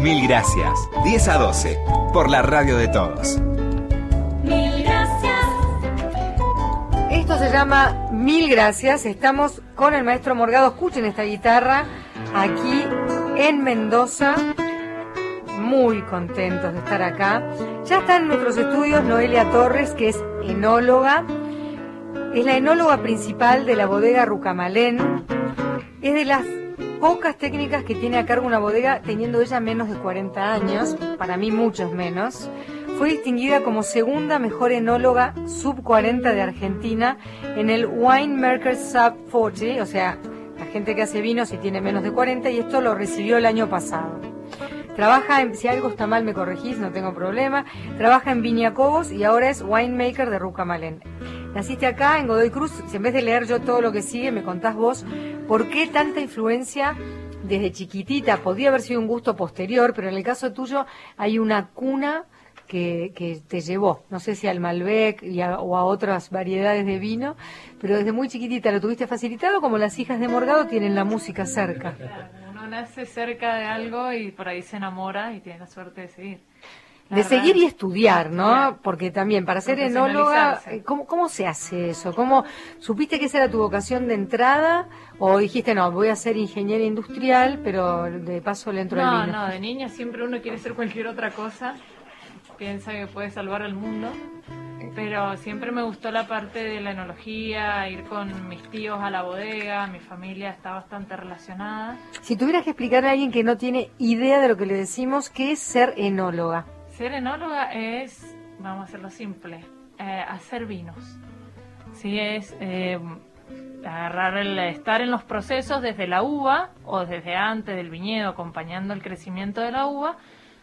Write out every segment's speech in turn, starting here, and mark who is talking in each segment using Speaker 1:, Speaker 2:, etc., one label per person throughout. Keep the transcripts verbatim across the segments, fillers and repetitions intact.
Speaker 1: Mil gracias. diez a doce. Por la radio de todos.
Speaker 2: Mil gracias.
Speaker 3: Esto se llama Mil gracias. Estamos con el maestro Morgado. Escuchen esta guitarra aquí en Mendoza. Muy contentos de estar acá. Ya está en nuestros estudios Noelia Torres, que es enóloga. Es la enóloga principal de la bodega Rucamalén. Es de las pocas técnicas que tiene a cargo una bodega, teniendo ella menos de cuarenta años, para mí muchos menos. Fue distinguida como segunda mejor enóloga sub cuarenta de Argentina en el Winemaker Sub cuarenta, o sea, la gente que hace vinos y tiene menos de cuarenta, y esto lo recibió el año pasado. Trabaja en, si algo está mal me corregís, no tengo problema, trabaja en Viña Cobos y ahora es winemaker de Rucamalén. Naciste acá en Godoy Cruz, si en vez de leer yo todo lo que sigue, me contás vos, ¿por qué tanta influencia desde chiquitita? Podía haber sido un gusto posterior, pero en el caso tuyo hay una cuna que, que te llevó, no sé si al Malbec y a, o a otras variedades de vino, pero desde muy chiquitita lo tuviste facilitado, como las hijas de Morgado tienen la música cerca.
Speaker 4: Uno nace cerca de algo y por ahí se enamora y tiene la suerte de seguir. La
Speaker 3: De
Speaker 4: verdad,
Speaker 3: seguir y estudiar, ¿no?
Speaker 4: estudiar.
Speaker 3: Porque también, para ser enóloga,
Speaker 4: Profesionalizarse.
Speaker 3: ¿cómo, ¿cómo se hace eso? ¿Cómo supiste que esa era tu vocación de entrada? ¿O dijiste, no, voy a ser ingeniera industrial, pero de paso le entro al
Speaker 4: No,
Speaker 3: vino?
Speaker 4: no, de niña siempre uno quiere ser cualquier otra cosa. Piensa que puede salvar al mundo. Pero siempre me gustó la parte de la enología, ir con mis tíos a la bodega, mi familia está bastante relacionada.
Speaker 3: Si tuvieras que explicarle a alguien que no tiene idea de lo que le decimos, ¿qué es ser enóloga?
Speaker 4: Ser enóloga es, vamos a hacerlo simple, eh, hacer vinos. Sí, es eh, agarrar el, estar en los procesos desde la uva o desde antes del viñedo, acompañando el crecimiento de la uva,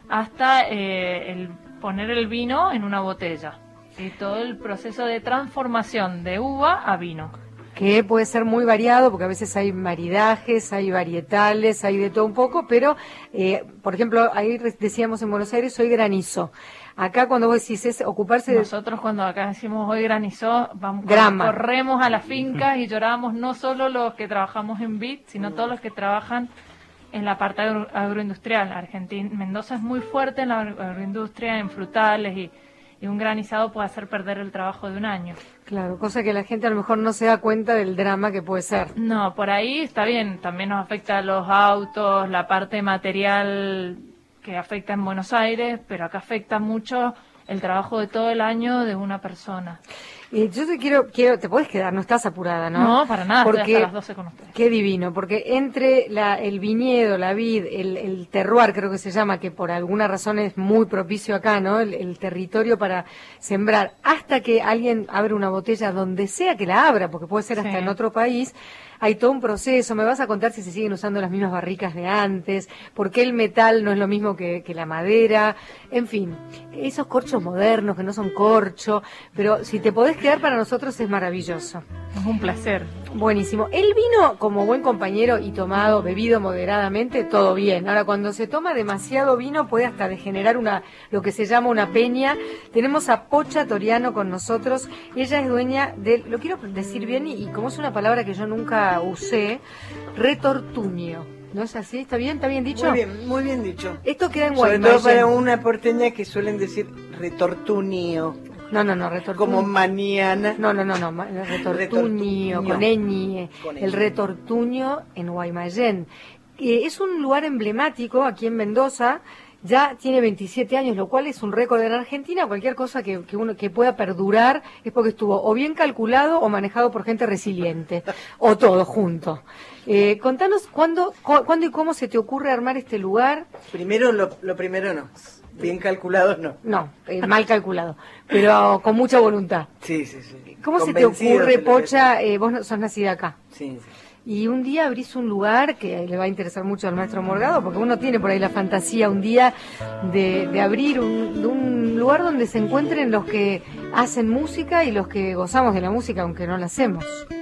Speaker 4: hasta eh, el poner el vino en una botella. Y todo el proceso de transformación de uva a vino.
Speaker 3: Que puede ser muy variado, porque a veces hay maridajes, hay varietales, hay de todo un poco, pero, eh, por ejemplo, ahí decíamos en Buenos Aires, hoy granizó. Acá cuando vos decís es ocuparse de...
Speaker 4: Nosotros cuando acá decimos hoy granizó, vamos,
Speaker 3: Grama.
Speaker 4: corremos a las fincas y lloramos no solo los que trabajamos en vid, sino todos los que trabajan en la parte agro- agroindustrial. Argentina, Mendoza es muy fuerte en la agro- agroindustria, en frutales, y, y un granizado puede hacer perder el trabajo de un año.
Speaker 3: Claro, cosa que la gente a lo mejor no se da cuenta del drama que puede ser.
Speaker 4: No, por ahí está bien, también nos afecta a los autos, la parte material que afecta en Buenos Aires, pero acá afecta mucho el trabajo de todo el año de una persona.
Speaker 3: Y yo te quiero, quiero, te puedes quedar, no estás apurada, ¿no?
Speaker 4: No, para nada, estoy
Speaker 3: porque,
Speaker 4: hasta las doce con ustedes.
Speaker 3: Qué divino, porque entre la, el viñedo, la vid, el, el terroir, creo que se llama, que por alguna razón es muy propicio acá, ¿no? El, el territorio para sembrar, hasta que alguien abre una botella donde sea que la abra, porque puede ser hasta
Speaker 4: Sí.
Speaker 3: en otro país, hay todo un proceso. Me vas a contar si se siguen usando las mismas barricas de antes, por qué el metal no es lo mismo que, que la madera, en fin, esos corchos modernos que no son corcho, pero si te podés quedar, para nosotros es maravilloso.
Speaker 4: Es un placer.
Speaker 3: Buenísimo. El vino, como buen compañero y tomado, bebido moderadamente, todo bien. Ahora, cuando se toma demasiado vino, puede hasta degenerar una, lo que se llama una peña. Tenemos a Pocha Toriano con nosotros. Ella es dueña de, lo quiero decir bien, y, y como es una palabra que yo nunca usé, retortuño. ¿No es así? ¿Está bien? ¿Está bien dicho?
Speaker 5: Muy bien, muy bien dicho.
Speaker 3: Esto queda en
Speaker 5: Sobre
Speaker 3: Guaymallén.
Speaker 5: todo para una porteña que suelen decir retortunio,
Speaker 3: No, no, no, retortuño.
Speaker 5: como mañana.
Speaker 3: No, no, no, no, ma- retortuño,
Speaker 5: Retortuño.
Speaker 3: con ñ,
Speaker 5: Con
Speaker 3: el
Speaker 5: ñ.
Speaker 3: retortuño en Guaymallén. Eh, es un lugar emblemático aquí en Mendoza, ya tiene veintisiete años, lo cual es un récord en Argentina. Cualquier cosa que, que uno que pueda perdurar es porque estuvo o bien calculado o manejado por gente resiliente, o todo junto. Eh, contanos cuándo, cu- cuándo y cómo se te ocurre armar este lugar.
Speaker 5: Primero, lo, lo primero no. Bien calculado no.
Speaker 3: No, eh, mal calculado, pero con mucha voluntad.
Speaker 5: Sí, sí, sí.
Speaker 3: ¿Cómo se te
Speaker 5: Convencido
Speaker 3: ocurre,
Speaker 5: de lo que
Speaker 3: Pocha? Eh, vos no- sos nacida acá.
Speaker 5: es. Sí, sí.
Speaker 3: Y un día abrís un lugar que le va a interesar mucho al maestro Morgado, porque uno tiene por ahí la fantasía un día de, de abrir un, de un lugar donde se encuentren los que hacen música y los que gozamos de la música, aunque no la hacemos.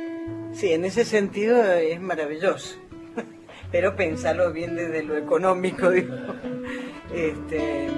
Speaker 5: Sí, en ese sentido es maravilloso. Pero pensarlo bien desde lo económico, digo. Este,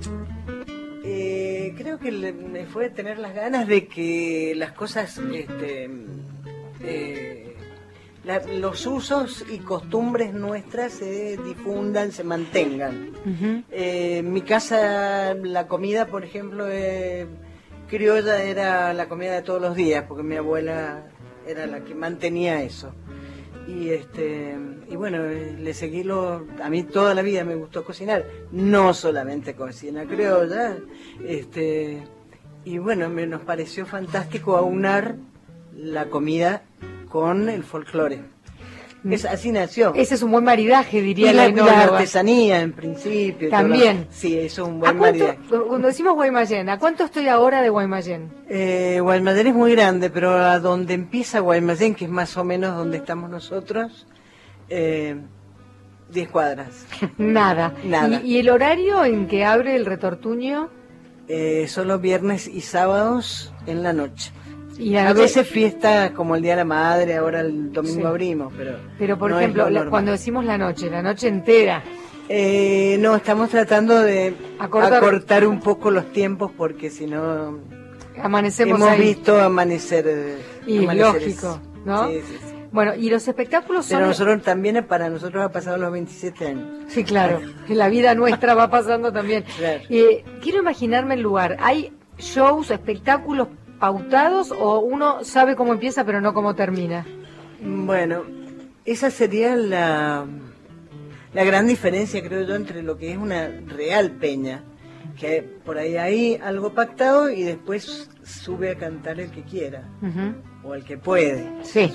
Speaker 5: eh, creo que le- me fue tener las ganas de que las cosas este, eh, la, los usos y costumbres nuestras se difundan, se mantengan. Uh-huh. Eh, en mi casa la comida, por ejemplo, eh, criolla era la comida de todos los días, porque mi abuela era la que mantenía eso. Y este y bueno, le seguí lo, a mí toda la vida me gustó cocinar, no solamente cocina criolla, este y bueno, me nos pareció fantástico aunar la comida con el folclore. Es, así nació.
Speaker 3: Ese es un buen maridaje, diría
Speaker 5: y la,
Speaker 3: la,
Speaker 5: la artesanía en principio.
Speaker 3: También.
Speaker 5: Todo, sí, eso es un buen
Speaker 3: ¿A cuánto,
Speaker 5: maridaje.
Speaker 3: cuando decimos Guaymallén, ¿a cuánto estoy ahora de Guaymallén?
Speaker 5: Eh, Guaymallén es muy grande, pero a donde empieza Guaymallén, que es más o menos donde estamos nosotros, eh, diez cuadras.
Speaker 3: Nada.
Speaker 5: Nada.
Speaker 3: ¿Y, ¿Y el horario en que abre el Retortuño?
Speaker 5: Eh, solo viernes y sábados en la noche.
Speaker 3: Y a,
Speaker 5: a veces fiesta como el Día de la Madre, ahora el domingo sí. abrimos, pero
Speaker 3: Pero por
Speaker 5: no
Speaker 3: ejemplo, la, cuando decimos la noche, la noche entera.
Speaker 5: Eh, no, estamos tratando de
Speaker 3: acortar,
Speaker 5: acortar un poco los tiempos porque si no
Speaker 3: amanecemos
Speaker 5: hemos
Speaker 3: ahí.
Speaker 5: visto amanecer.
Speaker 3: Y lógico, ¿no?
Speaker 5: Sí, sí, sí.
Speaker 3: Bueno, y los espectáculos son...
Speaker 5: Pero nosotros también, para nosotros ha pasado los veintisiete años.
Speaker 3: Sí, claro, la vida nuestra va pasando también.
Speaker 5: Claro.
Speaker 3: Eh, quiero imaginarme el lugar. ¿Hay shows, espectáculos pautados o uno sabe cómo empieza pero no cómo termina?
Speaker 5: Bueno, esa sería la, la gran diferencia, creo yo, entre lo que es una real peña, que por ahí hay algo pactado y después sube a cantar el que quiera, uh-huh. o el que puede.
Speaker 3: Sí.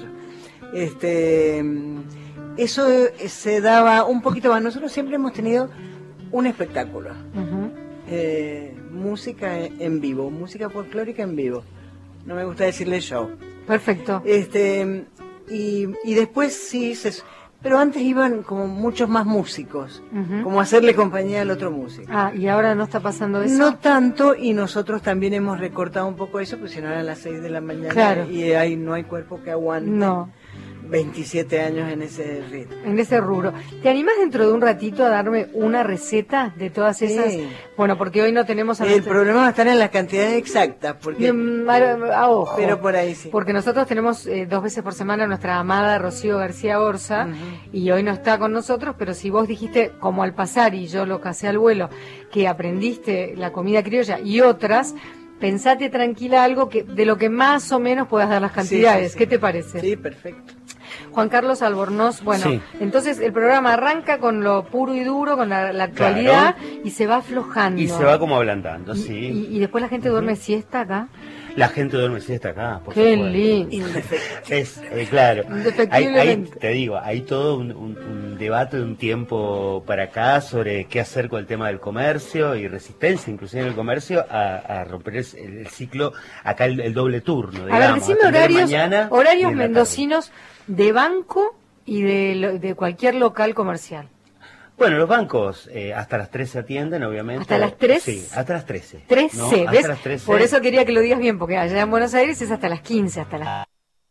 Speaker 5: Este, eso se daba un poquito más. Nosotros siempre hemos tenido un espectáculo. Uh-huh. Eh, música en vivo, música folclórica en vivo. No me gusta decirle show.
Speaker 3: Perfecto.
Speaker 5: Este y, y después sí, se, pero antes iban como muchos más músicos, uh-huh. como hacerle compañía al otro músico.
Speaker 3: Ah, ¿y ahora no está pasando eso?
Speaker 5: No tanto, y nosotros también hemos recortado un poco eso, pues si no eran las seis de la mañana,
Speaker 3: claro.
Speaker 5: y ahí no hay cuerpo que aguante.
Speaker 3: No.
Speaker 5: veintisiete años en ese ritmo.
Speaker 3: En ese rubro. ¿Te animas dentro de un ratito a darme una receta de todas esas?
Speaker 5: Sí.
Speaker 3: Bueno, porque hoy no tenemos... A
Speaker 5: el nuestra... problema va a estar en las cantidades exactas, porque...
Speaker 3: A, a ojo.
Speaker 5: Pero por ahí sí.
Speaker 3: Porque nosotros tenemos eh, dos veces por semana a nuestra amada Rocío García Orza, uh-huh. y hoy no está con nosotros, pero si vos dijiste, como al pasar, y yo lo casé al vuelo, que aprendiste la comida criolla y otras... Pensate tranquila algo que de lo que más o menos puedas dar las cantidades. Sí, sí, sí. ¿Qué te parece?
Speaker 5: Sí, perfecto.
Speaker 3: Juan Carlos Albornoz, bueno,
Speaker 6: sí.
Speaker 3: entonces el programa arranca con lo puro y duro, con la, la actualidad, claro. y se va aflojando.
Speaker 6: Y se va como ablandando,
Speaker 3: y,
Speaker 6: sí.
Speaker 3: Y, y después la gente duerme uh-huh. siesta acá.
Speaker 6: La gente duerme siesta acá, por
Speaker 3: Qué
Speaker 6: supuesto.
Speaker 3: lindo.
Speaker 6: Es, eh, claro. Hay, hay, te digo, hay todo un, un, un debate de un tiempo para acá sobre qué hacer con el tema del comercio y resistencia, inclusive en el comercio, a, a romper el, el ciclo, acá el, el doble turno. Digamos,
Speaker 3: a ver, decime horarios,
Speaker 6: mañana
Speaker 3: horarios mendocinos de banco y de, de cualquier local comercial.
Speaker 6: Bueno, los bancos eh, hasta las trece atienden, obviamente.
Speaker 3: ¿Hasta las tres?
Speaker 6: Sí, hasta las trece.
Speaker 3: trece,
Speaker 6: ¿no?
Speaker 3: ¿ves?
Speaker 6: Hasta las trece.
Speaker 3: Por eso quería que lo digas bien, porque allá en Buenos Aires es hasta las quince, hasta las...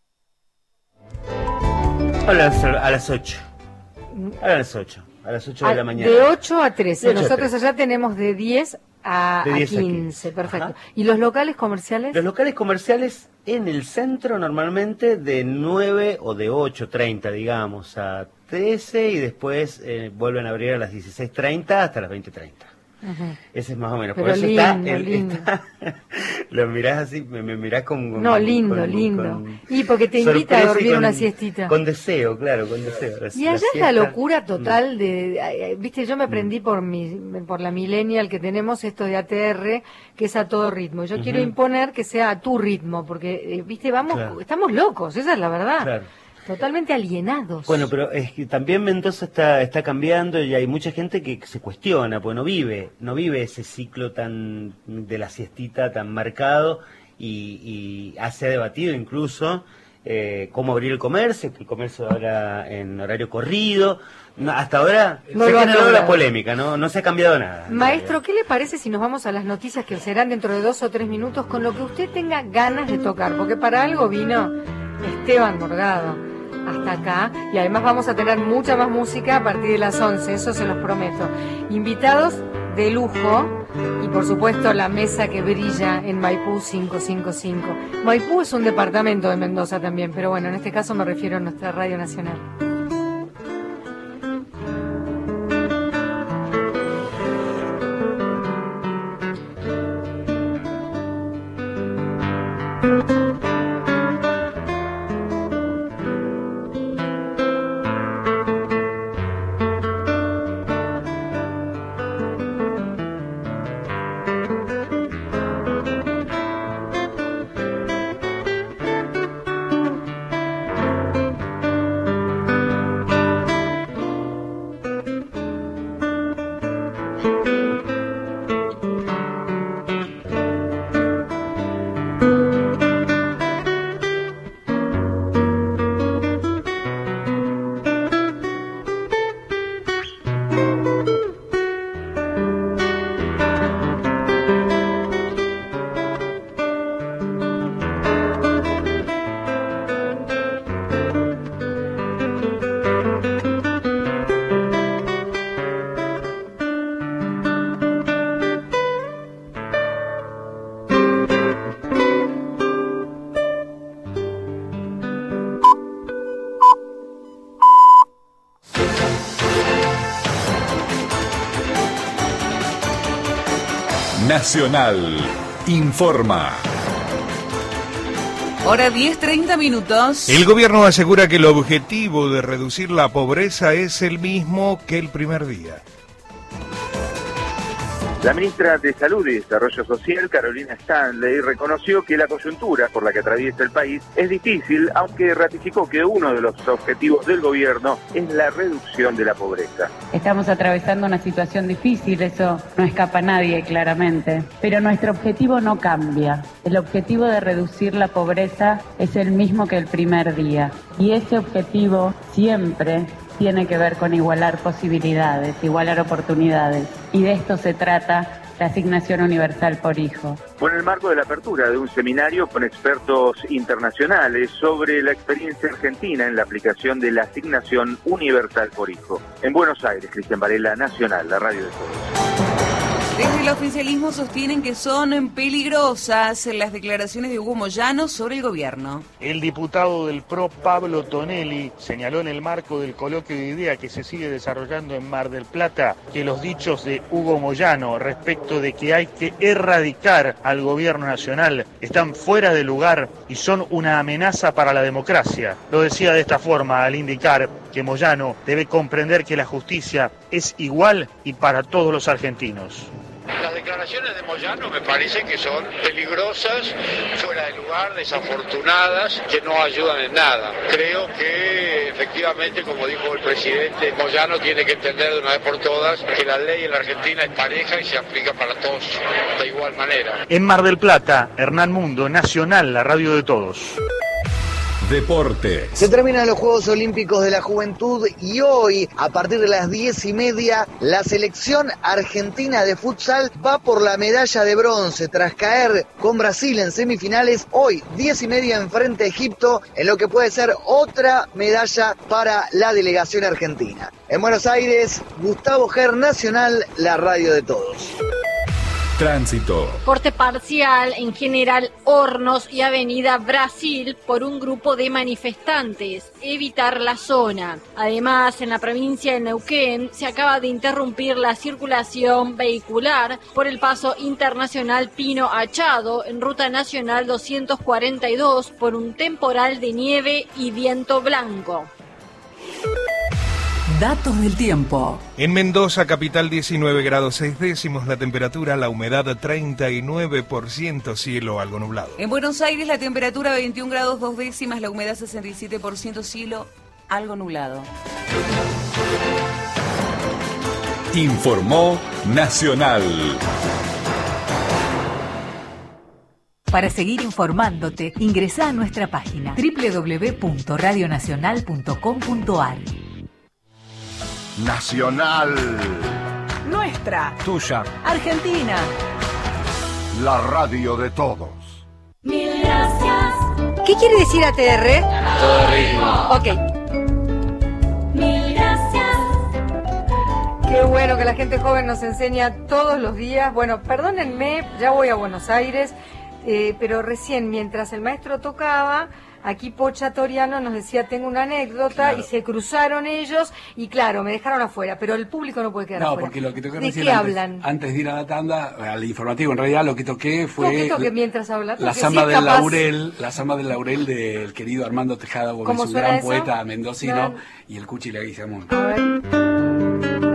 Speaker 6: A las, a las ocho. A las ocho. A las ocho de la mañana.
Speaker 3: De ocho a trece.
Speaker 6: De ocho
Speaker 3: Nosotros
Speaker 6: a trece.
Speaker 3: allá tenemos de diez a,
Speaker 6: de diez
Speaker 3: a quince.
Speaker 6: A
Speaker 3: Perfecto.
Speaker 6: Ajá.
Speaker 3: ¿Y los locales comerciales?
Speaker 6: Los locales comerciales en el centro normalmente de nueve o de ocho treinta, digamos, a trece y después eh, vuelven a abrir a las dieciséis treinta hasta las veinte treinta. Uh-huh. Ese es más o menos.
Speaker 3: Pero
Speaker 6: por eso
Speaker 3: lindo,
Speaker 6: está, el,
Speaker 3: lindo.
Speaker 6: Está, lo mirás así, me, me mirás con, con...
Speaker 3: No, lindo,
Speaker 6: con,
Speaker 3: lindo.
Speaker 6: Con
Speaker 3: y porque te invita a dormir
Speaker 6: con,
Speaker 3: una siestita.
Speaker 6: Con deseo, claro, con deseo. La,
Speaker 3: y allá
Speaker 6: la
Speaker 3: es la locura total de, de... Viste, yo me aprendí por mi por la millennial que tenemos esto de A T R, que es a todo ritmo. Yo uh-huh. quiero imponer que sea a tu ritmo, porque, viste, vamos, claro. estamos locos, esa es la verdad.
Speaker 6: Claro.
Speaker 3: Totalmente alienados.
Speaker 6: Bueno, pero es que también Mendoza está está cambiando y hay mucha gente que se cuestiona, pues no vive, no vive ese ciclo tan de la siestita tan marcado y, y se ha debatido incluso eh, cómo abrir el comercio, que el comercio ahora en horario corrido. No, hasta ahora
Speaker 3: no
Speaker 6: se
Speaker 3: lo
Speaker 6: ha
Speaker 3: han
Speaker 6: generado la polémica, no no se ha cambiado nada.
Speaker 3: Maestro, ¿qué le parece si nos vamos a las noticias que serán dentro de dos o tres minutos con lo que usted tenga ganas de tocar? Porque para algo vino Esteban Morgado hasta acá, y además vamos a tener mucha más música a partir de las once, eso se los prometo. Invitados de lujo y por supuesto la mesa que brilla en Maipú quinientos cincuenta y cinco. Maipú es un departamento de Mendoza también, pero bueno, en este caso me refiero a nuestra Radio Nacional.
Speaker 7: Nacional informa.
Speaker 8: Hora diez, treinta minutos.
Speaker 9: El gobierno asegura que el objetivo de reducir la pobreza es el mismo que el primer día.
Speaker 10: La ministra de Salud y Desarrollo Social, Carolina Stanley, reconoció que la coyuntura por la que atraviesa el país es difícil, aunque ratificó que uno de los objetivos del gobierno es la reducción de la pobreza.
Speaker 11: Estamos atravesando una situación difícil, eso no escapa a nadie claramente, pero nuestro objetivo no cambia. El objetivo de reducir la pobreza es el mismo que el primer día, y ese objetivo siempre tiene que ver con igualar posibilidades, igualar oportunidades. Y de esto se trata la asignación universal por hijo.
Speaker 10: Fue en el marco de la apertura de un seminario con expertos internacionales sobre la experiencia argentina en la aplicación de la asignación universal por hijo. En Buenos Aires, Cristian Varela, Nacional, la radio de todos.
Speaker 8: Desde el oficialismo sostienen que son peligrosas las declaraciones de Hugo Moyano sobre el gobierno.
Speaker 12: El diputado del P R O, Pablo Tonelli, señaló en el marco del coloquio de idea que se sigue desarrollando en Mar del Plata que los dichos de Hugo Moyano respecto de que hay que erradicar al gobierno nacional están fuera de lugar y son una amenaza para la democracia. Lo decía de esta forma al indicar que Moyano debe comprender que la justicia es igual y para todos los argentinos.
Speaker 13: Las declaraciones de Moyano me parece que son peligrosas, fuera de lugar, desafortunadas, que no ayudan en nada. Creo que efectivamente, como dijo el presidente, Moyano tiene que entender de una vez por todas que la ley en la Argentina es pareja y se aplica para todos de igual manera.
Speaker 12: En Mar del Plata, Hernán Mundo, Nacional, la radio de todos.
Speaker 7: Deportes.
Speaker 14: Se terminan los Juegos Olímpicos de la Juventud y hoy, a partir de las diez y media, la selección argentina de futsal va por la medalla de bronce tras caer con Brasil en semifinales. Hoy, diez y media, enfrente a Egipto, en lo que puede ser otra medalla para la delegación argentina. En Buenos Aires, Gustavo Ger, Nacional, la radio de todos.
Speaker 7: Tránsito.
Speaker 15: Corte parcial en General Hornos y Avenida Brasil por un grupo de manifestantes. Evitar la zona. Además, en la provincia de Neuquén se acaba de interrumpir la circulación vehicular por el paso internacional Pino Achado en ruta nacional doscientos cuarenta y dos por un temporal de nieve y viento blanco.
Speaker 8: Datos del tiempo.
Speaker 9: En Mendoza, capital, diecinueve grados seis décimos, la temperatura, la humedad treinta y nueve por ciento, cielo algo nublado.
Speaker 8: En Buenos Aires, la temperatura veintiún grados dos décimas, la humedad sesenta y siete por ciento, cielo algo nublado.
Speaker 7: Informó Nacional.
Speaker 16: Para seguir informándote, ingresá a nuestra página doble u doble u doble u punto radio nacional punto com punto a r.
Speaker 7: Nacional.
Speaker 8: Nuestra.
Speaker 7: Tuya.
Speaker 8: Argentina.
Speaker 7: La radio de todos.
Speaker 2: Mil gracias.
Speaker 3: ¿Qué quiere decir A T R?
Speaker 2: Todo ritmo.
Speaker 3: Ok.
Speaker 2: Mil gracias.
Speaker 3: Qué bueno que la gente joven nos enseña todos los días. Bueno, perdónenme, ya voy a Buenos Aires, eh, pero recién mientras el maestro tocaba, aquí Pocha Toriano nos decía, tengo una anécdota,
Speaker 17: Claro.
Speaker 3: y se cruzaron ellos, y claro, me dejaron afuera, pero el público no puede quedar
Speaker 17: No,
Speaker 3: afuera.
Speaker 17: porque lo que toqué
Speaker 3: ¿De
Speaker 17: recién
Speaker 3: qué
Speaker 17: antes,
Speaker 3: hablan?
Speaker 17: antes de ir a la tanda, al informativo, en realidad lo que toqué fue
Speaker 3: No, ¿qué toque mientras habla?
Speaker 17: la
Speaker 3: Toque,
Speaker 17: samba
Speaker 3: sí,
Speaker 17: del
Speaker 3: capaz.
Speaker 17: laurel, la samba del laurel del querido Armando Tejada Gómez,
Speaker 3: ¿Cómo
Speaker 17: un
Speaker 3: suena
Speaker 17: gran
Speaker 3: eso?
Speaker 17: poeta mendocino,
Speaker 3: No.
Speaker 17: y el Cuchi Leguizamón.
Speaker 3: A ver.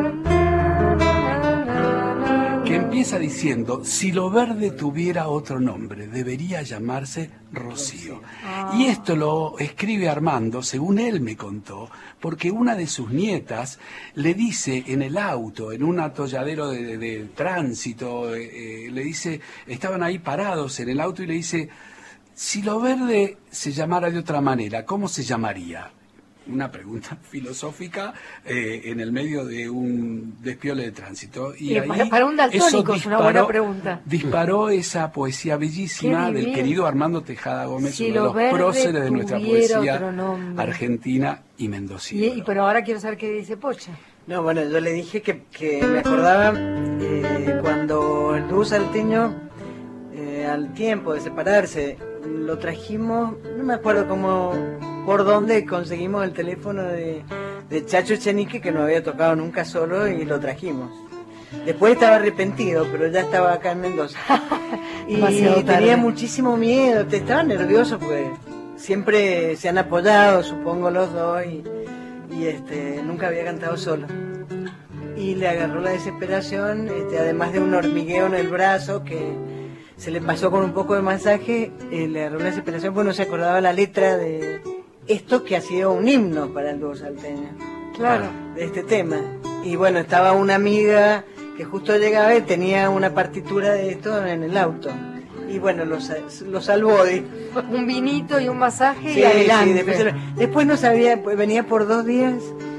Speaker 17: Que empieza diciendo, si lo verde tuviera otro nombre, debería llamarse Rocío. Y esto lo escribe Armando, según él me contó, porque una de sus nietas le dice en el auto, en un atolladero de, de- de tránsito, eh, eh, le dice, estaban ahí parados en el auto y le dice, si lo verde se llamara de otra manera, ¿cómo se llamaría? Una pregunta filosófica eh, en el medio de un despiole de tránsito. Y
Speaker 3: Eh,
Speaker 17: ahí
Speaker 3: para, para un daltónico
Speaker 17: eso
Speaker 3: es una buena
Speaker 17: disparó-
Speaker 3: pregunta.
Speaker 17: Disparó esa poesía bellísima
Speaker 3: Qué
Speaker 17: del
Speaker 3: divino.
Speaker 17: querido Armando Tejada Gómez,
Speaker 3: Si
Speaker 17: uno de
Speaker 3: lo
Speaker 17: los
Speaker 3: verde
Speaker 17: próceres de nuestra
Speaker 3: tuviera
Speaker 17: poesía
Speaker 3: otro nombre.
Speaker 17: argentina y mendocina.
Speaker 3: Y, y- pero ahora quiero saber qué dice Pocha.
Speaker 5: No, bueno, yo le dije que, que me acordaba eh, cuando el dúo salteño, eh, al tiempo de separarse, lo trajimos, no me acuerdo cómo, por dónde conseguimos el teléfono de, de Chacho Echenique, que no había tocado nunca solo, y lo trajimos. Después estaba arrepentido, pero ya estaba acá en Mendoza. Y
Speaker 3: Demasiado tarde.
Speaker 5: tenía muchísimo miedo, te estaba nervioso porque siempre se han apoyado, supongo, los dos, y, y este, nunca había cantado solo. Y le agarró la desesperación, este, además de un hormigueo en el brazo que se le pasó con un poco de masaje, eh, le agarró la desesperación porque no se acordaba la letra de esto que ha sido un himno para el dúo salteño.
Speaker 3: Claro.
Speaker 5: De este tema. Y bueno, estaba una amiga que justo llegaba y tenía una partitura de esto en el auto. Y bueno, lo, sa- lo salvó. de-
Speaker 3: Un vinito y un masaje
Speaker 5: Sí,
Speaker 3: y adelante.
Speaker 5: sí, después, se lo- después no sabía, pues venía por dos días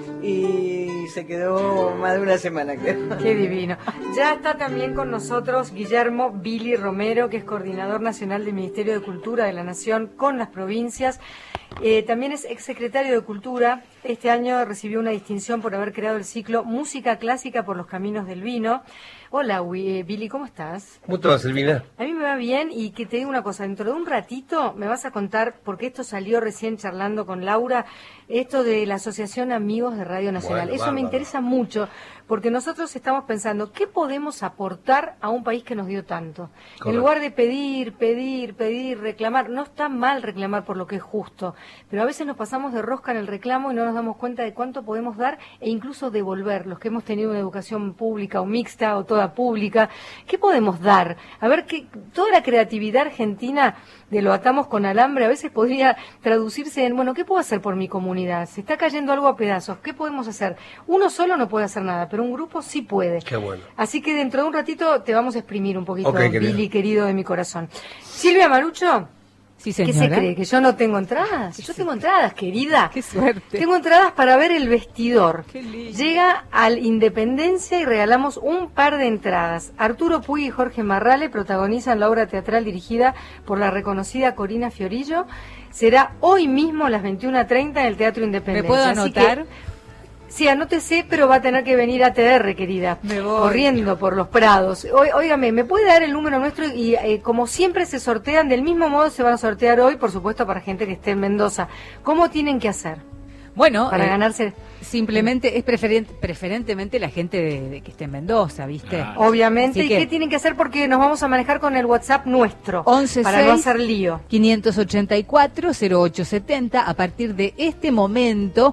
Speaker 5: y se quedó más de una semana, creo.
Speaker 3: Qué divino. Ya está también con nosotros Guillermo Billy Romero, que es coordinador nacional del Ministerio de Cultura de la Nación con las provincias. Eh, también es exsecretario de Cultura. Este año recibió una distinción por haber creado el ciclo Música Clásica por los Caminos del Vino. Hola, Wi- eh, Billy, ¿cómo estás?
Speaker 18: ¿Cómo te va, Silvina?
Speaker 3: A mí me va bien y que te digo una cosa, dentro de un ratito me vas a contar, porque esto salió recién charlando con Laura, esto de la Asociación Amigos de Radio Nacional.
Speaker 18: Bueno,
Speaker 3: Eso me
Speaker 18: bárbaro.
Speaker 3: interesa mucho, porque nosotros estamos pensando, ¿qué podemos aportar a un país que nos dio tanto? En
Speaker 18: Correcto.
Speaker 3: lugar de pedir, pedir, pedir, reclamar, no está mal reclamar por lo que es justo, pero a veces nos pasamos de rosca en el reclamo y no nos damos cuenta de cuánto podemos dar e incluso devolver, los que hemos tenido una educación pública o mixta o toda pública. ¿Qué podemos dar? A ver, que toda la creatividad argentina de lo atamos con alambre a veces podría traducirse en, bueno, ¿qué puedo hacer por mi comunidad? Se está cayendo algo a pedazos, ¿qué podemos hacer? Uno solo no puede hacer nada, pero un grupo sí puede.
Speaker 18: Qué bueno.
Speaker 3: Así que dentro de un ratito te vamos a exprimir un poquito,
Speaker 18: Ok, querida.
Speaker 3: Billy, querido de mi corazón. Silvia Marucho.
Speaker 8: Sí,
Speaker 3: ¿Qué se
Speaker 8: señora.
Speaker 3: cree? ¿Que yo no tengo entradas? Yo tengo entradas, querida.
Speaker 8: Qué suerte.
Speaker 3: Tengo entradas para ver El Vestidor.
Speaker 8: Qué lindo.
Speaker 3: Llega al Independencia y regalamos un par de entradas. Arturo Puig y Jorge Marrale protagonizan la obra teatral dirigida por la reconocida Corina Fiorillo. Será hoy mismo a las veintiuna treinta en el Teatro Independencia.
Speaker 8: ¿Me puedo
Speaker 3: Así que-
Speaker 8: anotar?
Speaker 3: Sí, anótese, pero va a tener que venir a T R, querida.
Speaker 8: Me voy.
Speaker 3: Corriendo por los prados. O- óigame, ¿me puede dar el número nuestro? Y eh, como siempre se sortean, del mismo modo se van a sortear hoy, por supuesto, para gente que esté en Mendoza. ¿Cómo tienen que hacer?
Speaker 8: Bueno,
Speaker 3: Para
Speaker 8: eh,
Speaker 3: ganarse.
Speaker 8: simplemente es preferen- preferentemente la gente de, de que esté en Mendoza, ¿viste?
Speaker 3: Obviamente.
Speaker 8: Así
Speaker 3: ¿Y
Speaker 8: que-
Speaker 3: qué tienen que hacer? Porque nos vamos a manejar con el WhatsApp nuestro.
Speaker 8: once
Speaker 3: para no hacer lío.
Speaker 8: quinientos ochenta y cuatro cero ocho setenta. A partir de este momento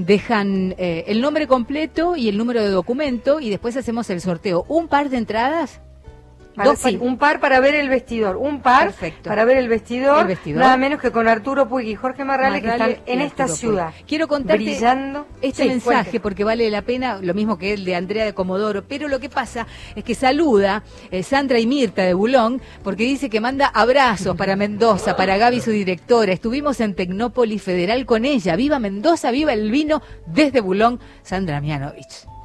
Speaker 8: dejan eh, el nombre completo y el número de documento y después hacemos el sorteo. Un par de entradas.
Speaker 3: Para-
Speaker 8: Dos
Speaker 3: sí,
Speaker 8: par-
Speaker 3: un par para ver El Vestidor. Un par
Speaker 8: Perfecto.
Speaker 3: para ver El Vestidor.
Speaker 8: El Vestidor.
Speaker 3: Nada menos que con Arturo Puig y Jorge Marrale, que
Speaker 8: Marrale
Speaker 3: están en
Speaker 8: y
Speaker 3: esta
Speaker 8: Arturo
Speaker 3: ciudad.
Speaker 8: Puig. Quiero contarte
Speaker 3: brillando
Speaker 8: este
Speaker 3: Sí,
Speaker 8: mensaje
Speaker 3: cuente.
Speaker 8: porque vale la pena, lo mismo que el de Andrea de Comodoro, pero lo que pasa es que saluda eh, Sandra y Mirta de Bulón porque dice que manda abrazos para Mendoza, para Gaby su directora. Estuvimos en Tecnópolis Federal con ella. Viva Mendoza, viva el vino desde Bulón, Sandra Mianovich.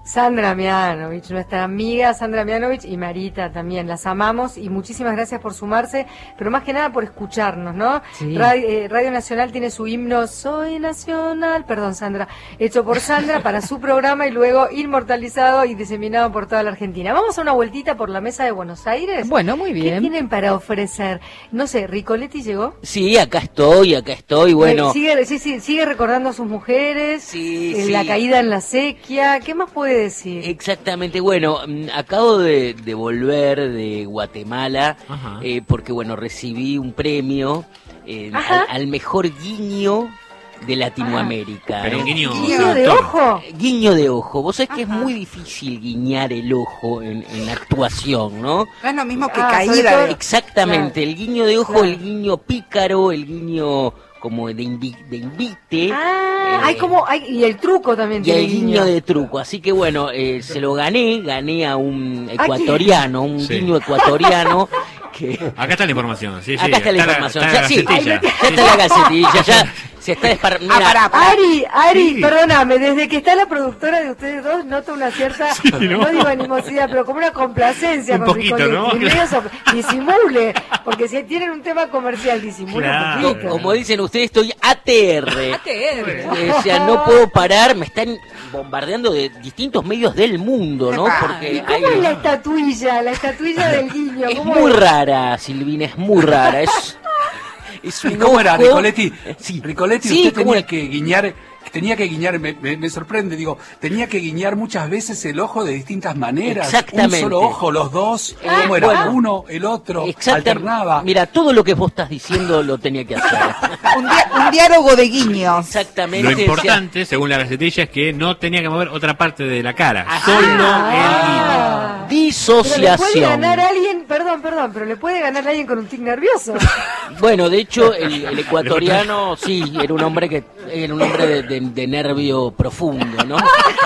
Speaker 3: Sandra Mianovich, nuestra amiga Sandra Mianovich y Marita también, las amamos y muchísimas gracias por sumarse, pero más que nada por escucharnos, ¿no?
Speaker 8: Sí.
Speaker 3: Radio, eh, Radio Nacional tiene su himno Soy Nacional, perdón Sandra, hecho por Sandra para su programa y luego inmortalizado y diseminado por toda la Argentina. Vamos a una vueltita por la mesa de Buenos Aires.
Speaker 8: Bueno, muy bien.
Speaker 3: ¿Qué tienen para ofrecer? No sé, ¿Ricoletti llegó?
Speaker 18: Sí, acá estoy, acá estoy, bueno.
Speaker 3: Eh, sigue, sí, sí, sigue recordando a sus mujeres,
Speaker 18: Sí,
Speaker 3: eh,
Speaker 18: sí.
Speaker 3: la caída en la sequía, ¿qué más puede decir?
Speaker 18: Exactamente, bueno, mm, acabo de, de volver de Guatemala,
Speaker 19: Ajá.
Speaker 18: eh, porque bueno, recibí un premio eh,
Speaker 3: Ajá.
Speaker 18: al, al mejor guiño de Latinoamérica.
Speaker 19: Pero
Speaker 18: ¿eh?
Speaker 19: un guiño-
Speaker 3: ¿Guiño de ojo?
Speaker 18: Guiño de ojo. Vos sabés que es muy difícil guiñar el ojo en, en actuación, ¿no?
Speaker 20: No es lo mismo que
Speaker 3: Ah, sobre
Speaker 20: caída
Speaker 3: todo-
Speaker 20: de...
Speaker 18: Exactamente,
Speaker 3: Claro.
Speaker 18: el guiño de ojo,
Speaker 3: Claro.
Speaker 18: el guiño pícaro, el guiño como de, invi- de invite.
Speaker 3: Ah,
Speaker 18: eh,
Speaker 3: hay como, hay, y el truco también
Speaker 18: y
Speaker 3: tiene
Speaker 18: el guiño de truco, así que bueno, eh, se lo gané, gané a un ecuatoriano, un
Speaker 19: Sí.
Speaker 18: guiño ecuatoriano que...
Speaker 19: Acá está la información, sí, sí.
Speaker 18: Acá está la
Speaker 19: la-
Speaker 18: información,
Speaker 19: está
Speaker 18: ya,
Speaker 19: la
Speaker 18: sí,
Speaker 19: gacetilla.
Speaker 18: ya está la gacetilla, ya se está despar... Mira,
Speaker 20: Ah, pará, pará.
Speaker 3: Ari, Ari,
Speaker 19: Sí.
Speaker 3: perdóname, desde que está la productora de ustedes dos, noto una cierta,
Speaker 19: ¿no?
Speaker 3: no digo animosidad, pero como una complacencia
Speaker 19: Un
Speaker 3: con
Speaker 19: poquito,
Speaker 3: Ricoletti.
Speaker 19: ¿no?
Speaker 3: Y medio sopla- Disimule, porque si tienen un tema comercial, disimule
Speaker 19: Claro.
Speaker 3: un poquito.
Speaker 18: como dicen ustedes, estoy A T R.
Speaker 8: A T R.
Speaker 18: Eh, O sea, no puedo parar, me están bombardeando de distintos medios del mundo, ¿no? Porque
Speaker 3: ¿Y
Speaker 18: hay...
Speaker 3: cómo es la estatuilla, la estatuilla del guiño?
Speaker 18: Es
Speaker 3: ¿Cómo
Speaker 18: muy rara, Silvina, es muy rara. Es, es
Speaker 17: ¿Y
Speaker 18: un
Speaker 17: cómo era,
Speaker 18: ojo-
Speaker 17: Ricoletti?
Speaker 18: Sí.
Speaker 17: Ricoletti,
Speaker 18: Sí,
Speaker 17: usted
Speaker 18: ¿cómo
Speaker 17: tenía
Speaker 18: era?
Speaker 17: que guiñar, tenía que guiñar, me, me- me sorprende, digo, tenía que guiñar muchas veces el ojo de distintas maneras.
Speaker 18: Exactamente.
Speaker 17: Un solo ojo, los dos,
Speaker 18: Ah,
Speaker 17: ¿cómo era?
Speaker 18: bueno.
Speaker 17: Uno, el otro,
Speaker 18: Exactamente.
Speaker 17: alternaba.
Speaker 18: Mira, todo lo que vos estás diciendo lo tenía que hacer.
Speaker 20: Un, dia- un diálogo de guiños.
Speaker 18: Exactamente.
Speaker 19: Lo
Speaker 18: o sea,
Speaker 19: importante, según la gacetilla, es que no tenía que mover otra parte de la cara,
Speaker 18: Ah.
Speaker 19: solo el guiño.
Speaker 3: Ah. Pero le puede
Speaker 18: disociación.
Speaker 3: ganar a alguien, perdón, perdón, pero le puede ganar a alguien con un tic nervioso.
Speaker 18: Bueno, de hecho, el, el ecuatoriano, sí, era un hombre que era un hombre de, de- de nervio profundo, ¿no?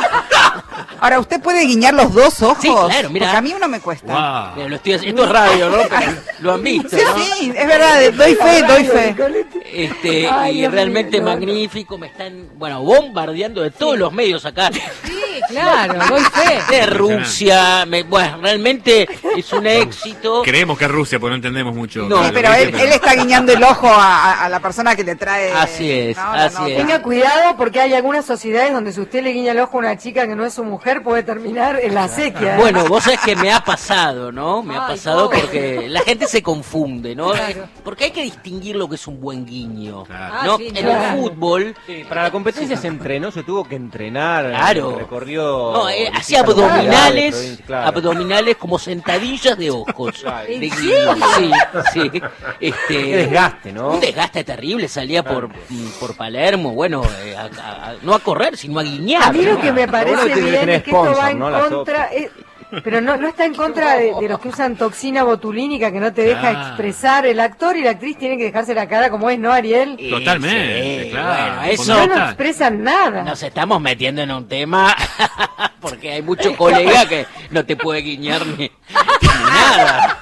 Speaker 20: Ahora, ¿usted puede guiñar los dos ojos?
Speaker 18: Sí, claro, mira.
Speaker 20: Porque a mí uno me cuesta.
Speaker 19: Wow.
Speaker 18: Mira, lo estoy haciendo- esto es radio, ¿no? Pero lo han visto,
Speaker 20: Sí,
Speaker 18: ¿no?
Speaker 20: sí, es verdad, doy fe, doy fe.
Speaker 18: Este,
Speaker 3: Ay,
Speaker 18: y
Speaker 3: Dios
Speaker 18: realmente
Speaker 3: mío, no, no.
Speaker 18: magnífico, me están, bueno, bombardeando de todos los medios acá.
Speaker 8: Sí, claro, doy fe.
Speaker 18: De Rusia, me- bueno, realmente es un éxito.
Speaker 19: Creemos que es Rusia, porque no entendemos mucho.
Speaker 18: No,
Speaker 20: Sí,
Speaker 19: lo
Speaker 20: pero
Speaker 19: que
Speaker 20: él,
Speaker 19: dice,
Speaker 20: él está guiñando el ojo a, a- a la persona que le trae...
Speaker 18: Así es,
Speaker 20: No, no,
Speaker 18: así
Speaker 20: no,
Speaker 18: es.
Speaker 3: Tenga cuidado porque hay algunas sociedades donde si usted le guiña el ojo a una chica que no es su mujer puede terminar en la sequía. ¿eh?
Speaker 18: Bueno, vos sabés que me ha pasado, ¿no? Me ha
Speaker 3: Ay,
Speaker 18: pasado
Speaker 3: pobre.
Speaker 18: porque la gente se confunde, ¿no?
Speaker 3: Claro.
Speaker 18: Porque hay que distinguir lo que es un buen guiño,
Speaker 19: Claro.
Speaker 18: ¿no?
Speaker 8: Ah, sí,
Speaker 18: En
Speaker 3: claro.
Speaker 18: el fútbol,
Speaker 21: Sí, para la competencia se entrenó, se tuvo que entrenar.
Speaker 18: Claro.
Speaker 21: Recorrió.
Speaker 18: no, eh, hacía
Speaker 21: distintas localidades,
Speaker 18: abdominales,
Speaker 21: provincias, claro.
Speaker 18: abdominales como sentadillas de ojos.
Speaker 21: Claro.
Speaker 18: De
Speaker 3: ¿En
Speaker 18: guiño,
Speaker 3: serio?
Speaker 18: sí, sí. Este,
Speaker 21: Qué desgaste, ¿no?
Speaker 18: Un desgaste terrible, salía por, por Palermo, bueno, eh, a- a- a- no a correr, sino a guiñar.
Speaker 3: A mí lo
Speaker 18: ¿no?
Speaker 3: que me
Speaker 21: Lo
Speaker 3: parece
Speaker 21: bueno que tiene que
Speaker 3: bien
Speaker 21: tener
Speaker 3: es que esto va
Speaker 21: sponsor,
Speaker 3: en
Speaker 21: ¿no? La
Speaker 3: contra... es- pero no, no está en contra de, de los que usan toxina botulínica que no te deja
Speaker 19: Ah.
Speaker 3: expresar. El actor y la actriz tienen que dejarse la cara como es, ¿no, Ariel?
Speaker 18: Y
Speaker 19: Totalmente,
Speaker 18: sí,
Speaker 19: claro.
Speaker 18: bueno, eso-
Speaker 3: No, no
Speaker 19: Fundamental.
Speaker 3: expresan nada.
Speaker 18: Nos estamos metiendo en un tema porque hay muchos colegas que no te puede guiñar ni, ni nada.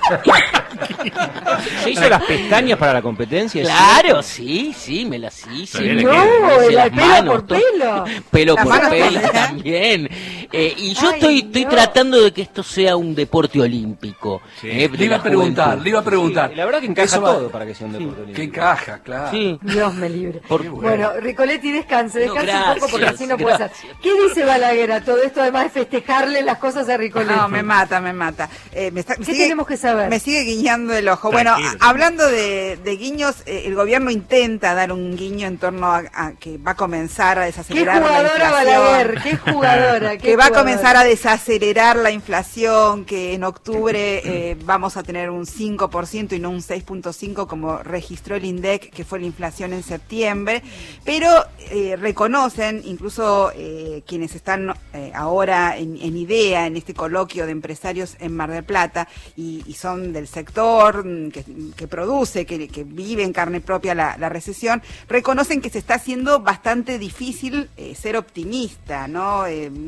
Speaker 21: ¿Se hizo las pestañas para la competencia?
Speaker 18: Claro, sí, sí, me las hice.
Speaker 19: bien,
Speaker 18: me-
Speaker 19: No,
Speaker 18: me hice
Speaker 3: el
Speaker 18: las
Speaker 3: pelo
Speaker 18: manos,
Speaker 3: por
Speaker 18: todo.
Speaker 3: pelo.
Speaker 18: Pelo
Speaker 20: Las
Speaker 18: por
Speaker 20: manos
Speaker 18: pelo
Speaker 20: también.
Speaker 18: también. Eh, y yo
Speaker 3: Ay,
Speaker 18: estoy, estoy
Speaker 3: no.
Speaker 18: tratando de que esto sea un deporte olímpico.
Speaker 19: Sí.
Speaker 18: eh, de
Speaker 17: Le iba
Speaker 18: la
Speaker 17: a preguntar,
Speaker 18: juventud.
Speaker 17: le iba a preguntar.
Speaker 21: Sí, la verdad que encaja
Speaker 17: Eso va-
Speaker 21: todo para que sea un deporte
Speaker 17: Que
Speaker 21: olímpico.
Speaker 17: encaja, claro.
Speaker 18: Sí.
Speaker 3: Dios me libre.
Speaker 18: Por-
Speaker 3: Bueno, Ricoletti, descanse,
Speaker 18: No,
Speaker 3: descanse un poco porque
Speaker 18: gracias,
Speaker 3: así no puede ser.
Speaker 18: gracias.
Speaker 3: ¿Qué dice Balaguer a todo esto, además de festejarle las cosas a Ricoletti?
Speaker 20: No, me mata, me mata. Eh, me está- me
Speaker 3: ¿Qué
Speaker 20: sigue-
Speaker 3: tenemos que saber?
Speaker 20: Me sigue guiñando el ojo.
Speaker 19: Tranquilo,
Speaker 20: Bueno, a- hablando de, de guiños, eh, el gobierno intenta dar un guiño en torno a, a que va a comenzar a
Speaker 3: ¿Qué
Speaker 20: desacelerar la
Speaker 3: jugadora
Speaker 20: inflación.
Speaker 3: Balaguer? ¿Qué jugadora? ¿Qué
Speaker 20: Que va a
Speaker 3: jugadora?
Speaker 20: comenzar a desacelerar la inflación, que en octubre eh, vamos a tener un cinco por ciento y no un seis punto cinco por ciento como registró el INDEC, que fue la inflación en septiembre, pero eh, reconocen, incluso eh, quienes están eh, ahora en, en IDEA, en este coloquio de empresarios en Mar del Plata, y, y son del sector mm, que, que produce, que, que vive en carne propia la, la recesión, reconocen que se está haciendo bastante difícil eh, ser optimista, ¿no? Eh, no hay mucho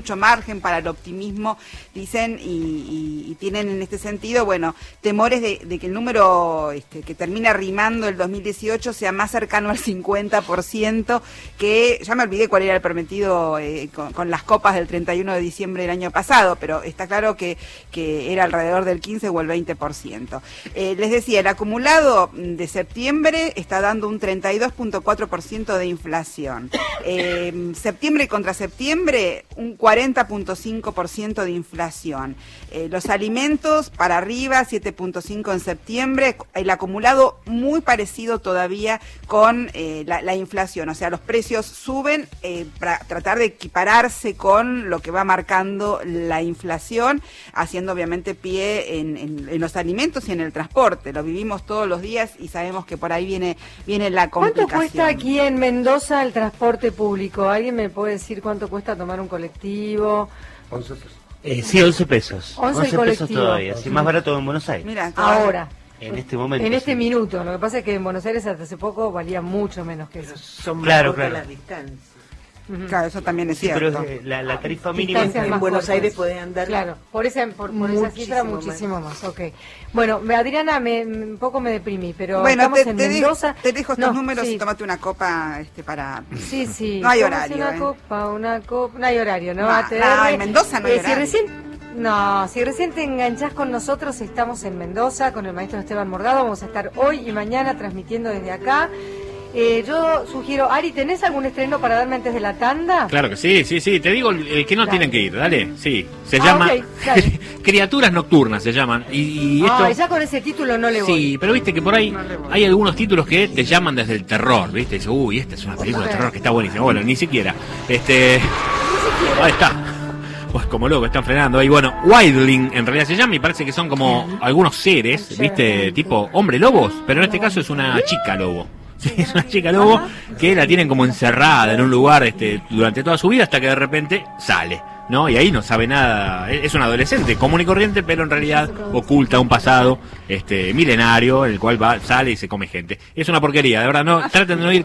Speaker 20: mucho margen para el optimismo, dicen, y, y, y tienen en este sentido, bueno, temores de, de que el número este, que termina rimando el dos mil dieciocho sea más cercano al cincuenta por ciento, que ya me olvidé cuál era el prometido eh, con, con las copas del treinta y uno de diciembre del año pasado, pero está claro que, que era alrededor del quince o el veinte por ciento. Eh, les decía, el acumulado de septiembre está dando un treinta y dos punto cuatro por ciento de inflación. Eh, septiembre contra septiembre, un cuarenta punto cinco por ciento de inflación. Eh, los alimentos para arriba, siete punto cinco en septiembre, el acumulado muy parecido todavía con eh, la, la inflación, o sea, los precios suben eh, para tratar de equipararse con lo que va marcando la inflación, haciendo obviamente pie en, en, en los alimentos y en el transporte. Lo vivimos todos los días y sabemos que por ahí viene, viene la complicación.
Speaker 3: ¿Cuánto cuesta aquí en Mendoza el transporte público? ¿Alguien me puede decir cuánto cuesta tomar un colectivo?
Speaker 6: once pesos. Eh, sí, once pesos.
Speaker 3: once,
Speaker 6: once pesos todavía, sí, más barato en Buenos Aires.
Speaker 3: Mira, ahora.
Speaker 6: En este momento.
Speaker 3: En este
Speaker 6: sí.
Speaker 3: minuto. Lo que pasa es que en Buenos Aires hasta hace poco valía mucho menos que eso.
Speaker 5: Son
Speaker 6: claro,
Speaker 5: más cortas
Speaker 6: claro.
Speaker 5: las distancias.
Speaker 20: Claro, eso también es
Speaker 6: sí,
Speaker 20: cierto.
Speaker 6: pero es, la, la tarifa mínima
Speaker 3: Distancias
Speaker 5: en
Speaker 3: más
Speaker 5: Buenos
Speaker 3: cortas.
Speaker 5: Aires puede andar.
Speaker 3: Claro, por esa, por, por esa cifra muchísimo más. más. Ok. Bueno, Adriana, me, un poco me deprimí, pero
Speaker 20: bueno,
Speaker 3: estamos
Speaker 20: te,
Speaker 3: en
Speaker 20: te
Speaker 3: Mendoza.
Speaker 20: Dejo, te dejo estos
Speaker 3: no,
Speaker 20: números
Speaker 3: sí.
Speaker 20: y tomate una copa este, para...
Speaker 3: Sí, sí.
Speaker 20: No hay
Speaker 3: Tómase
Speaker 20: horario.
Speaker 3: Una
Speaker 20: ¿eh?
Speaker 3: copa, una copa. No hay horario, ¿no?
Speaker 20: No,
Speaker 3: A T R.
Speaker 20: no, en Mendoza no hay
Speaker 3: eh,
Speaker 20: horario.
Speaker 3: Si recién... No, si recién te enganchás con nosotros, estamos en Mendoza con el maestro Esteban Morgado. Vamos a estar hoy y mañana transmitiendo desde acá. Eh, yo sugiero, Ari, ¿tenés algún estreno para darme antes de la tanda?
Speaker 19: Claro que sí, sí, sí. Te digo el, el que no dale. Tienen que ir, dale. Sí, se
Speaker 3: ah,
Speaker 19: llama
Speaker 3: okay,
Speaker 19: Criaturas Nocturnas, se llaman. Y, y esto...
Speaker 3: Ah, ya con ese título no le voy.
Speaker 19: Sí, pero viste que por ahí no hay algunos títulos que te llaman desde el terror, ¿viste? Dice, uy, esta es una película de terror que está buenísima. Bueno, ni siquiera. Este... Ni siquiera. Ahí está. Pues como loco, están frenando ahí. Bueno, Wildling en realidad se llama y parece que son como algunos seres, ¿viste? Tipo hombre lobos, pero en este caso es una chica lobo. Sí, es una chica lobo que la tienen como encerrada en un lugar este, durante toda su vida hasta que de repente sale, ¿no? Y ahí no sabe nada. Es una adolescente común y corriente, pero en realidad oculta un pasado este milenario en el cual va, sale y se come gente. Es una porquería, de verdad, no, traten de no ir...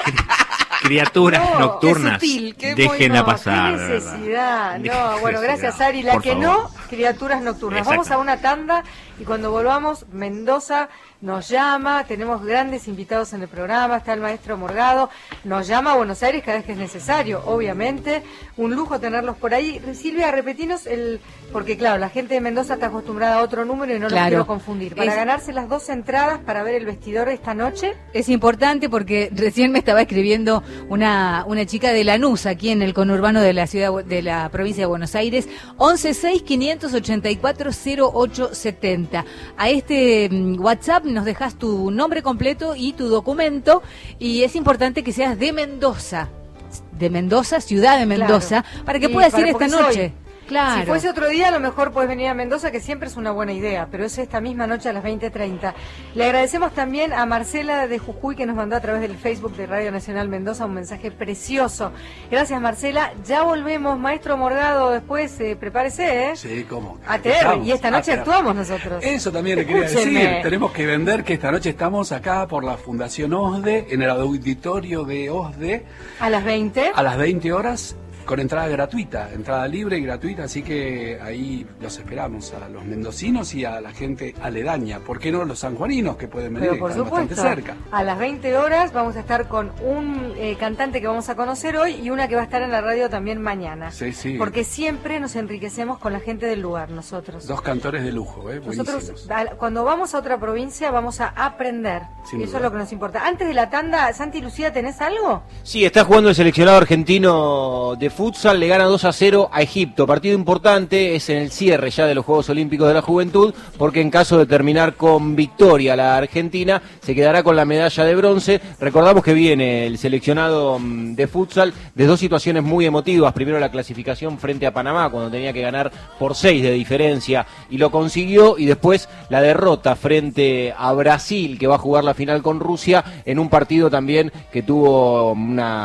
Speaker 19: Criaturas no, nocturnas,
Speaker 3: qué sutil, qué
Speaker 19: déjenla
Speaker 3: no,
Speaker 19: pasar.
Speaker 3: Qué necesidad,
Speaker 19: ¿verdad?
Speaker 3: no,
Speaker 19: Qué
Speaker 3: bueno,
Speaker 19: necesidad.
Speaker 3: gracias Ari. La
Speaker 19: Por
Speaker 3: que
Speaker 19: favor.
Speaker 3: no, criaturas nocturnas. Vamos a una tanda y cuando volvamos, Mendoza nos llama, tenemos grandes invitados en el programa, está el maestro Morgado, nos llama a Buenos Aires cada vez que es necesario, obviamente, un lujo tenerlos por ahí. Silvia, repetinos el, porque claro, la gente de Mendoza está acostumbrada a otro número y no
Speaker 8: Claro.
Speaker 3: los quiero confundir. Para
Speaker 8: Es-
Speaker 3: ganarse las dos entradas para ver el vestidor esta noche,
Speaker 8: Es importante porque recién me estaba escribiendo una, una chica de Lanús, aquí en el conurbano de la ciudad de la provincia de Buenos Aires, once seis quinientos ochenta y cuatro cero ocho setenta. A este mm, WhatsApp nos dejas tu nombre completo y tu documento, y es importante que seas de Mendoza, de Mendoza, ciudad de Mendoza,
Speaker 3: Claro.
Speaker 8: para que
Speaker 3: Y
Speaker 8: puedas
Speaker 3: para-
Speaker 8: ir esta
Speaker 3: porque soy.
Speaker 8: noche. Claro.
Speaker 3: Si fuese otro día, a lo mejor puedes venir a Mendoza, que siempre es una buena idea, pero es esta misma noche a las veinte treinta. Le agradecemos también a Marcela de Jujuy, que nos mandó a través del Facebook de Radio Nacional Mendoza un mensaje precioso. Gracias, Marcela. Ya volvemos, maestro Morgado, después eh, prepárese, ¿eh?
Speaker 17: Sí, ¿cómo?
Speaker 3: A T R,
Speaker 17: Estamos,
Speaker 3: y esta noche
Speaker 17: A T R.
Speaker 3: actuamos nosotros.
Speaker 17: Eso también le quería
Speaker 3: Escúchenme.
Speaker 17: decir. Tenemos que vender que esta noche estamos acá por la Fundación OSDE, en el auditorio de OSDE,
Speaker 3: A las veinte.
Speaker 17: a las veinte horas, con entrada gratuita, entrada libre y gratuita, así que ahí los esperamos a los mendocinos y a la gente aledaña. ¿Por qué no los sanjuaninos que pueden venir,
Speaker 3: Pero
Speaker 17: que
Speaker 3: por
Speaker 17: están
Speaker 3: supuesto,
Speaker 17: bastante cerca?
Speaker 3: a las veinte horas vamos a estar con un eh, cantante que vamos a conocer hoy y una que va a estar en la radio también mañana.
Speaker 17: Sí, sí.
Speaker 3: Porque siempre nos enriquecemos con la gente del lugar, nosotros.
Speaker 17: Dos cantores de lujo, ¿eh?
Speaker 3: Nosotros,
Speaker 17: Buenísimos.
Speaker 3: al- cuando vamos a otra provincia, vamos a aprender.
Speaker 17: Sin
Speaker 3: Y eso
Speaker 17: duda.
Speaker 3: es lo que nos importa. Antes de la tanda, Santi y Lucía, ¿tenés algo?
Speaker 21: Sí, está jugando el seleccionado argentino de futsal, le gana dos a cero a Egipto. Partido importante, es en el cierre ya de los Juegos Olímpicos de la Juventud, porque en caso de terminar con victoria la Argentina, se quedará con la medalla de bronce. Recordamos que viene el seleccionado mm, de futsal de dos situaciones muy emotivas. Primero la clasificación frente a Panamá, cuando tenía que ganar por seis de diferencia, y lo consiguió, y después la derrota frente a Brasil, que va a jugar la final con Rusia, en un partido también que tuvo una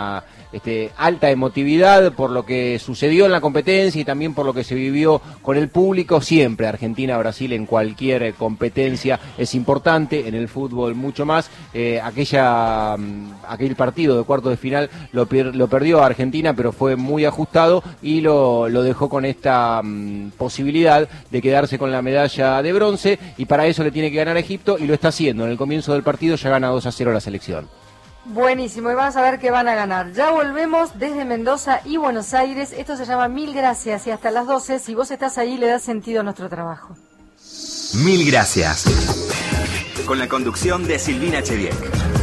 Speaker 21: este, alta emotividad por lo que sucedió en la competencia y también por lo que se vivió con el público. Siempre Argentina-Brasil en cualquier eh, competencia es importante, en el fútbol mucho más. Eh, aquella um, aquel partido de cuartos de final lo, pier lo perdió Argentina, pero fue muy ajustado y lo, lo dejó con esta um, posibilidad de quedarse con la medalla de bronce, y para eso le tiene que ganar a Egipto, y lo está haciendo. En el comienzo del partido ya gana dos a cero la selección.
Speaker 3: Buenísimo, y vamos a ver qué van a ganar. Ya volvemos desde Mendoza y Buenos Aires. Esto se llama Mil Gracias, y hasta las doce, si vos estás ahí, le das sentido a nuestro trabajo.
Speaker 1: Mil Gracias, con la conducción de Silvina Chediek.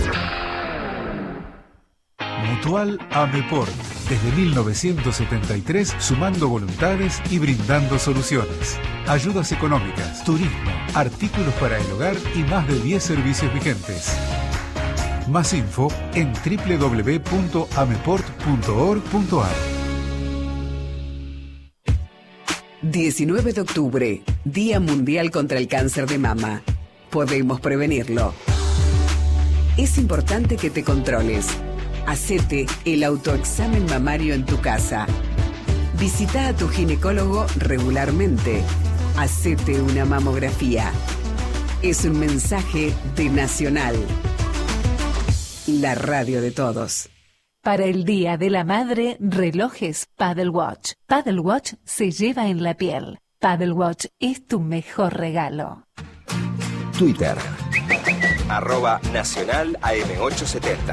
Speaker 22: Mutual Ameport, desde mil novecientos setenta y tres, sumando voluntades y brindando soluciones. Ayudas económicas, turismo, artículos para el hogar y más de diez servicios vigentes. Más info en doble u doble u doble u punto ameport punto org punto ar.
Speaker 23: diecinueve de octubre, Día Mundial contra el Cáncer de Mama. Podemos prevenirlo. Es importante que te controles. Hacete el autoexamen mamario en tu casa. Visita a tu ginecólogo regularmente. Hacete una mamografía. Es un mensaje de Nacional, la radio de todos.
Speaker 16: Para el Día de la Madre, relojes Paddle Watch. Paddle Watch se lleva en la piel. Paddle Watch es tu mejor regalo.
Speaker 1: Twitter, arroba Nacional A M ochocientos setenta.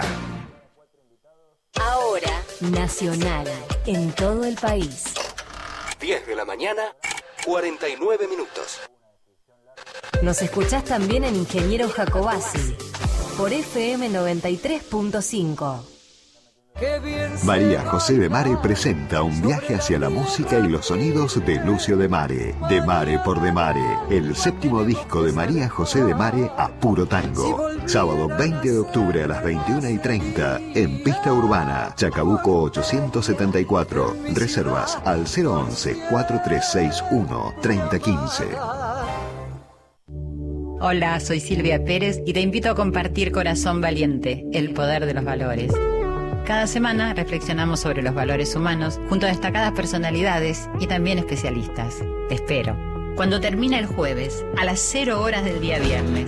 Speaker 24: Ahora, Nacional, en todo el país.
Speaker 1: diez de la mañana, cuarenta y nueve minutos.
Speaker 24: Nos escuchás también en Ingeniero Jacobasi, por F M noventa y tres punto cinco.
Speaker 25: María José de Mare presenta un viaje hacia la música y los sonidos de Lucio de Mare. De Mare por De Mare, el séptimo disco de María José de Mare a puro tango. Sábado veinte de octubre a las veintiuna y treinta en Pista Urbana, Chacabuco ochocientos setenta y cuatro. Reservas al cero once, cuatro tres seis uno, tres cero uno cinco.
Speaker 26: Hola, soy Silvia Pérez y te invito a compartir Corazón Valiente, el poder de los valores. Cada semana reflexionamos sobre los valores humanos junto a destacadas personalidades y también especialistas. Te espero. Cuando termina el jueves, a las cero horas del día viernes.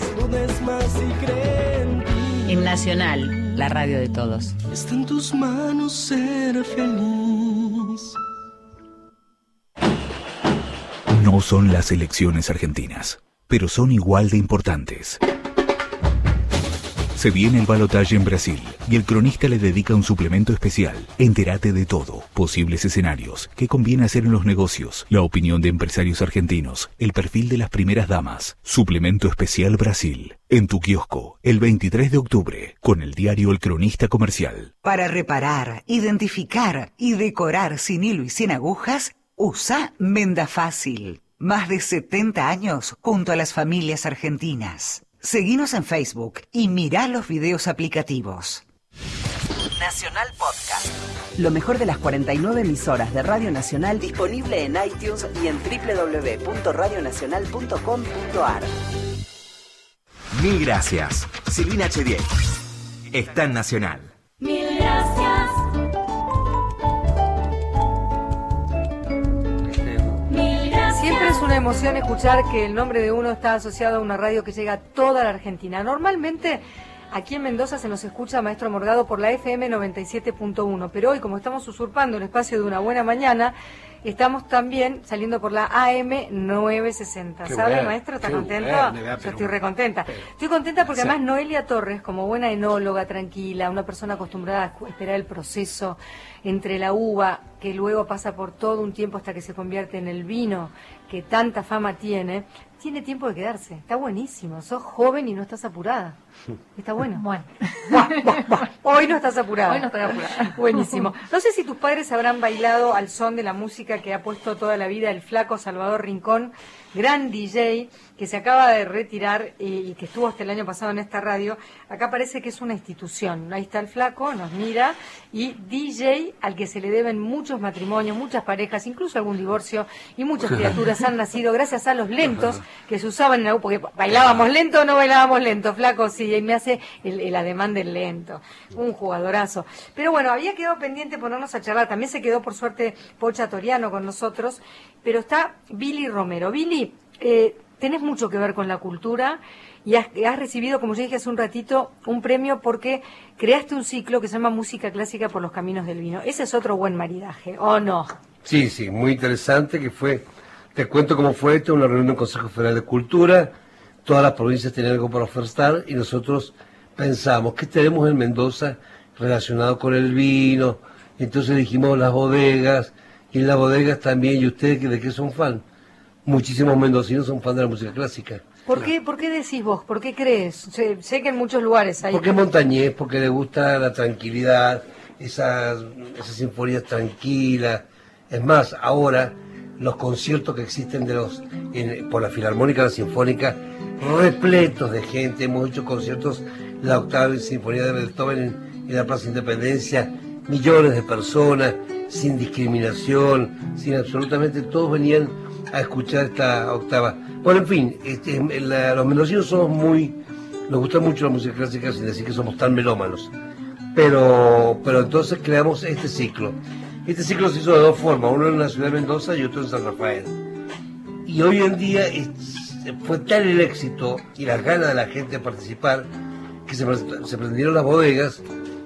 Speaker 26: En Nacional, la radio de todos.
Speaker 2: Está en tus manos ser feliz.
Speaker 27: No son las elecciones argentinas, pero son igual de importantes. Se viene el balotaje en Brasil y el cronista le dedica un suplemento especial. Entérate de todo, posibles escenarios, qué conviene hacer en los negocios, la opinión de empresarios argentinos, el perfil de las primeras damas. Suplemento especial Brasil, en tu kiosco, el veintitrés de octubre, con el diario El Cronista Comercial.
Speaker 28: Para reparar, identificar y decorar sin hilo y sin agujas, usa Menda Fácil. Más de setenta años junto a las familias argentinas. Seguinos en Facebook y mirá los videos aplicativos. Nacional Podcast. Lo mejor de las cuarenta y nueve emisoras de Radio Nacional disponible en iTunes y en doble u doble u doble u punto radio nacional punto com punto ar.
Speaker 1: Mil gracias. Silvina Chediek. Está en Nacional.
Speaker 2: Mil gracias.
Speaker 3: Siempre es una emoción escuchar que el nombre de uno está asociado a una radio que llega a toda la Argentina. Normalmente aquí en Mendoza se nos escucha, Maestro Morgado, por la F M noventa y siete punto uno, pero hoy, como estamos usurpando el espacio de Una Buena Mañana, estamos también saliendo por la A M novecientos sesenta.
Speaker 29: Qué
Speaker 3: ¿Sabe,
Speaker 29: bueno,
Speaker 3: maestro? ¿Está
Speaker 29: qué
Speaker 3: contento?
Speaker 29: bueno,
Speaker 3: Yo
Speaker 29: pero-
Speaker 3: estoy recontenta. Estoy contenta porque
Speaker 29: Sí.
Speaker 3: además Noelia Torres, como buena enóloga, tranquila, una persona acostumbrada a escu- esperar el proceso entre la uva, que luego pasa por todo un tiempo hasta que se convierte en el vino que tanta fama tiene, tiene tiempo de quedarse. Está buenísimo. Sos joven y no estás apurada. Está bueno.
Speaker 4: Bueno.
Speaker 3: Buah, buah, buah. Hoy no estás apurada.
Speaker 4: Hoy no estoy apurada.
Speaker 3: Buenísimo. No sé si tus padres habrán bailado al son de la música que ha puesto toda la vida el flaco Salvador Rincón, gran D J, que se acaba de retirar y, y que estuvo hasta el año pasado en esta radio. Acá parece que es una institución. Ahí está el flaco, nos mira, y D J al que se le deben muchos matrimonios, muchas parejas, incluso algún divorcio, y muchas criaturas han nacido gracias a los lentos, que se usaban en la U, porque bailábamos lento o no bailábamos lento, flaco, sí, y me hace el, el ademán del lento. Un jugadorazo. Pero bueno, había quedado pendiente ponernos a charlar. También se quedó, por suerte, Pocha Toriano con nosotros, pero está Billy Romero. Billy, eh, tenés mucho que ver con la cultura y has, has recibido, como yo dije hace un ratito, un premio porque creaste un ciclo que se llama Música Clásica por los Caminos del Vino. Ese es otro buen maridaje, ¿o no?
Speaker 7: Sí, sí, muy interesante, que fue, te cuento cómo fue esto, una reunión del Consejo Federal de Cultura, todas las provincias tenían algo para ofertar y nosotros pensamos, ¿qué tenemos en Mendoza relacionado con el vino? Entonces dijimos las bodegas, y en las bodegas también, ¿y ustedes de qué son fan? Muchísimos mendocinos son fan de la música clásica.
Speaker 3: ¿Por qué, ¿Por qué decís vos? ¿Por qué crees? Sé, sé que en muchos lugares hay...
Speaker 7: Porque es montañés, porque le gusta la tranquilidad, esas, esas sinfonías tranquilas. Es más, ahora los conciertos que existen de los en, por la Filarmónica, la Sinfónica, repletos de gente. Hemos hecho conciertos, la octava sinfonía de Beethoven en, en la Plaza Independencia, millones de personas, sin discriminación, sin absolutamente, todos venían a escuchar esta octava. Bueno, en fin, este, la, los mendocinos somos muy, nos gusta mucho la música clásica, sin decir que somos tan melómanos. Pero, pero entonces creamos este ciclo. Este ciclo se hizo de dos formas, uno en la ciudad de Mendoza y otro en San Rafael. Y hoy en día es, fue tal el éxito y las ganas de la gente de participar que se, se prendieron las bodegas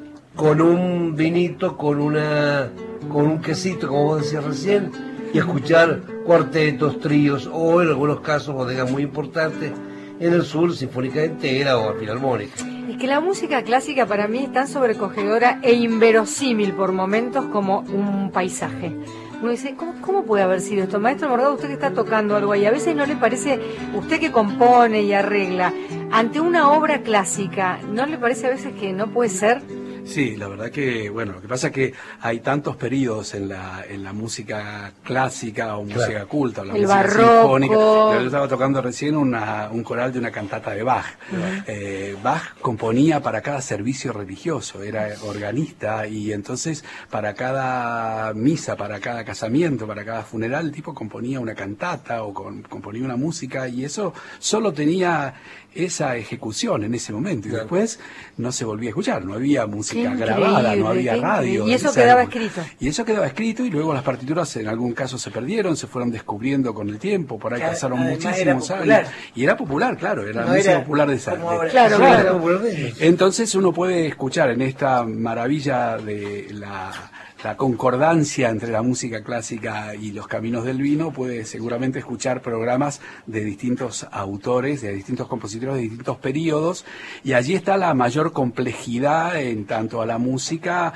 Speaker 7: con un vinito, con una, con un quesito, como vos decías recién, y escuchar cuartetos, tríos, o en algunos casos bodegas muy importantes, en el sur, sinfónica entera o filarmónica.
Speaker 3: Es que la música clásica para mí es tan sobrecogedora e inverosímil por momentos como un paisaje. Uno dice, ¿cómo, cómo puede haber sido esto? Maestro Morgado, usted que está tocando algo ahí, a veces no le parece, usted que compone y arregla, ante una obra clásica, ¿no le parece a veces que no puede ser?
Speaker 17: Sí, la verdad que, bueno, lo que pasa es que hay tantos periodos en la en la música clásica o música claro. culta, o la
Speaker 3: el
Speaker 17: música
Speaker 3: barroco.
Speaker 17: Sinfónica. Yo estaba tocando recién una, un coral de una cantata de Bach. Uh-huh. eh, Bach componía para cada servicio religioso, era organista y entonces para cada misa, para cada casamiento, para cada funeral, el tipo componía una cantata o con, componía una música y eso solo tenía esa ejecución en ese momento y claro. después no se volvía a escuchar, no había música grabada, no había radio.
Speaker 3: Y eso quedaba escrito.
Speaker 17: Y eso quedaba escrito y luego las partituras en algún caso se perdieron, se fueron descubriendo con el tiempo, por ahí claro, pasaron muchísimos años. Y era popular, claro, era no música era popular de esa. De,
Speaker 3: claro, claro.
Speaker 17: Entonces uno puede escuchar en esta maravilla de la... la concordancia entre la música clásica y los caminos del vino, puede seguramente escuchar programas de distintos autores, de distintos compositores, de distintos periodos, y allí está la mayor complejidad en tanto a la música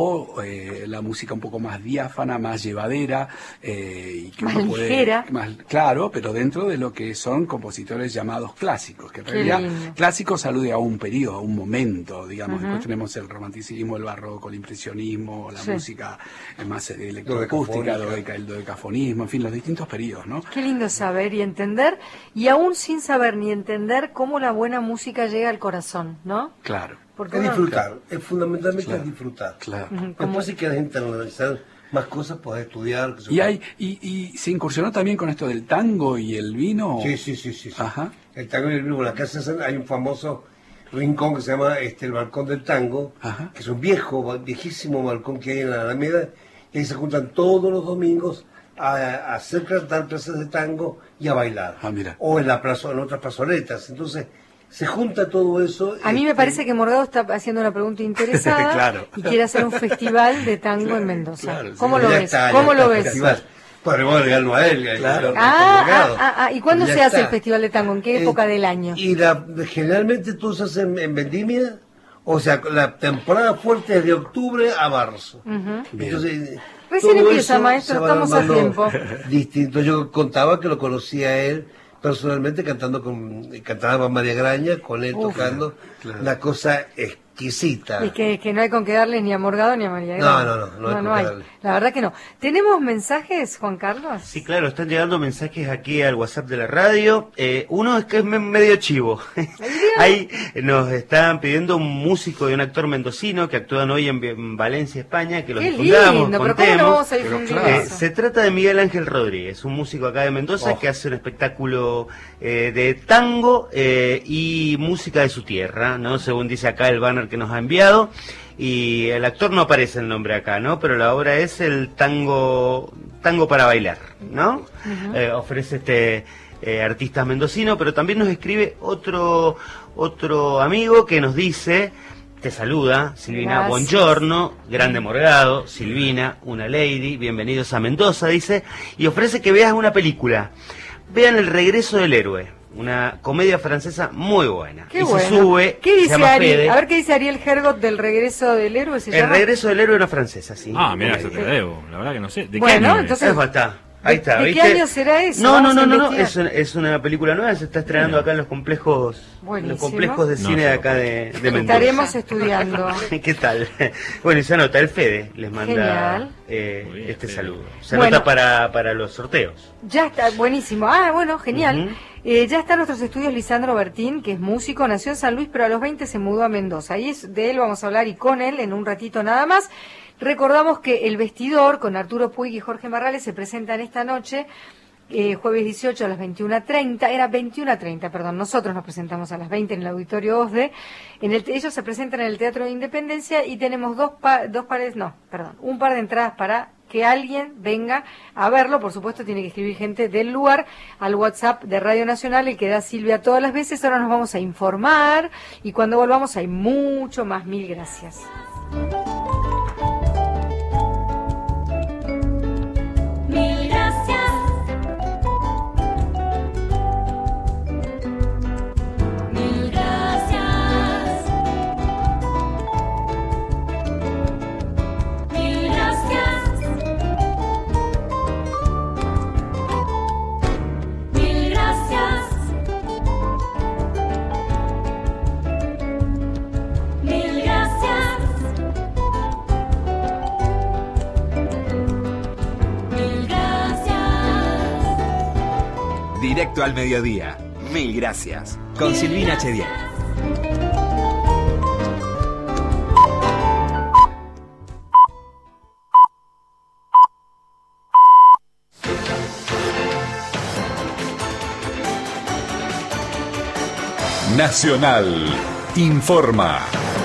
Speaker 17: o eh, la música un poco más diáfana, más llevadera, eh, y que
Speaker 3: más
Speaker 17: uno puede,
Speaker 3: ligera.
Speaker 17: Más, claro, pero dentro de lo que son compositores llamados clásicos, que en realidad clásicos alude a un periodo, a un momento, digamos. Uh-huh. Después tenemos el romanticismo, el barroco, el impresionismo, la sí. música más electroacústica, el dodecafonismo, en fin, los distintos periodos, ¿no?
Speaker 3: Qué lindo saber y entender, y aún sin saber ni entender cómo la buena música llega al corazón, ¿no?
Speaker 17: Claro.
Speaker 7: Porque es disfrutar, es fundamentalmente claro. es disfrutar.
Speaker 17: Claro.
Speaker 7: Uh-huh. Después si quieres internalizar más cosas, podés estudiar. Que
Speaker 17: y, hay, y, y se incursionó también con esto del tango y el vino.
Speaker 7: Sí, sí, sí, sí. sí.
Speaker 17: Ajá.
Speaker 7: El tango y el vino, en la casa hay un famoso rincón que se llama este el Balcón del Tango, Ajá. que es un viejo, viejísimo balcón que hay en la Alameda, y ahí se juntan todos los domingos a, a hacer cantar plazas de tango y a bailar.
Speaker 17: Ah, mira.
Speaker 7: O en la plaza, en otras plazoletas. Entonces, se junta todo eso.
Speaker 3: A mí me parece que Morgado está haciendo una pregunta interesada
Speaker 7: claro.
Speaker 3: y quiere hacer un festival de tango claro, en Mendoza. Claro, ¿Cómo sí, lo ves?
Speaker 7: Está,
Speaker 3: ¿Cómo lo
Speaker 7: ves?
Speaker 3: Festival.
Speaker 7: Podemos agregarlo a él. Claro.
Speaker 3: Ah, ah, ah, ah, ¿y cuándo
Speaker 7: ya
Speaker 3: se hace
Speaker 7: está.
Speaker 3: el Festival de Tango? ¿En qué época
Speaker 7: eh,
Speaker 3: del año?
Speaker 7: Y la, generalmente tú se haces en, en vendimia, o sea, la temporada fuerte es de octubre a marzo.
Speaker 3: Uh-huh.
Speaker 7: Entonces,
Speaker 3: recién empieza, maestro, estamos a tiempo.
Speaker 7: Distinto. Yo contaba que lo conocía a él personalmente cantando con cantaba María Graña, con él Uf, tocando, claro. una cosa extraordinaria. exquisita.
Speaker 3: Y que, que no hay con qué darle ni a Morgado ni a María
Speaker 7: No,
Speaker 3: Grande.
Speaker 7: no, no, no hay con
Speaker 3: no
Speaker 7: qué
Speaker 3: hay.
Speaker 7: darle.
Speaker 3: La verdad que no. ¿Tenemos mensajes, Juan Carlos?
Speaker 6: Sí, claro, están llegando mensajes aquí al WhatsApp de la radio. Eh, uno es que es me- medio chivo. Ahí nos están pidiendo un músico y un actor mendocino que actúan hoy en, en Valencia, España, que los
Speaker 3: Qué
Speaker 6: difundamos,
Speaker 3: lindo, pero ¿cómo
Speaker 6: contemos.
Speaker 3: no vamos a difundir
Speaker 6: Eh,
Speaker 3: eso?
Speaker 6: se trata de Miguel Ángel Rodríguez, un músico acá de Mendoza
Speaker 7: Oh.
Speaker 6: que hace un espectáculo eh, de tango eh, y música de su tierra, ¿no? Según dice acá el banner que nos ha enviado. Y el actor no aparece el nombre acá, ¿no? Pero la obra es el tango tango para bailar, ¿no?
Speaker 9: Ujú.
Speaker 6: Eh, ofrece este eh, artista mendocino, pero también nos escribe otro otro amigo que nos dice, te saluda, Silvina,
Speaker 9: Gracias.
Speaker 6: buongiorno, grande Morgado, Silvina, una lady, bienvenidos a Mendoza, dice, y ofrece que veas una película. Vean El regreso del héroe, una comedia francesa muy buena.
Speaker 3: Qué
Speaker 6: y
Speaker 3: bueno.
Speaker 6: se sube,
Speaker 3: ¿Qué
Speaker 6: se
Speaker 3: dice
Speaker 6: llama
Speaker 3: Ariel?
Speaker 6: Fede.
Speaker 3: A ver qué dice Ariel Hergot del regreso del héroe. ¿Se
Speaker 6: El
Speaker 3: llama?
Speaker 6: regreso del héroe, una francesa, sí.
Speaker 19: Ah, mira, eso te debo. La verdad que no sé. ¿De qué
Speaker 3: Bueno,
Speaker 19: año es?
Speaker 3: entonces-
Speaker 6: Ahí está. Ahí está,
Speaker 3: ¿De
Speaker 6: ¿viste?
Speaker 3: qué año será eso?
Speaker 6: No, no,
Speaker 3: Vamos a
Speaker 6: no, no, no,
Speaker 3: investigar.
Speaker 6: es una, es una película nueva, se está estrenando acá en los complejos, en
Speaker 3: Buenísimo.
Speaker 6: los complejos de
Speaker 3: No,
Speaker 6: cine de
Speaker 3: yo-
Speaker 6: acá de, de Mendoza.
Speaker 3: Estaremos estudiando.
Speaker 6: ¿Qué tal? Bueno, y se anota, el Fede les manda
Speaker 3: Genial.
Speaker 6: eh, este saludo. Se
Speaker 3: Bueno.
Speaker 6: anota para, para los sorteos.
Speaker 3: Ya está, buenísimo. Ah, bueno, genial.
Speaker 6: Ujú.
Speaker 3: Eh, ya está en nuestros estudios Lisandro Bertín, que es músico, nació en San Luis, pero a los veinte se mudó a Mendoza. Y es, de él vamos a hablar y con él en un ratito nada más. Recordamos que El Vestidor, con Arturo Puig y Jorge Marrales, se presentan esta noche, eh, jueves dieciocho a las veintiuna treinta, era veintiuna treinta, perdón, nosotros nos presentamos a las veinte en el Auditorio OSDE. En el, ellos se presentan en el Teatro de Independencia y tenemos dos, pa- dos pares, no, perdón, un par de entradas para que alguien venga a verlo. Por supuesto tiene que escribir gente del lugar al WhatsApp de Radio Nacional, el que da Silvia todas las veces. Ahora nos vamos a informar y cuando volvamos hay mucho más. Mil gracias.
Speaker 10: Mil gracias. Mil gracias. Mil gracias. Mil gracias. Mil gracias. Mil gracias.
Speaker 1: Directo al mediodía. Mil gracias. Con Silvina Chediel.
Speaker 22: Nacional informa.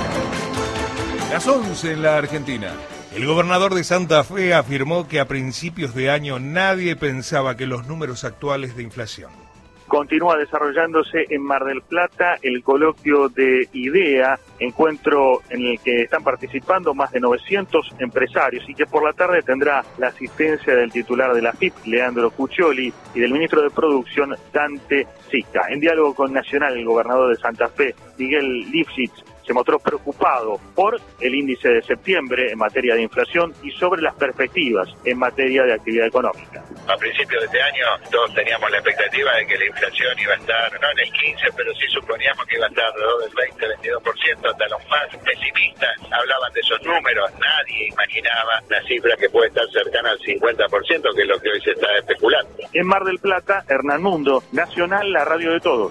Speaker 22: Las once en la Argentina. El gobernador de Santa Fe afirmó que a principios de año nadie pensaba que los números actuales de inflación.
Speaker 11: Continúa desarrollándose en Mar del Plata el coloquio de IDEA, encuentro en el que están participando más de novecientos empresarios y que por la tarde tendrá la asistencia del titular de la F I P, Leandro Cuccioli, y del ministro de Producción, Dante Sica. En diálogo con Nacional, el gobernador de Santa Fe, Miguel Lifshitz, se mostró preocupado por el índice de septiembre en materia de inflación y sobre las perspectivas en materia de actividad económica.
Speaker 12: A principios de este año todos teníamos la expectativa de que la inflación iba a estar, no en el quince, pero sí suponíamos que iba a estar alrededor del veinte, veintidós por ciento, hasta los más pesimistas hablaban de esos números, nadie imaginaba la cifra que puede estar cercana al cincuenta por ciento, que es lo que hoy se está especulando.
Speaker 11: En Mar del Plata, Hernán Mundo, Nacional, la radio de todos.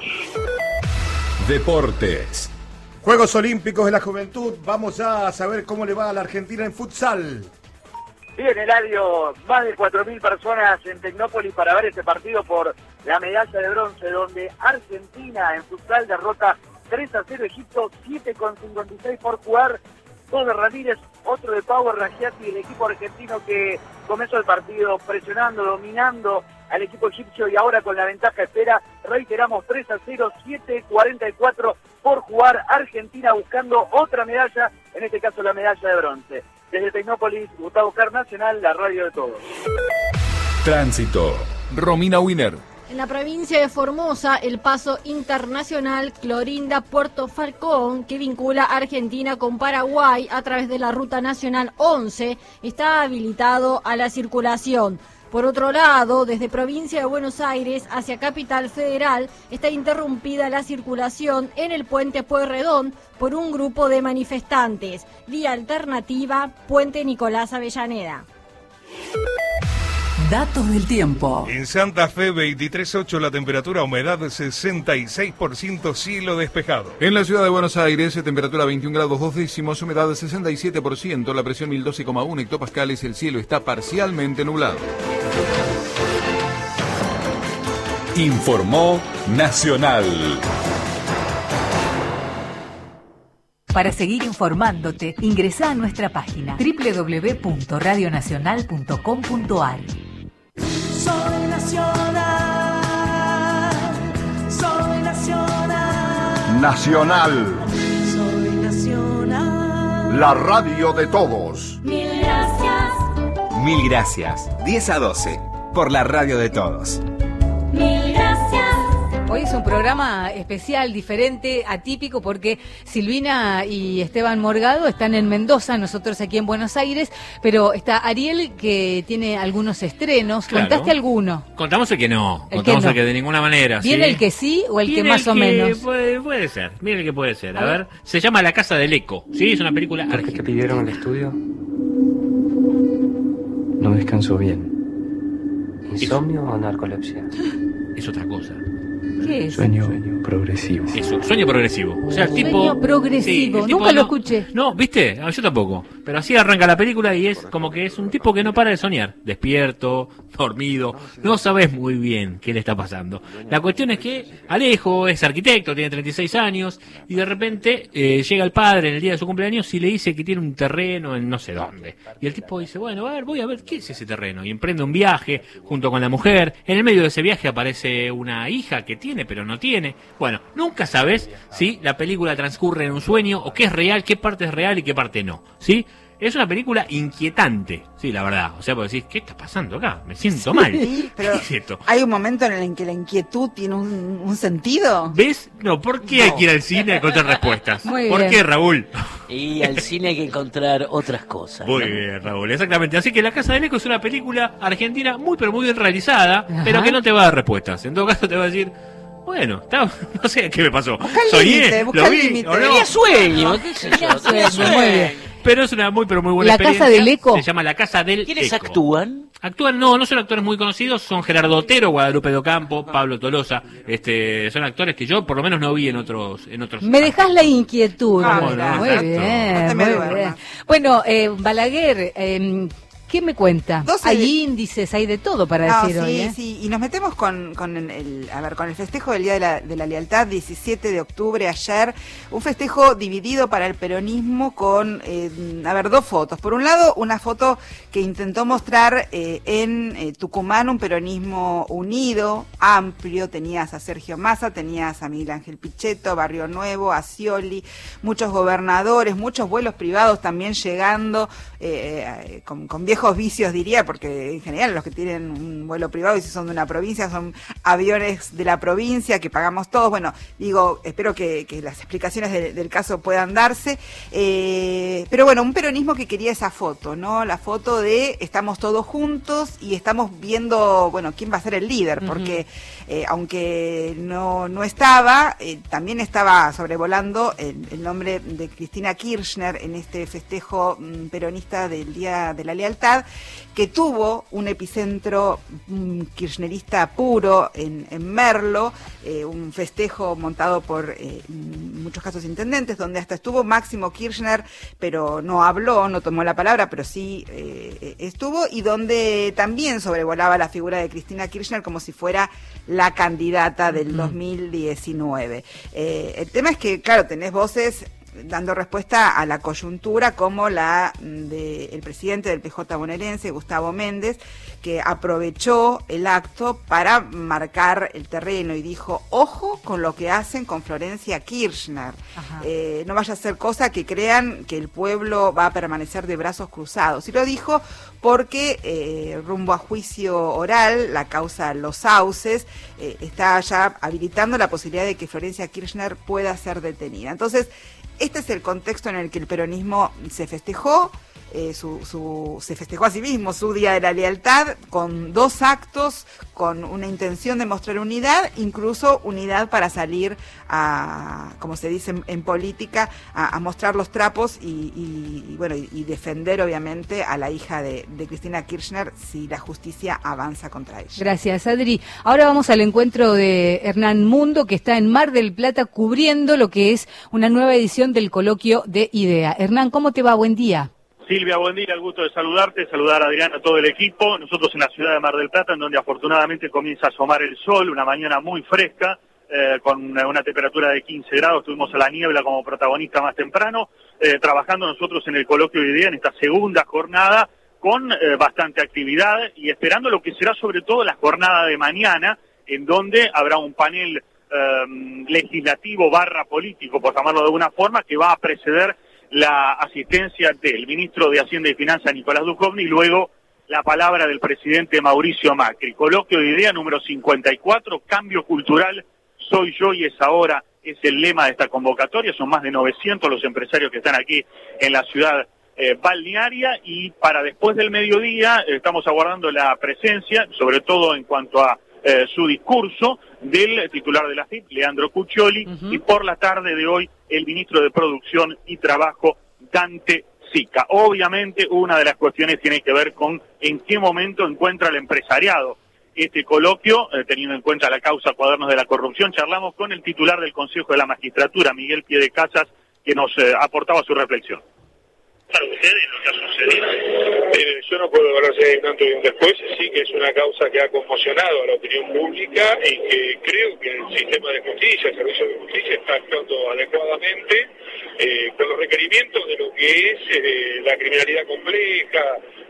Speaker 22: Deportes.
Speaker 13: Juegos Olímpicos de la Juventud, vamos ya a saber cómo le va a la Argentina en futsal.
Speaker 14: Bien, Eladio, más de cuatro mil personas en Tecnópolis para ver este partido por la medalla de bronce, donde Argentina en futsal derrota tres a cero Egipto, siete con cincuenta y seis por jugar, dos de Ramírez, otro de Power Ragiati, el equipo argentino que comenzó el partido presionando, dominando al equipo egipcio y ahora con la ventaja espera, reiteramos, tres a cero, siete cuarenta y cuatro por jugar, Argentina buscando otra medalla, en este caso la medalla de bronce. Desde Tecnópolis, Gustavo Car Nacional, la radio de todos.
Speaker 22: Tránsito. Romina Wiener.
Speaker 15: En la provincia de Formosa, el paso internacional Clorinda-Puerto Falcón, que vincula Argentina con Paraguay a través de la Ruta Nacional once, está habilitado a la circulación. Por otro lado, desde provincia de Buenos Aires hacia Capital Federal está interrumpida la circulación en el puente Pueyrredón por un grupo de manifestantes. Vía alternativa, puente Nicolás Avellaneda.
Speaker 5: Datos del tiempo.
Speaker 8: En Santa Fe, veintitrés punto ocho la temperatura, humedad sesenta y seis por ciento, cielo despejado.
Speaker 9: En la ciudad de Buenos Aires, temperatura veintiún grados dos décimos, humedad sesenta y siete por ciento, la presión mil doce coma uno hectopascales, el cielo está parcialmente nublado.
Speaker 16: Informó Nacional.
Speaker 5: Para seguir informándote, ingresá a nuestra página doble u doble u doble u punto radio nacional punto com punto a r.
Speaker 2: Soy nacional, soy nacional,
Speaker 16: Nacional,
Speaker 2: soy nacional.
Speaker 16: la radio de todos.
Speaker 10: Mil gracias,
Speaker 1: Mil gracias. diez a doce. Por la radio de todos.
Speaker 10: mil gracias.
Speaker 18: Hoy es un programa especial, diferente, atípico, porque Silvina y Esteban Morgado están en Mendoza, nosotros aquí en Buenos Aires, pero está Ariel, que tiene algunos estrenos.
Speaker 19: Claro.
Speaker 18: ¿Contaste alguno?
Speaker 19: Contamos el que no,
Speaker 18: El
Speaker 19: contamos
Speaker 18: que no.
Speaker 19: el que de ninguna manera.
Speaker 18: ¿Viene
Speaker 19: ¿sí?
Speaker 18: el que sí o el que
Speaker 19: Viene
Speaker 18: más o menos?
Speaker 19: Puede, puede ser, mire el que puede ser. A,
Speaker 18: A
Speaker 19: ver.
Speaker 18: ver.
Speaker 19: se llama La Casa del Eco, ¿sí? Es una película
Speaker 20: ¿Por qué te
Speaker 19: argentina.
Speaker 20: pidieron el estudio? No descanso bien. ¿Insomnio o narcolepsia?
Speaker 19: Es otra cosa.
Speaker 18: ¿Qué es?
Speaker 20: Sueño, progresivo.
Speaker 19: Eso, sueño progresivo. O sea, el tipo.
Speaker 18: Sueño progresivo,
Speaker 19: sí, el tipo
Speaker 18: nunca lo
Speaker 19: no-
Speaker 18: escuché.
Speaker 19: No, ¿viste? Ah, yo tampoco. Pero así arranca la película y es como que es un tipo que no para de soñar. Despierto, dormido. No sabes muy bien qué le está pasando. La cuestión es que Alejo es arquitecto, tiene treinta y seis años y de repente eh, llega el padre en el día de su cumpleaños y le dice que tiene un terreno en no sé dónde. Y el tipo dice, bueno, a ver, voy a ver qué es ese terreno. Y emprende un viaje junto con la mujer. En el medio de ese viaje aparece una hija que tiene pero no tiene. Bueno, nunca sabes si la película transcurre en un sueño o qué es real, qué parte es real y qué parte no, ¿sí? Es una película inquietante, sí, la verdad. O sea, porque decís, ¿qué está pasando acá? Me siento
Speaker 21: Sí,
Speaker 19: mal.
Speaker 21: pero
Speaker 19: ¿Qué es esto?
Speaker 21: hay un momento en el que la inquietud tiene un, un sentido.
Speaker 19: ¿Ves? No, ¿por qué hay que ir al cine a encontrar respuestas?
Speaker 21: Muy
Speaker 19: ¿Por
Speaker 21: bien.
Speaker 19: qué, Raúl?
Speaker 23: Y al cine hay que encontrar otras cosas.
Speaker 19: Muy
Speaker 23: ¿no?
Speaker 19: bien, Raúl, exactamente. Así que La Casa del Eco es una película argentina muy, pero muy bien realizada, pero que no te va a dar respuestas. En todo caso te va a decir, bueno, está, no sé qué me pasó.
Speaker 21: el límite, busca
Speaker 19: lo
Speaker 21: el
Speaker 19: vi,
Speaker 21: límite.
Speaker 19: o no.
Speaker 23: Tenía sueño, qué sé yo, tenía sueño.
Speaker 18: Muy bien.
Speaker 19: Pero es una muy, pero muy buena
Speaker 18: ¿La
Speaker 19: experiencia.
Speaker 18: Casa del Eco?
Speaker 19: Se llama La Casa del
Speaker 23: ¿Quiénes
Speaker 19: Eco.
Speaker 23: actúan?
Speaker 19: Actúan, no, no son actores muy conocidos, son Gerardo Otero, Guadalupe Docampo, Pablo Tolosa, este, son actores que yo por lo menos no vi en otros, en otros.
Speaker 18: Me dejás la inquietud.
Speaker 19: Ah, bueno,
Speaker 18: muy
Speaker 19: exacto.
Speaker 18: bien,
Speaker 21: No te me
Speaker 18: muy
Speaker 21: duermas.
Speaker 18: bien. Bueno, eh, Balaguer, eh, ¿qué me cuenta?
Speaker 21: doce
Speaker 18: Hay
Speaker 21: de-
Speaker 18: índices, hay de todo para
Speaker 21: No,
Speaker 18: decir
Speaker 21: sí,
Speaker 18: hoy, ¿eh?
Speaker 21: sí, y nos metemos con, con el, a ver, con el festejo del Día de la, de la Lealtad, diecisiete de octubre, ayer, un festejo dividido para el peronismo con, eh, a ver, dos fotos. Por un lado, una foto que intentó mostrar eh, en eh, Tucumán un peronismo unido, amplio, tenías a Sergio Massa, tenías a Miguel Ángel Pichetto, Barrio Nuevo, a Scioli, muchos gobernadores, muchos vuelos privados también llegando, eh, eh, con, con viejos vicios diría, porque en general los que tienen un vuelo privado y si son de una provincia son aviones de la provincia que pagamos todos. Bueno, digo, espero que, que las explicaciones de- del caso puedan darse, eh, pero bueno, un peronismo que quería esa foto, ¿no? La foto de estamos todos juntos y estamos viendo, bueno, quién va a ser el líder,
Speaker 18: Ujú.
Speaker 21: porque eh, aunque no, no estaba, eh, también estaba sobrevolando el, el nombre de Cristina Kirchner en este festejo mm, peronista del Día de la Lealtad, que tuvo un epicentro mm, kirchnerista puro en, en Merlo, eh, un festejo montado por eh, en muchos casos intendentes, donde hasta estuvo Máximo Kirchner, pero no habló, no tomó la palabra, pero sí eh, estuvo, y donde también sobrevolaba la figura de Cristina Kirchner como si fuera la candidata del dos mil diecinueve. Eh, el tema es que, claro, tenés voces dando respuesta a la coyuntura como la del presidente del P J bonaerense, Gustavo Méndez, que aprovechó el acto para marcar el terreno y dijo, ojo con lo que hacen con Florencia Kirchner. Eh, no vaya a ser cosa que crean que el pueblo va a permanecer de brazos cruzados. Y lo dijo porque eh, rumbo a juicio oral, la causa Los Sauces, eh, está ya habilitando la posibilidad de que Florencia Kirchner pueda ser detenida. Entonces, este es el contexto en el que el peronismo se festejó, eh, su, su, se festejó a sí mismo su Día de la Lealtad, hacer con dos actos, con una intención de mostrar unidad, incluso unidad para salir a, como se dice en, en política, a, a mostrar los trapos y, y, y bueno, y, y defender obviamente a la hija de, de Cristina Kirchner si la justicia avanza contra ella.
Speaker 18: Gracias, Adri. Ahora vamos al encuentro de Hernán Mundo, que está en Mar del Plata cubriendo lo que es una nueva edición del coloquio de IDEA. Hernán, ¿cómo te va? Buen día.
Speaker 11: Silvia, buen día, el gusto de saludarte, saludar a Adrián, a todo el equipo. Nosotros en la ciudad de Mar del Plata, en donde afortunadamente comienza a asomar el sol, una mañana muy fresca, eh, con una, una temperatura de quince grados, tuvimos a la niebla como protagonista más temprano, eh, trabajando nosotros en el coloquio de IDEA en esta segunda jornada, con eh, bastante actividad y esperando lo que será sobre todo la jornada de mañana, en donde habrá un panel eh, legislativo barra político, por llamarlo de alguna forma, que va a preceder la asistencia del ministro de Hacienda y Finanzas, Nicolás Duchovny, y luego la palabra del presidente Mauricio Macri. Coloquio de IDEA número cincuenta y cuatro, cambio cultural, soy yo y es ahora, es el lema de esta convocatoria. Son más de novecientos los empresarios que están aquí en la ciudad eh, balnearia, y para después del mediodía eh, estamos aguardando la presencia, sobre todo en cuanto a eh, su discurso, del titular de la A F I P, Leandro Cuccioli, uh-huh. y por la tarde de hoy el ministro de Producción y Trabajo, Dante Sica. Obviamente una de las cuestiones tiene que ver con en qué momento encuentra el empresariado este coloquio, eh, teniendo en cuenta la causa Cuadernos de la Corrupción. Charlamos con el titular del Consejo de la Magistratura, Miguel Piedecasas, que nos eh, aportaba su reflexión.
Speaker 4: Para ustedes lo que ha sucedido. Eh, yo no puedo hablar si hay un antes y un después, sí que es una causa que ha conmocionado a la opinión pública y que creo que el sistema de justicia, el servicio de justicia está actuando adecuadamente eh, con los requerimientos de lo que es eh, la criminalidad compleja